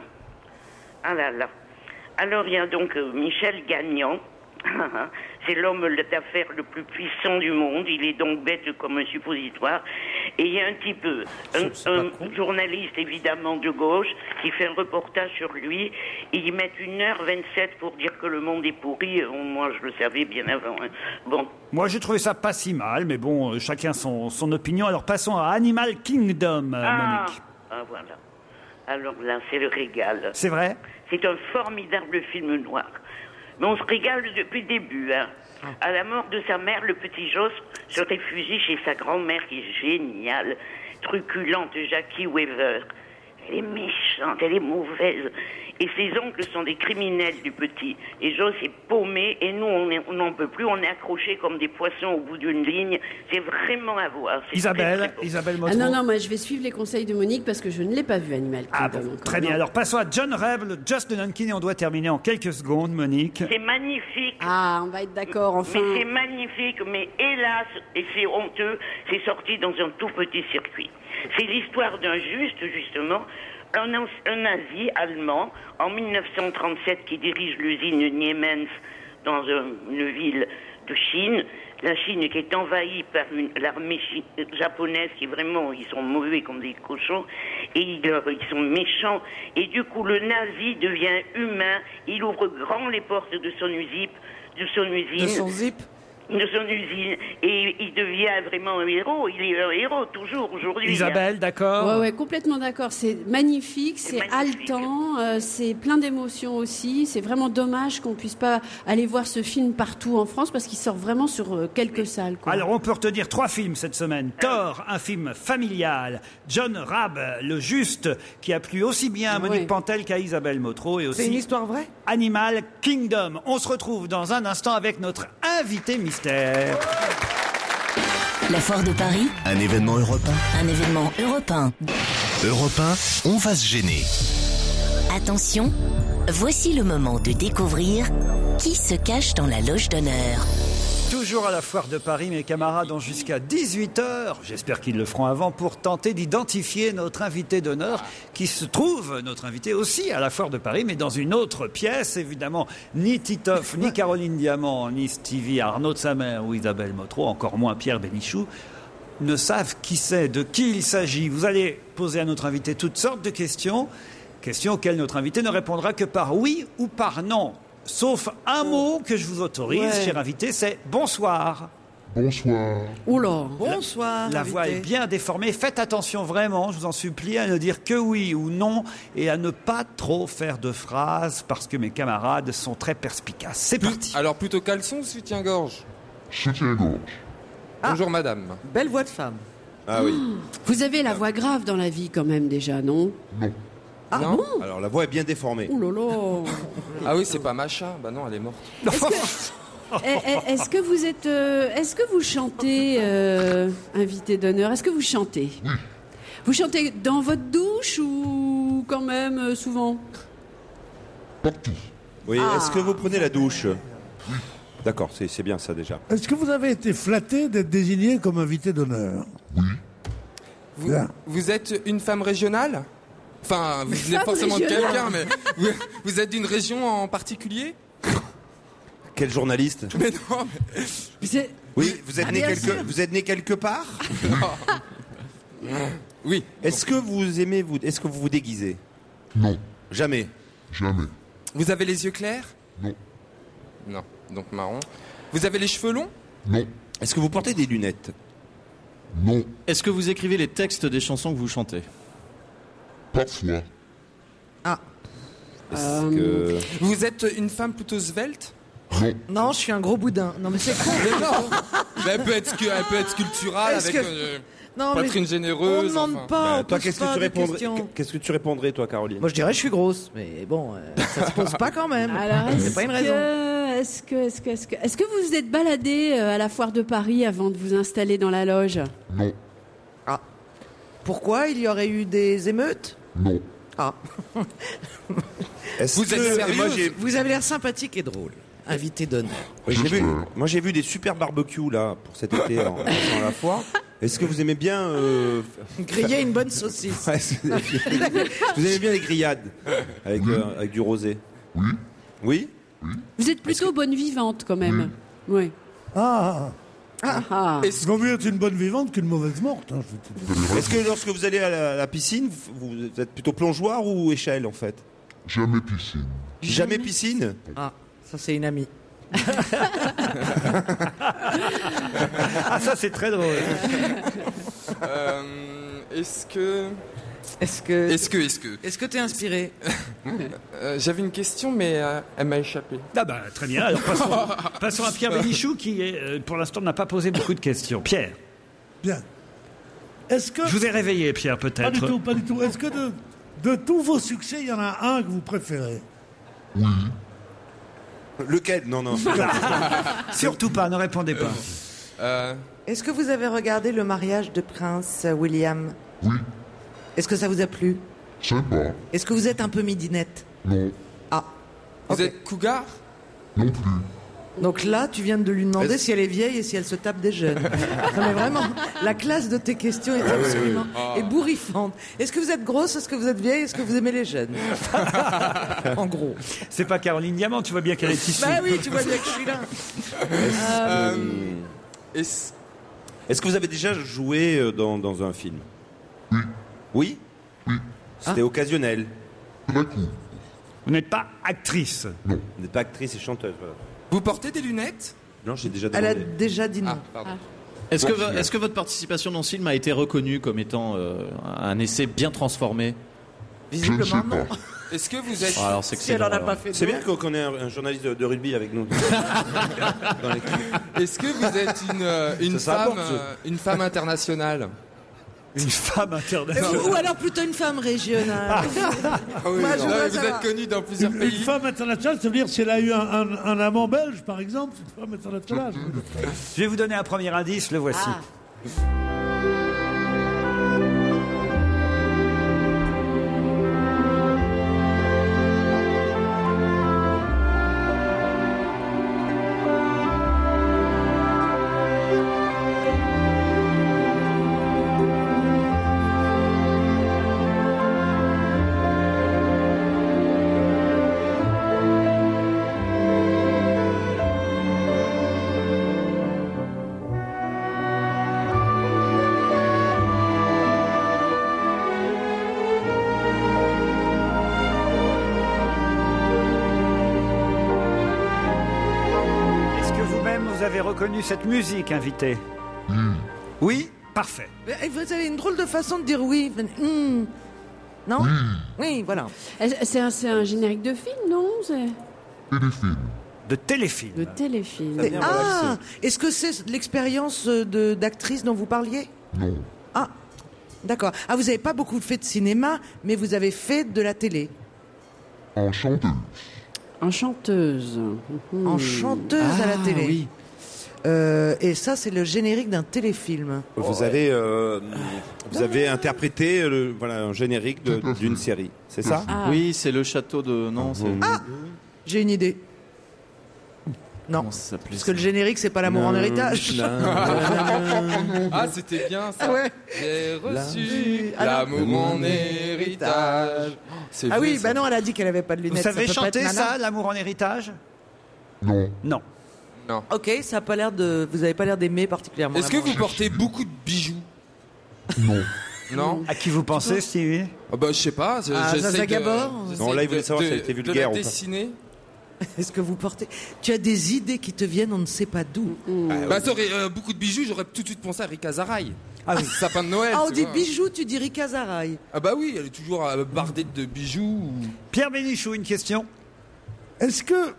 Ah là là. Alors, il y a donc euh, Michel Gagnon. C'est l'homme d'affaires le plus puissant du monde. Il est donc bête comme un suppositoire. Et il y a un type, euh, un, un journaliste évidemment de gauche, qui fait un reportage sur lui. Et ils mettent une heure vingt-sept pour dire que le monde est pourri. Euh, Moi, je le savais bien avant. Hein. Bon. Moi, j'ai trouvé ça pas si mal, mais bon, euh, chacun son, son opinion. Alors, passons à Animal Kingdom, euh, Ah, Monique. ah, voilà. Alors là, c'est le régal. C'est vrai? C'est un formidable film noir. Mais on se régale depuis le début. Hein. À la mort de sa mère, le petit Jos se réfugie chez sa grand-mère qui est géniale, truculente Jackie Weaver. Elle est méchante, elle est mauvaise. Et ses oncles sont des criminels du petit. Et Jos est paumé, et nous, on est- on n'en peut plus. On est accrochés comme des poissons au bout d'une ligne. C'est vraiment à voir. C'est Isabelle, très, très beau. Isabelle Ah Motro. non, non, moi je vais suivre les conseils de Monique parce que je ne l'ai pas vu, Animal Kingdom. Ah bon, encore. très bien. Non. Alors, passons à John Reb, le Just de Nankin, et on doit terminer en quelques secondes, Monique. C'est magnifique. Ah, on va être d'accord, enfin. Mais c'est magnifique, mais hélas, et c'est honteux, c'est sorti dans un tout petit circuit. C'est l'histoire d'un juste, justement, un, an- un nazi allemand, en mille neuf cent trente-sept, qui dirige l'usine Niemens dans un- une ville de Chine. La Chine qui est envahie par une- l'armée chi- japonaise qui vraiment, ils sont mauvais comme des cochons, et ils, leur- ils sont méchants. Et du coup, le nazi devient humain, il ouvre grand les portes de son usine, de son usine. De son zip de son usine, et il devient vraiment un héros. Il est un héros toujours aujourd'hui. Isabelle, d'accord? Ouais, ouais, complètement d'accord. C'est magnifique, c'est magnifique. haletant, euh, c'est plein d'émotions aussi. C'est vraiment dommage qu'on puisse pas aller voir ce film partout en France parce qu'il sort vraiment sur euh, quelques salles. Quoi. Alors, on peut retenir trois films cette semaine. Thor, un film familial. John Rabb, le juste, qui a plu aussi bien à Monique Ouais. Pantel qu'à Isabelle Motro. Et C'est une aussi histoire vraie Animal Kingdom. On se retrouve dans un instant avec notre invité mystère. La foire de Paris, Un événement européen. un événement européen. Europe un, on va se gêner. Attention, voici le moment de découvrir qui se cache dans la loge d'honneur. Toujours à la foire de Paris, mes camarades ont jusqu'à dix-huit heures, j'espère qu'ils le feront avant, pour tenter d'identifier notre invité d'honneur, qui se trouve, notre invité aussi à la foire de Paris, mais dans une autre pièce, évidemment. Ni Titoff, ni Caroline Diamant, ni Stevie, Arnaud de Samer ou Isabelle Motro, encore moins Pierre Bénichou, ne savent qui c'est, de qui il s'agit. Vous allez poser à notre invité toutes sortes de questions, questions auxquelles notre invité ne répondra que par oui ou par non. Sauf un mot que je vous autorise, Ouais. cher invité, c'est bonsoir. Bonsoir. Oula, bonsoir. La voix est bien déformée. Faites attention vraiment, je vous en supplie, à ne dire que oui ou non et à ne pas trop faire de phrases parce que mes camarades sont très perspicaces. C'est parti. Alors plutôt caleçon ou soutien-gorge? Soutien-gorge. Bonjour madame. Belle voix de femme. Ah oui. Vous avez la voix grave dans la vie quand même déjà, non? Non. Ah Non. bon? Alors la voix est bien déformée. Ouh là là. Ah oui, c'est pas machin. Bah non, elle est morte. Est-ce que, est- est- est-ce que vous êtes, euh, est-ce que vous chantez, euh, invité d'honneur? Est-ce que vous chantez? Oui. Vous chantez dans votre douche ou quand même euh, souvent? Partout. Oui, Ah. est-ce que vous prenez la douche? D'accord, c'est c'est bien ça déjà. Est-ce que vous avez été flatté d'être désigné comme invité d'honneur? Vous, Bien. vous êtes une femme régionale? Enfin, vous venez Femme forcément de régionale. quelqu'un, mais vous, vous êtes d'une région en particulier? Quel journaliste? Mais non, mais... Vous êtes- Oui, vous êtes, Ah, né bien quelque, sûr. vous êtes né quelque part? Oui. Est-ce que vous aimez vous Est-ce que vous vous déguisez? Non. Jamais. Jamais. Vous avez les yeux clairs? Non. Non, donc marron. Vous avez les cheveux longs? Non. Est-ce que vous portez des lunettes? Non. Est-ce que vous écrivez les textes des chansons que vous chantez? Parfois. Ah. Est-ce Euh, que... Vous êtes une femme plutôt svelte? Non. Non, je suis un gros boudin. Non, mais c'est con. Mais non. Mais elle peut être, scu- elle peut être sculpturale Est-ce avec que- euh, Non, mais poitrine on généreuse. demande enfin. pas. Bah, on toi, pose qu'est-ce que pas tu de répondrais questions. Qu'est-ce que tu répondrais, toi, Caroline? Moi, je dirais je suis grosse, mais bon, euh, ça se pose pas quand même. Alors, est-ce c'est pas une raison. que, est-ce que, est-ce que, est-ce que, est-ce que vous vous êtes baladé euh, à la foire de Paris avant de vous installer dans la loge? Non. Ah. Pourquoi il y aurait eu des émeutes? Non. Ah. Est-ce Vous êtes que- sérieuse? moi, j'ai... Vous avez l'air sympathique et drôle. Invité d'honneur. Oui, j'ai vu, J'espère. moi j'ai vu des super barbecues là pour cet été en, en la foire. Est-ce que vous aimez bien euh, Griller une bonne saucisse. ouais, c'est- vous aimez bien les grillades avec, euh, avec du rosé? Oui. Oui. Vous êtes plutôt bonne vivante quand même. Oui. Ah, Ah, ah. il vaut mieux être une bonne vivante qu'une mauvaise morte. hein, je te dis. Est-ce que lorsque vous allez à la, à la piscine, vous, vous êtes plutôt plongeoir ou échelle en fait? Jamais piscine. Jamais piscine? Ah, ça c'est une amie. Ah, ça, c'est très drôle. Euh, est-ce que, Est-ce que. est-ce que, est-ce que, Est-ce que t'es inspiré? Euh, j'avais une question, mais euh, elle m'a échappé. Ah bah, très bien. Alors, passons, passons à Pierre Bénichou qui, est, euh, pour l'instant, n'a pas posé beaucoup de questions. Pierre, Bien. Est-ce que. je vous ai réveillé, Pierre, Pas du peut-être. tout, pas du tout. Est-ce que de, de tous vos succès, il y en a un que vous préférez? Oui. Lequel? Non, non. Surtout pas, ne répondez pas. Euh, Est-ce que vous avez regardé le mariage de Prince William? Oui. Est-ce que ça vous a plu? Sympa. Est-ce que vous êtes un peu midinette? Non. Ah. vous Ok. êtes cougar? Non plus. Donc là, tu viens de lui demander Est-ce- si elle est vieille et si elle se tape des jeunes. Non mais vraiment, la classe de tes questions est absolument ébouriffante. Est-ce que vous êtes grosse? Est-ce que vous êtes vieille? Est-ce que vous aimez les jeunes? En gros. C'est pas Caroline Diamant, tu vois bien qu'elle est issue. Bah oui, tu vois bien que je suis là. Euh, est-ce- Est-ce que vous avez déjà joué euh, dans, dans un film? Oui. Oui. Oui. C'était occasionnel. Très court. Vous n'êtes pas actrice. Vous n'êtes pas actrice et chanteuse. voilà. Vous portez des lunettes? Non, j'ai déjà Elle a demandé. déjà dit non. Ah, pardon. Est-ce que, Bon, vo- est-ce que votre participation dans ce film a été reconnue comme étant euh, un essai bien transformé? Je ne Visiblement sais non. pas. Est-ce que vous êtes... Ah, alors c'est Si elle en a excellent, pas alors. fait C'est bien d'autres. qu'on qu'on ait un, un journaliste de, de rugby avec nous. Dans l'équipe. Est-ce que vous êtes une, euh, une, Ça, ça femme, apporte, ça. euh, une femme internationale? Une femme internationale. Ou alors plutôt une femme régionale. Ah oui, Moi, je non, voudrais mais vous savoir. êtes connu dans plusieurs Une, une pays. femme internationale, ça veut dire si elle a eu un, un, un amant belge, par exemple, c'est une femme internationale. Je vais vous donner un premier indice, le voici. Ah. avez reconnu cette musique, invité? Oui, parfait. Mais vous avez une drôle de façon de dire oui. Hmm. Non? Oui, voilà. C'est un, c'est un générique de film, non? C'est... Téléfilm. De téléfilm. De téléfilm. C'est- Ah, est-ce que c'est l'expérience de, d'actrice dont vous parliez? Non. Ah, d'accord. Ah, vous n'avez pas beaucoup fait de cinéma, mais vous avez fait de la télé. En chanteuse. En chanteuse. Mhm. En chanteuse à la Ah, télé. oui. Euh, et ça, c'est le générique d'un téléfilm. Vous avez, euh, vous avez interprété le, voilà, un générique de- d'une série, c'est ça? Ah. Oui, c'est le château de. Non, c'est. Ah, j'ai une idée. Non, Comment ça s'appelait, parce que le générique, c'est pas l'amour en héritage. Ah, c'était bien ça. Ah ouais. J'ai reçu Ah non. l'amour en héritage. C'est Ah vrai, oui, ça. bah non, elle a dit qu'elle avait pas de Vous lunettes. savez ça peut pas chanter être Nana. ça, l'amour en héritage? Non. Non. Non. Ok, ça a pas l'air de. Vous avez pas l'air d'aimer particulièrement. Est-ce que vous portez beaucoup de bijoux? Non. Non. À qui vous pensez, Stevie? Ah bah je sais pas. je- Ah, j'essaie Zaza de- Gabor j'essaie Non, là, il voulait de- savoir si de- elle était de vulgaire la ou pas. dessiner. Est-ce que vous portez. Tu as des idées qui te viennent, on ne sait pas d'où. Bah ça aurait euh, beaucoup de bijoux, j'aurais tout de suite pensé à Rika Zaraï. Ah oui. Sapin de Noël. Ah, on tu dit vois. bijoux, tu dis Rika Zaraï. Ah bah oui, elle est toujours euh, bardée de bijoux. Pierre Bénichou, une question. Est-ce que,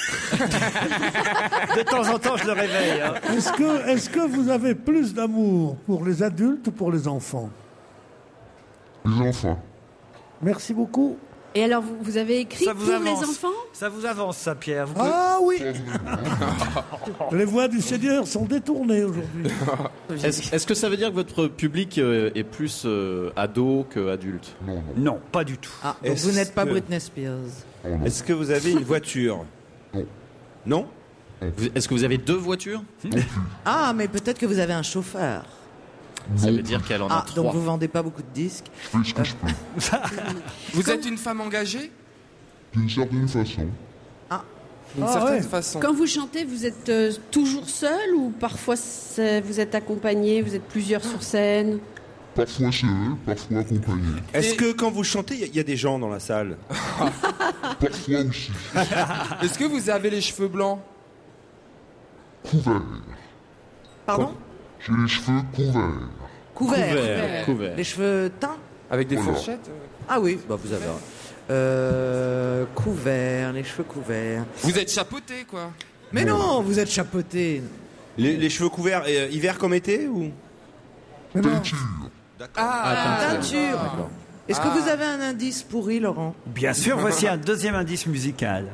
De temps en temps, je le réveille. hein. est-ce que, est-ce que vous avez plus d'amour pour les adultes ou pour les enfants? Les enfants. Merci beaucoup. Et alors, vous, vous avez écrit Ça vous pour avance. les enfants? Ça vous avance, ça, Pierre. Vous pouvez- Ah oui. Les voix du Seigneur sont détournées aujourd'hui. Est-ce est-ce que ça veut dire que votre public euh, est plus euh, ado qu'adulte? Non, non. Non, pas du tout. Ah, donc Est-ce vous n'êtes pas que- Britney Spears. Oh, non. Est-ce que vous avez une voiture? Non. Non? Vous- Est-ce que vous avez deux voitures? Ah, mais peut-être que vous avez un chauffeur. Ça Non. veut dire qu'elle en a Ah, donc trois. vous vendez pas beaucoup de disques. Je fais ce que je peux. Vous êtes une femme engagée? D'une certaine façon. D'une Ah certaine ouais. façon. Quand vous chantez, vous êtes euh, toujours seul ou parfois c'est- vous êtes accompagné, vous êtes plusieurs sur scène? Parfois seul, parfois accompagné. Est-ce que quand vous chantez, il y a- il y, a des gens dans la salle? Parfois aussi. Est-ce que vous avez les cheveux blancs? Couvert. Pardon? J'ai les cheveux couverts. Couvert. Couvert, couvert. Les cheveux teints? Avec des Voilà. fourchettes? Ah oui, bah vous avez. Euh, couvert, les cheveux couverts. Vous êtes chapeauté quoi? Mais non, vous êtes chapeauté. Les, les cheveux couverts, euh, hiver comme été ou? Teinture. Ah, Teinture. Est-ce que vous avez un indice pourri, Laurent? Bien sûr, voici un deuxième indice musical.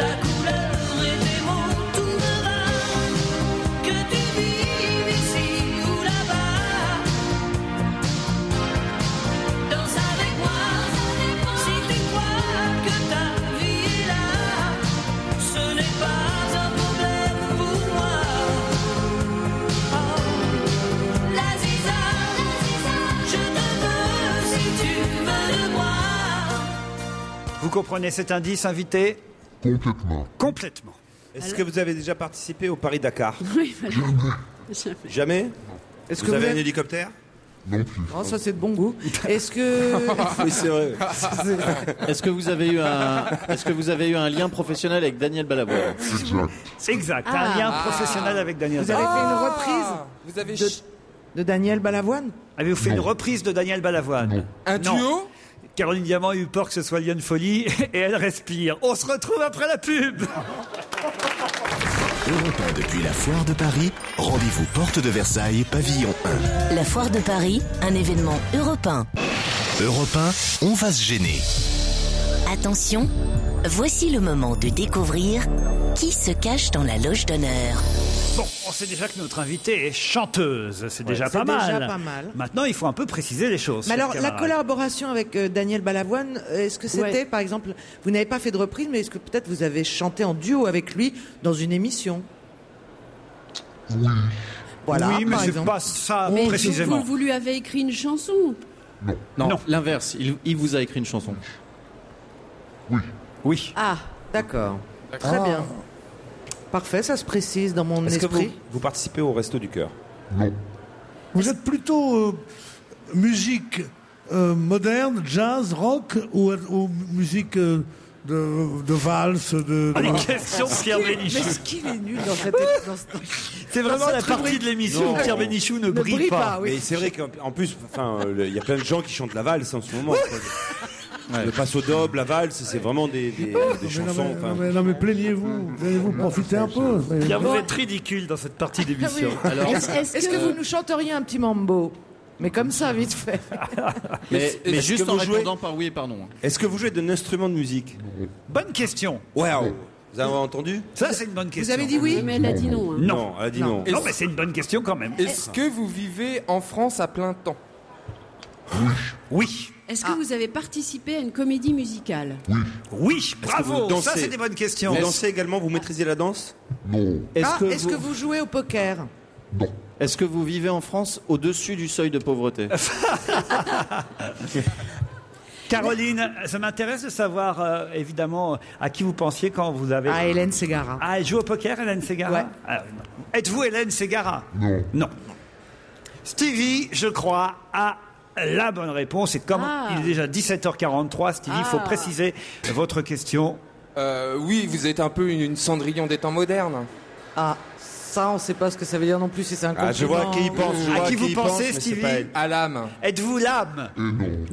Vous comprenez cet indice, invité? Complètement. Complètement. Est-ce que vous avez déjà participé au Paris-Dakar? Oui, voilà. Jamais? Est-ce Vous que vous avez un avez- hélicoptère? Non plus. Oh, ça c'est de bon goût. Est-ce que. Oui, c'est vrai. Est-ce que vous avez eu un Est-ce que vous avez eu un lien professionnel avec Daniel Balavoine? Exact. Exact. Un Ah. lien Ah. professionnel avec Daniel Vous avez Balavoine. fait une reprise Vous avez de, ch- de Daniel Balavoine? Avez-vous fait une reprise de Daniel Balavoine? un Non. duo? Caroline Diamant a eu peur que ce soit Lionne Folly et elle respire. On se retrouve après la pub. Europe un depuis la Foire de Paris, rendez-vous porte de Versailles, pavillon un. La Foire de Paris, un événement européen. Europe un, on va se gêner. Attention, voici le moment de découvrir qui se cache dans la loge d'honneur. Bon, on sait déjà que notre invitée est chanteuse. C'est déjà c'est pas déjà mal. pas mal. Maintenant, il faut un peu préciser les choses. Mais chers alors, la camarades. collaboration avec euh, Daniel Balavoine, euh, est-ce que c'était, Ouais. par exemple, vous n'avez pas fait de reprise, mais est-ce que peut-être vous avez chanté en duo avec lui dans une émission? Oui. Voilà, oui, mais par c'est exemple. pas ça Mais précisément. vous, vous lui avez écrit une chanson? Non, Non. l'inverse. Il, il vous a écrit une chanson. Oui. Oui. Ah, d'accord. Très Ah. bien. Parfait, ça se précise dans mon Est-ce que vous, esprit. vous participez au Resto du Cœur? Non. Vous êtes plutôt euh, musique euh, moderne, jazz, rock ou, ou musique euh, de, de valse, de... Ah, les de- questions de Pierre Bénichou. Mais ce qu'il est nul dans cette... dans ce- C'est vraiment dans la cette partie rubrique. de l'émission où Pierre Bénichou ne, brille pas. Mais c'est vrai qu'en en plus, enfin, euh, il y a plein de gens qui chantent la valse en ce moment. quoi. Le passe au doble, la valse, c'est vraiment des, des, des Non, mais, chansons. non, mais, enfin. non, mais, non, mais plaignez-vous, plaignez-vous, profitez un peu. Pierre, vous êtes ridicule dans cette partie d'émission. Ah oui. Alors, Est-ce est-ce que vous nous chanteriez un petit mambo? Mais comme ça, vite fait. Mais, mais Est-ce juste que en vous jouez- répondant par oui et par non. Est-ce que vous jouez d'un instrument de musique? bonne question. Waouh. Vous avez entendu? Ça, c'est une bonne question. avez dit oui Mais elle a dit non. hein. Non. Non, elle a dit non. Non, mais c'est une bonne question quand même. Est-ce que vous vivez en France à plein temps? Oui. Est-ce que vous avez participé à une comédie musicale? Oui, que bravo. vous dansez? Ça, c'est des bonnes questions. Vous dansez également, vous maîtrisez la danse? Non. Est-ce Ah, que, est-ce vous... que vous jouez au poker? Non. est-ce que vous vivez en France au-dessus du seuil de pauvreté? Caroline, ça m'intéresse de savoir, euh, évidemment, à qui vous pensiez quand vous avez... Ah, Hélène Ségara. Ah, elle joue au poker, Hélène Ségara. Ouais. Ah, non. Êtes-vous Hélène Ségara? Non. Non. Stevie, je crois, a la bonne réponse. Et comme Ah. il est déjà dix-sept heures quarante-trois, Stevie, il faut Ah. préciser votre question. Euh, oui, vous êtes un peu une, une Cendrillon des temps modernes. Ah, ça, on sait pas ce que ça veut dire non plus, si c'est un compliment. Ah, je vois à qui il pense. Je À vois qui à vous il pensez, pense, mais c'est Stevie pas elle. À l'âme. Êtes-vous l'âme? Et non.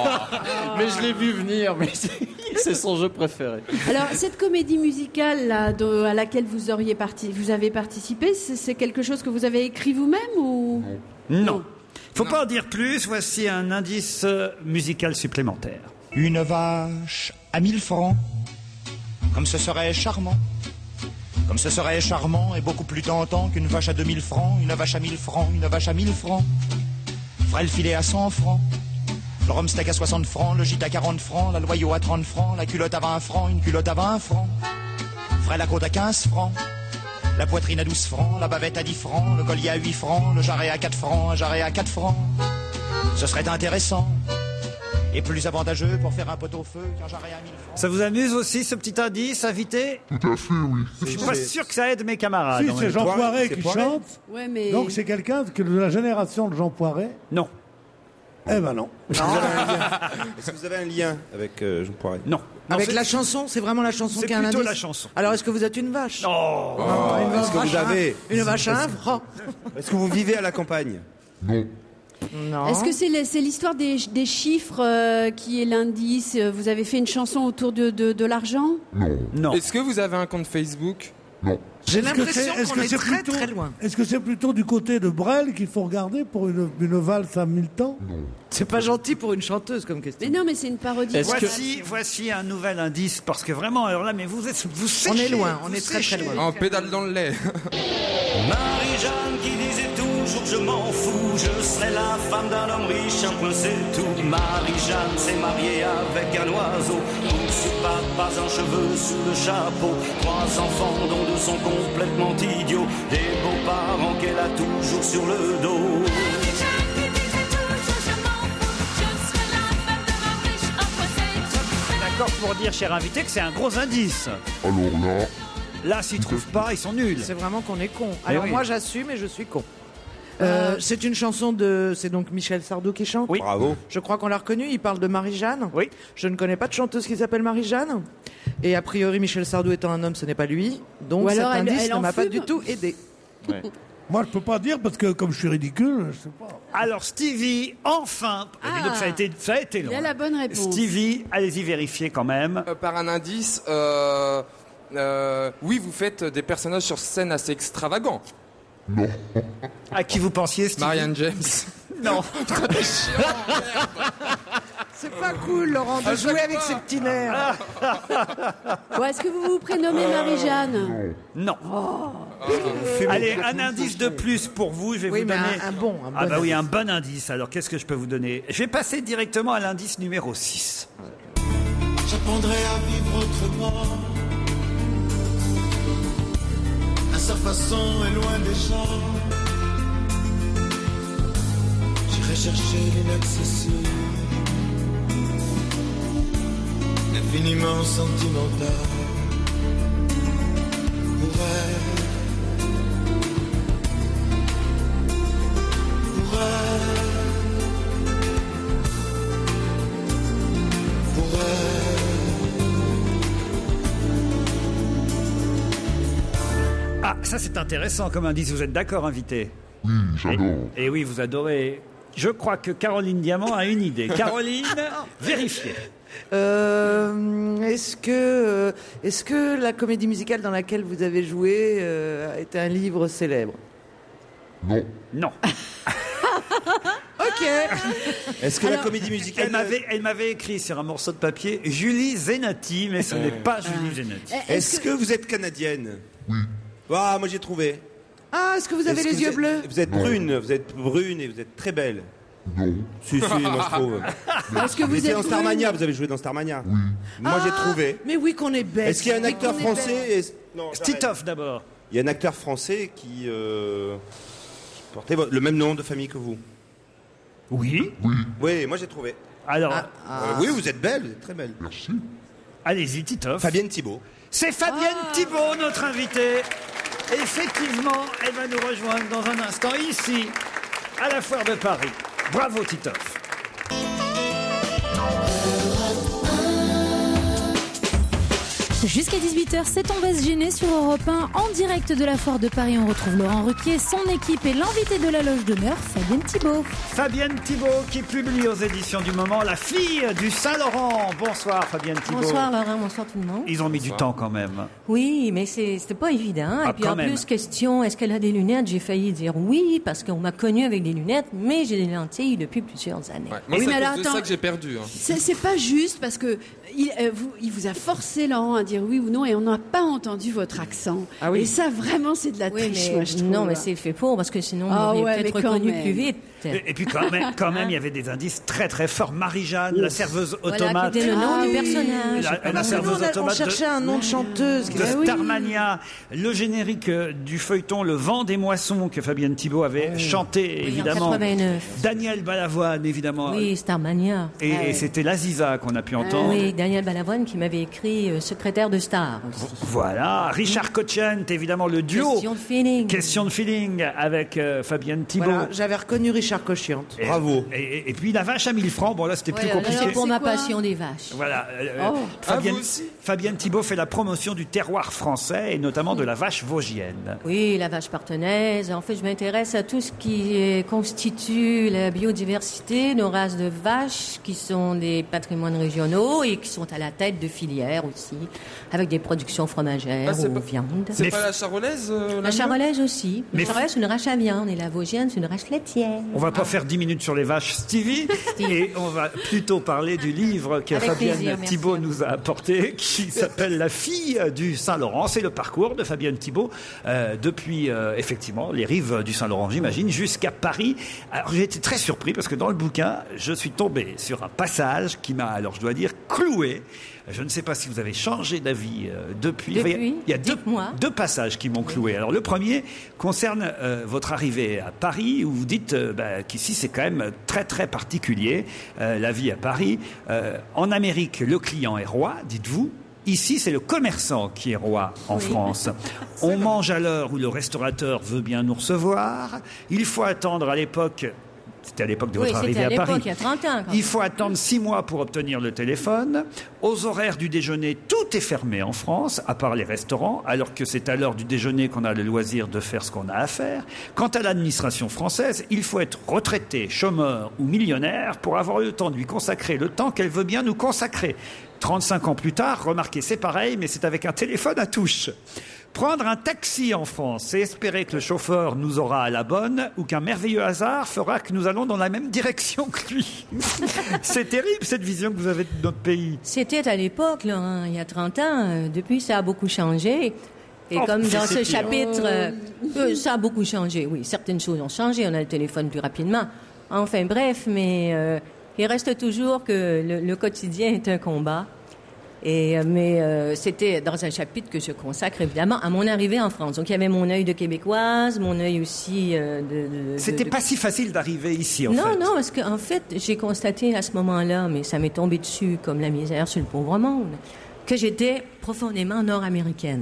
Mais je l'ai vu venir, mais c'est- c'est son jeu préféré. Alors, cette comédie musicale là, de- à laquelle vous, auriez parti, vous avez participé, c'est c'est quelque chose que vous avez écrit vous-même ou... Non. Faut pas en dire plus. Voici un indice euh, musical supplémentaire. Une vache à mille francs, comme ce serait charmant. Comme ce serait charmant et beaucoup plus tentant qu'une vache à deux mille francs, une vache à mille francs, une vache à mille francs. Ferait le filet à cent francs, le rhum steak à soixante francs, le gîte à quarante francs, la loyau à trente francs, la culotte à vingt francs, une culotte à vingt francs. Ferait la côte à quinze francs, la poitrine à douze francs, la bavette à dix francs, le collier à huit francs, le jarret à quatre francs, un jarret à quatre francs. Ce serait intéressant et plus avantageux pour faire un pot-au-feu qu'un jarret à mille francs. Ça vous amuse aussi, ce petit indice, invité? Tout à fait, oui. Je suis pas sûr que ça aide mes camarades. Si, en c'est même Jean temps. Poiret c'est qui Poiret. chante. Ouais, mais... Donc c'est quelqu'un que- de la génération de Jean Poiret. Non. Eh ben non. Est-ce que vous avez un lien- Est-ce que vous avez un lien avec euh, Jean Poiret? Non. Non, Avec c'est- la chanson, c'est vraiment la chanson C'est qui a un plutôt indice. la chanson. Alors, est-ce que vous êtes une vache? Oh. Ah, une Est-ce que vache vous à- avez- Une vache à un franc. Est-ce que vous vivez à la campagne? Non. Non. Est-ce que c'est les- c'est l'histoire des, des chiffres euh, qui est l'indice? Vous avez fait une chanson autour de, de, de l'argent? Non. Non. Est-ce que vous avez un compte Facebook? Non. J'ai Est-ce que l'impression c'est- est-ce qu'on que est c'est très plutôt- très loin. Est-ce que c'est plutôt du côté de Brel qu'il faut regarder pour une, une valse à mille temps? Non. C'est pas gentil pour une chanteuse comme question. Mais non, mais c'est une parodie. Est-ce que- Voici, voici un nouvel indice, parce que vraiment, alors là, mais vous êtes, vous séchez, On est loin, on vous est très très séchez. loin. En pédale dans le lait. Marie-Jeanne qui disait toujours je m'en fous, je serai la femme d'un homme riche, un point c'est tout. Marie-Jeanne s'est mariée avec un oiseau, donc c'est pas, pas un cheveu sous le chapeau. Trois enfants dont deux sont complètement idiots, des beaux-parents qu'elle a toujours sur le dos. D'accord pour dire, cher invité, que c'est un gros indice. Alors là, Là, s'ils trouvent pas, ils sont nuls. C'est vraiment qu'on est con. Eh Alors oui. moi j'assume et je suis con. Euh, c'est une chanson de... C'est donc Michel Sardou qui chante. Oui. Bravo. Je crois qu'on l'a reconnu, il parle de Marie-Jeanne. Oui. Je ne connais pas de chanteuse qui s'appelle Marie-Jeanne. Et a priori, Michel Sardou étant un homme, ce n'est pas lui. Donc Ou cet alors, elle- indice elle ne en m'a pas fume. du tout aidé. Moi, je peux pas dire parce que comme je suis ridicule, je sais pas. Alors, Stevie, enfin, Ah. donc ça a été, ça a été long. Il a la bonne réponse. Stevie, allez-y vérifier quand même. Euh, par un indice, euh, euh, oui, vous faites des personnages sur scène assez extravagants. non. À qui vous pensiez, Stevie? Marianne James. Non. C'est pas cool, Laurent, de À jouer chaque avec fois. ses petits nerfs. Bon, est-ce que vous vous prénommez Marie-Jeanne? Non. Oh. Allez, un indice de plus pour vous. Je vais Oui, vous mais donner. un, un bon. Un Ah bon bah oui, un indice. bon indice. Alors, qu'est-ce que je peux vous donner? Je vais passer directement à l'indice numéro six. J'apprendrai à vivre autrement. À sa façon et loin des gens. J'irai chercher l'inaccessible. Infiniment sentimental. Pour elle. Pour elle. Pour elle. ça c'est intéressant comme indice. Vous êtes d'accord, invité? Oui, j'adore. Et, et oui, vous adorez. Je crois que Caroline Diamant a une idée. Caroline, vérifiez. Euh, est-ce que, euh, est-ce que la comédie musicale dans laquelle vous avez joué euh, est un livre célèbre? Non. Non. Ok. Est-ce que Alors, la comédie musicale... Elle m'avait, elle m'avait écrit sur un morceau de papier Julie Zenotti, mais ce n'est pas Julie Zenotti. Est-ce que vous êtes canadienne? Oui. Ah, moi j'ai trouvé. Ah, est-ce que vous avez Est-ce les que yeux vous bleus? êtes, vous êtes brune, vous êtes brune et vous êtes très belle. Non. Si, si, moi je trouve. Est-ce que vous J'étais êtes dans brune? Starmania, vous avez joué dans Starmania. Oui. Moi j'ai Ah, trouvé. Mais oui qu'on est bête. Est-ce qu'il y a un Oui acteur qu'on est français bête. et... Non, Titoff d'abord. Il y a un acteur français qui, euh, qui portait vo- le même nom de famille que vous. Oui. Oui. Oui, moi j'ai trouvé. Alors, Euh, oui, vous êtes belle, vous êtes très belle. Merci. allez-y, Titoff. Fabienne Thibault. C'est Fabienne Thibault, notre invitée. Effectivement, elle va nous rejoindre dans un instant ici, à la Foire de Paris. Bravo, Titoff. Jusqu'à dix-huit heures, c'est On va se gêner sur Europe un. En direct de la Foire de Paris, on retrouve Laurent Ruquier, son équipe et l'invité de la loge d'honneur, Fabienne Thibault. Fabienne Thibault qui publie aux éditions du Moment La fille du Saint-Laurent. Bonsoir Fabienne Thibault. Bonsoir Laurent, bonsoir tout le monde. Ils ont mis du temps quand même. Oui, mais c'est- c'était pas évident. Ah, Et puis quand en même. plus, question, est-ce qu'elle a des lunettes? J'ai failli dire oui, parce qu'on m'a connue avec des lunettes, mais j'ai des lentilles depuis plusieurs années. Moi, Oui, c'est mais à alors, cause de ça attends. que j'ai perdu. hein. C'est c'est pas juste parce que il, euh, vous, il vous a forcé, Laurent, à dire oui ou non et on n'a pas entendu votre accent. Ah oui. Et ça, vraiment, c'est de la Oui, triche, mais- moi, je trouve. non, mais c'est fait pour, parce que sinon, Ah on ouais, aurait mais peut-être quand reconnu même. plus vite. Et, et puis quand même, quand même, il y avait des indices très très forts. Marie-Jeanne, la serveuse Voilà, automate. qui était le nom Ah du oui. personnage. La, la Nous, serveuse on, a- on automate de- cherchait un nom de chanteuse. de Ah oui. Starmania, le générique euh, du feuilleton Le Vent des Moissons que Fabienne Thibault avait chanté, Oui, en évidemment. quatre-vingt-neuf. Daniel Balavoine, évidemment. Oui, Starmania. Et, Ah, et oui. c'était l'Aziza qu'on a pu entendre. Oui, Daniel Balavoine qui m'avait écrit euh, Secrétaire de Star aussi. Voilà, Richard Cochent, évidemment le duo. Question de feeling. Question de feeling avec euh, Fabienne Thibault. Voilà, j'avais reconnu Richard Cochiante. Et- Bravo. Et, et- et puis la vache à mille francs, bon là c'était plus Ouais, compliqué. C'est pour C'est ma quoi passion des vaches. Voilà. euh, Oh. Fabienne, Ah, vous aussi Fabienne Thibault fait la promotion du terroir français et notamment de la vache vosgienne. Oui, la vache partenaise. En fait, je m'intéresse à tout ce qui euh, constitue la biodiversité, nos races de vaches qui sont des patrimoines régionaux et qui sont à la tête de filières aussi, avec des productions fromagères Ah, c'est ou pas- viande. C'est Mais- pas la charolaise euh, La mieux charolaise aussi. Mais- La charolaise, c'est une race à viande et la vosgienne, c'est une race laitière. On va pas faire dix minutes sur les vaches Stevie et on va plutôt parler du livre que Avec Fabienne plaisir, merci Thibault à vous. nous a apporté qui s'appelle La fille du Saint-Laurent. C'est le parcours de Fabienne Thibault euh, depuis euh, effectivement les rives du Saint-Laurent, j'imagine, jusqu'à Paris. Alors j'ai été très surpris parce que dans le bouquin, je suis tombé sur un passage qui m'a, alors je dois dire, cloué. Je ne sais pas si vous avez changé d'avis euh, depuis. Depuis Enfin, il y a deux, Dites-moi. deux passages qui m'ont cloué. Alors le premier concerne euh, votre arrivée à Paris où vous dites euh, bah, qu'ici c'est quand même très très particulier euh, la vie à Paris. Euh, en Amérique, le client est roi, dites-vous. Ici, c'est le commerçant qui est roi en Oui. France. On mange à l'heure où le restaurateur veut bien nous recevoir. Il faut attendre à l'époque. C'était à l'époque de Oui, votre c'était arrivée à à Paris. l'époque, il y a trente ans. quand Il faut attendre six mois pour obtenir le téléphone. Aux horaires du déjeuner, tout est fermé en France, à part les restaurants, alors que c'est à l'heure du déjeuner qu'on a le loisir de faire ce qu'on a à faire. Quant à l'administration française, il faut être retraité, chômeur ou millionnaire pour avoir eu le temps de lui consacrer le temps qu'elle veut bien nous consacrer. trente-cinq ans plus tard, remarquez, c'est pareil, mais c'est avec un téléphone à touche. Prendre un taxi en France, c'est espérer que le chauffeur nous aura à la bonne ou qu'un merveilleux hasard fera que nous allons dans la même direction que lui. C'est terrible cette vision que vous avez de notre pays. C'était à l'époque, là, hein, il y a trente ans. euh, Depuis, ça a beaucoup changé. Et Oh, comme c'est- dans c'est ce pire. chapitre, euh, euh, ça a beaucoup changé. Oui, certaines choses ont changé. On a le téléphone plus rapidement. Enfin, bref, mais euh, il reste toujours que le, le quotidien est un combat. Et, euh, mais euh, c'était dans un chapitre que je consacre évidemment à mon arrivée en France. Donc il y avait mon œil de québécoise, mon œil aussi euh, de. de- C'était de- pas si facile d'arriver ici, en non, fait. non, parce qu'en fait, j'ai constaté à ce moment-là, mais ça m'est tombé dessus comme la misère sur le pauvre monde, que j'étais profondément nord-américaine.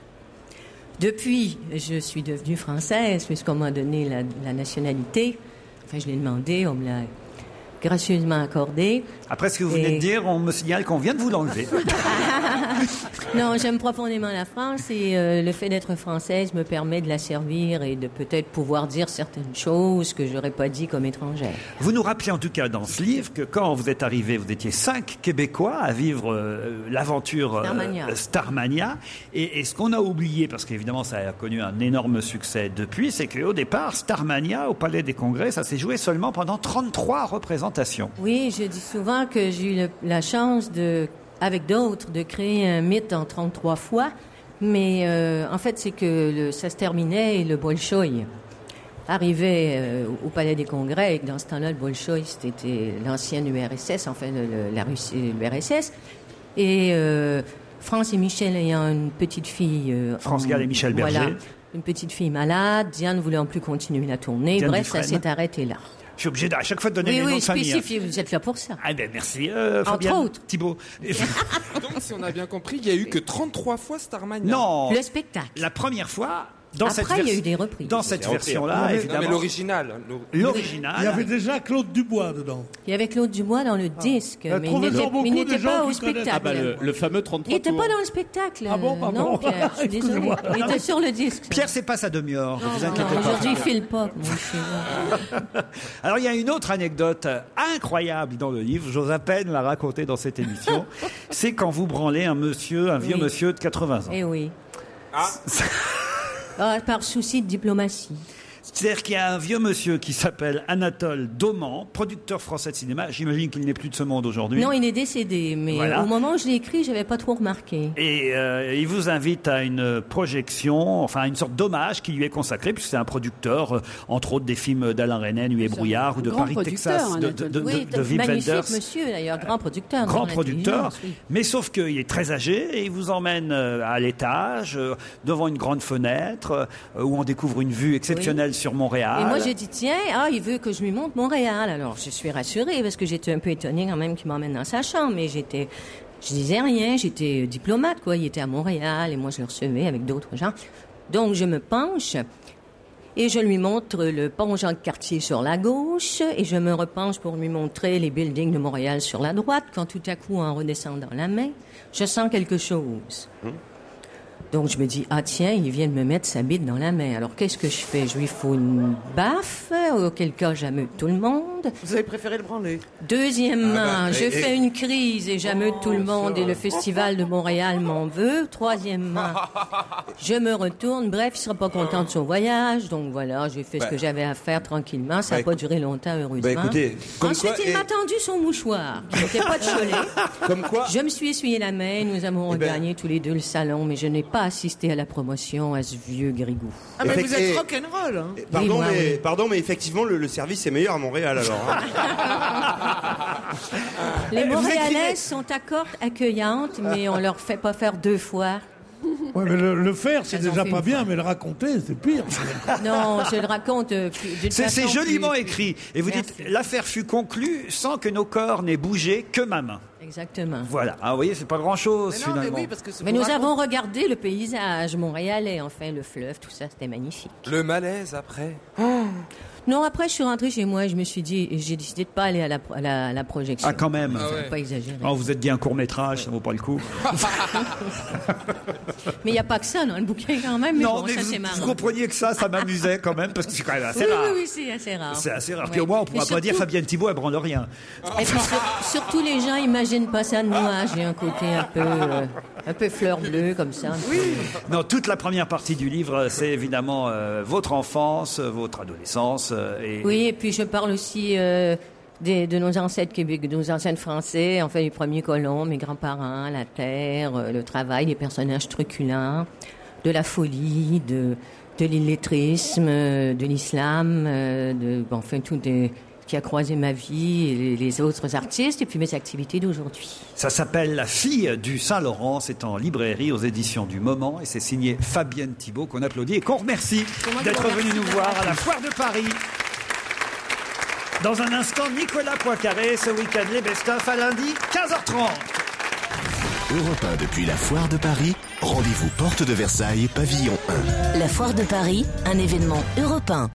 Depuis, je suis devenue française, puisqu'on m'a donné la, la nationalité. Enfin, je l'ai demandé, on me l'a gracieusement accordé. Après ce que vous venez Et- de dire, on me signale qu'on vient de vous l'enlever. Non, j'aime profondément la France et euh, le fait d'être française me permet de la servir et de peut-être pouvoir dire certaines choses que j'aurais pas dit comme étrangère. Vous nous rappelez en tout cas dans ce livre que quand vous êtes arrivé, vous étiez cinq Québécois à vivre euh, l'aventure euh, Starmania. Starmania. Et, et ce qu'on a oublié, parce qu'évidemment ça a connu un énorme succès depuis, c'est qu'au départ, Starmania, au Palais des Congrès, ça s'est joué seulement pendant trente-trois représentations. Oui, je dis souvent que j'ai eu le- la chance de, avec d'autres, de créer un mythe en trente-trois fois. Mais euh, en fait, c'est que le- ça se terminait et le Bolchoï arrivait euh, au Palais des Congrès. Et que dans ce temps-là, le Bolchoï, c'était l'ancienne U R S S, enfin le- le- la Russie, l'U R S S. Et euh, France et Michel ayant une petite fille... euh, France en- Gall et Michel voilà, Berger. une petite fille malade. Diane ne voulant plus continuer la tournée. Diane Bref, ça Dufresne. s'est arrêté là. Je suis obligé de- à chaque fois de donner Oui, les noms oui, de famille. hein. spécifié, vous êtes là pour ça. Ah ben merci, euh, Entre Fabienne. autres. Thibault. Donc, si on a bien compris, il y a eu que trente-trois fois Starmania. Non. Le spectacle. La première fois, dans Après, cette il y a vers- eu des reprises. Dans cette C'est repris, version-là, hein. Non, évidemment. mais l'original. L'original. Il y avait déjà Claude Dubois dedans. Il y avait Claude Dubois dans le disque, Il y a mais il trouvé n'était sur beaucoup mais il n'était des gens pas qui au spectacle. Ah bah, le, le fameux Il trente-trois n'était tours. pas dans le spectacle. Ah bon, pardon. Non, Pierre, je suis désolée. Excusez-moi. Il était sur le disque. Pierre, c'est pas sa demi-heure, ne vous Non, inquiétez pas. aujourd'hui, il file pas. mon chéri. Alors, il y a une autre anecdote euh, incroyable dans le livre, j'ose à peine la raconter dans cette émission. C'est quand vous branlez un monsieur, un vieux Oui. monsieur de quatre-vingts ans. Eh oui. Ah, par souci de diplomatie. C'est-à-dire qu'il y a un vieux monsieur qui s'appelle Anatole Dauman, producteur français de cinéma. J'imagine qu'il n'est plus de ce monde aujourd'hui. Non, il est décédé, mais Voilà. au moment où je l'ai écrit, j'avais pas trop remarqué. Et euh, il vous invite à une projection, enfin une sorte d'hommage qui lui est consacré, puisque c'est un producteur, euh, entre autres des films d'Alain Resnais, Nuit et brouillard, ou de grand Paris, producteur, Texas, de, Anatole de, de, Oui, de Wim magnifique Wenders. monsieur, d'ailleurs, grand producteur. Grand dans producteur, l'intelligence, oui. mais sauf qu'il est très âgé et il vous emmène euh, à l'étage, euh, devant une grande fenêtre, euh, où on découvre une vue exceptionnelle sur Montréal. Et moi, j'ai dit, tiens, ah, il veut que je lui montre Montréal. Alors, je suis rassurée, parce que j'étais un peu étonnée quand même qu'il m'emmène dans sa chambre, mais j'étais, je disais rien, j'étais diplomate, quoi. Il était à Montréal, et moi, je le recevais avec d'autres gens. Donc, je me penche, et je lui montre le pont Jean-Cartier sur la gauche, et je me repenche pour lui montrer les buildings de Montréal sur la droite, quand tout à coup, en redescendant la main, je sens quelque chose. Donc, je me dis, ah tiens, il vient de me mettre sa bite dans la main. Alors, qu'est-ce que je fais? Je lui fous une baffe, auquel cas j'ameute tout le monde. Vous avez préféré le branler. Deuxièmement, Ah bah, je et- fais et- une crise et j'ameute tout le monde et le Festival de Montréal m'en veut. Troisièmement, je me retourne. Bref, il sera pas content de son voyage. Donc voilà, j'ai fait Bah. ce que j'avais à faire tranquillement. Ça n'a Bah, pas duré longtemps, heureusement. Bah, écoutez, comme Ensuite, quoi, il et- m'a tendu son mouchoir, qui n'était pas de cholet. Comme quoi, Je me suis essuyé la main, nous avons Eh ben- regagné tous les deux le salon, mais je n'ai pas assisté à la promotion à ce vieux grigou. Ah, mais Effect- vous êtes et- rock'n'roll, hein. pardon, Oui, moi, mais, oui. pardon, mais effectivement, le, le service est meilleur à Montréal alors. hein. Les Eh, vous Montréalais écrivez- sont à cordes accueillantes, mais on leur fait pas faire deux fois. Ouais, mais le, le faire, c'est Elles ont déjà fait pas une bien, mais le raconter, c'est pire. Non, je le raconte euh, plus- d'une C'est façon c'est joliment plus- écrit. Et vous Merci. dites, l'affaire fut conclue sans que nos corps n'aient bougé que ma main. Exactement. Voilà. Ah, vous voyez, c'est pas grand-chose Mais non, mais finalement. oui, parce que c'est Mais pour nous raconter- avons regardé le paysage montréalais, enfin le fleuve, tout ça, c'était magnifique. Le malaise après. Non, après, je suis rentrée chez moi et je me suis dit, et j'ai décidé de pas aller à la, à la, à la projection. Ah, quand même. Ah Faut ouais. pas exagérer. Oh, vous êtes dit un court métrage, ça vaut pas le coup. Mais il n'y a pas que ça dans le bouquin quand même. Mais non, bon, mais ça vous, c'est vous marrant. compreniez que ça, ça m'amusait quand même, parce que c'est quand même assez oui, rare. oui, oui, c'est assez rare. C'est assez rare. Ouais. Puis au moins, on pourra Et pas dire surtout- Fabienne Thibault, elle branle rien. Et puis sur- surtout, les gens imaginent pas ça de moi. J'ai un côté un peu, euh, un peu fleur bleue comme ça. Oui. Non, toute la première partie du livre, c'est évidemment euh, votre enfance, euh, votre adolescence. euh, et... Oui, et puis je parle aussi euh, des- de nos ancêtres québécois, de nos ancêtres français, enfin les premiers colons, mes grands-parents, la terre, euh, le travail, les personnages truculents, de la folie, de, de l'illettrisme, euh, de l'islam, euh, de, bon, enfin tout des, qui a croisé ma vie, et les, les autres artistes, et puis mes activités d'aujourd'hui. Ça s'appelle La fille du Saint-Laurent. C'est en librairie aux éditions du Moment et c'est signé Fabienne Thibault qu'on applaudit et qu'on remercie C'est moi qui d'être vous venu remercie nous voir à la Foire de Paris. Dans un instant, Nicolas Poincaré, ce week-end, les best-of à lundi, quinze heures trente. Europe un depuis la Foire de Paris. Rendez-vous porte de Versailles, pavillon un. La Foire de Paris, un événement européen.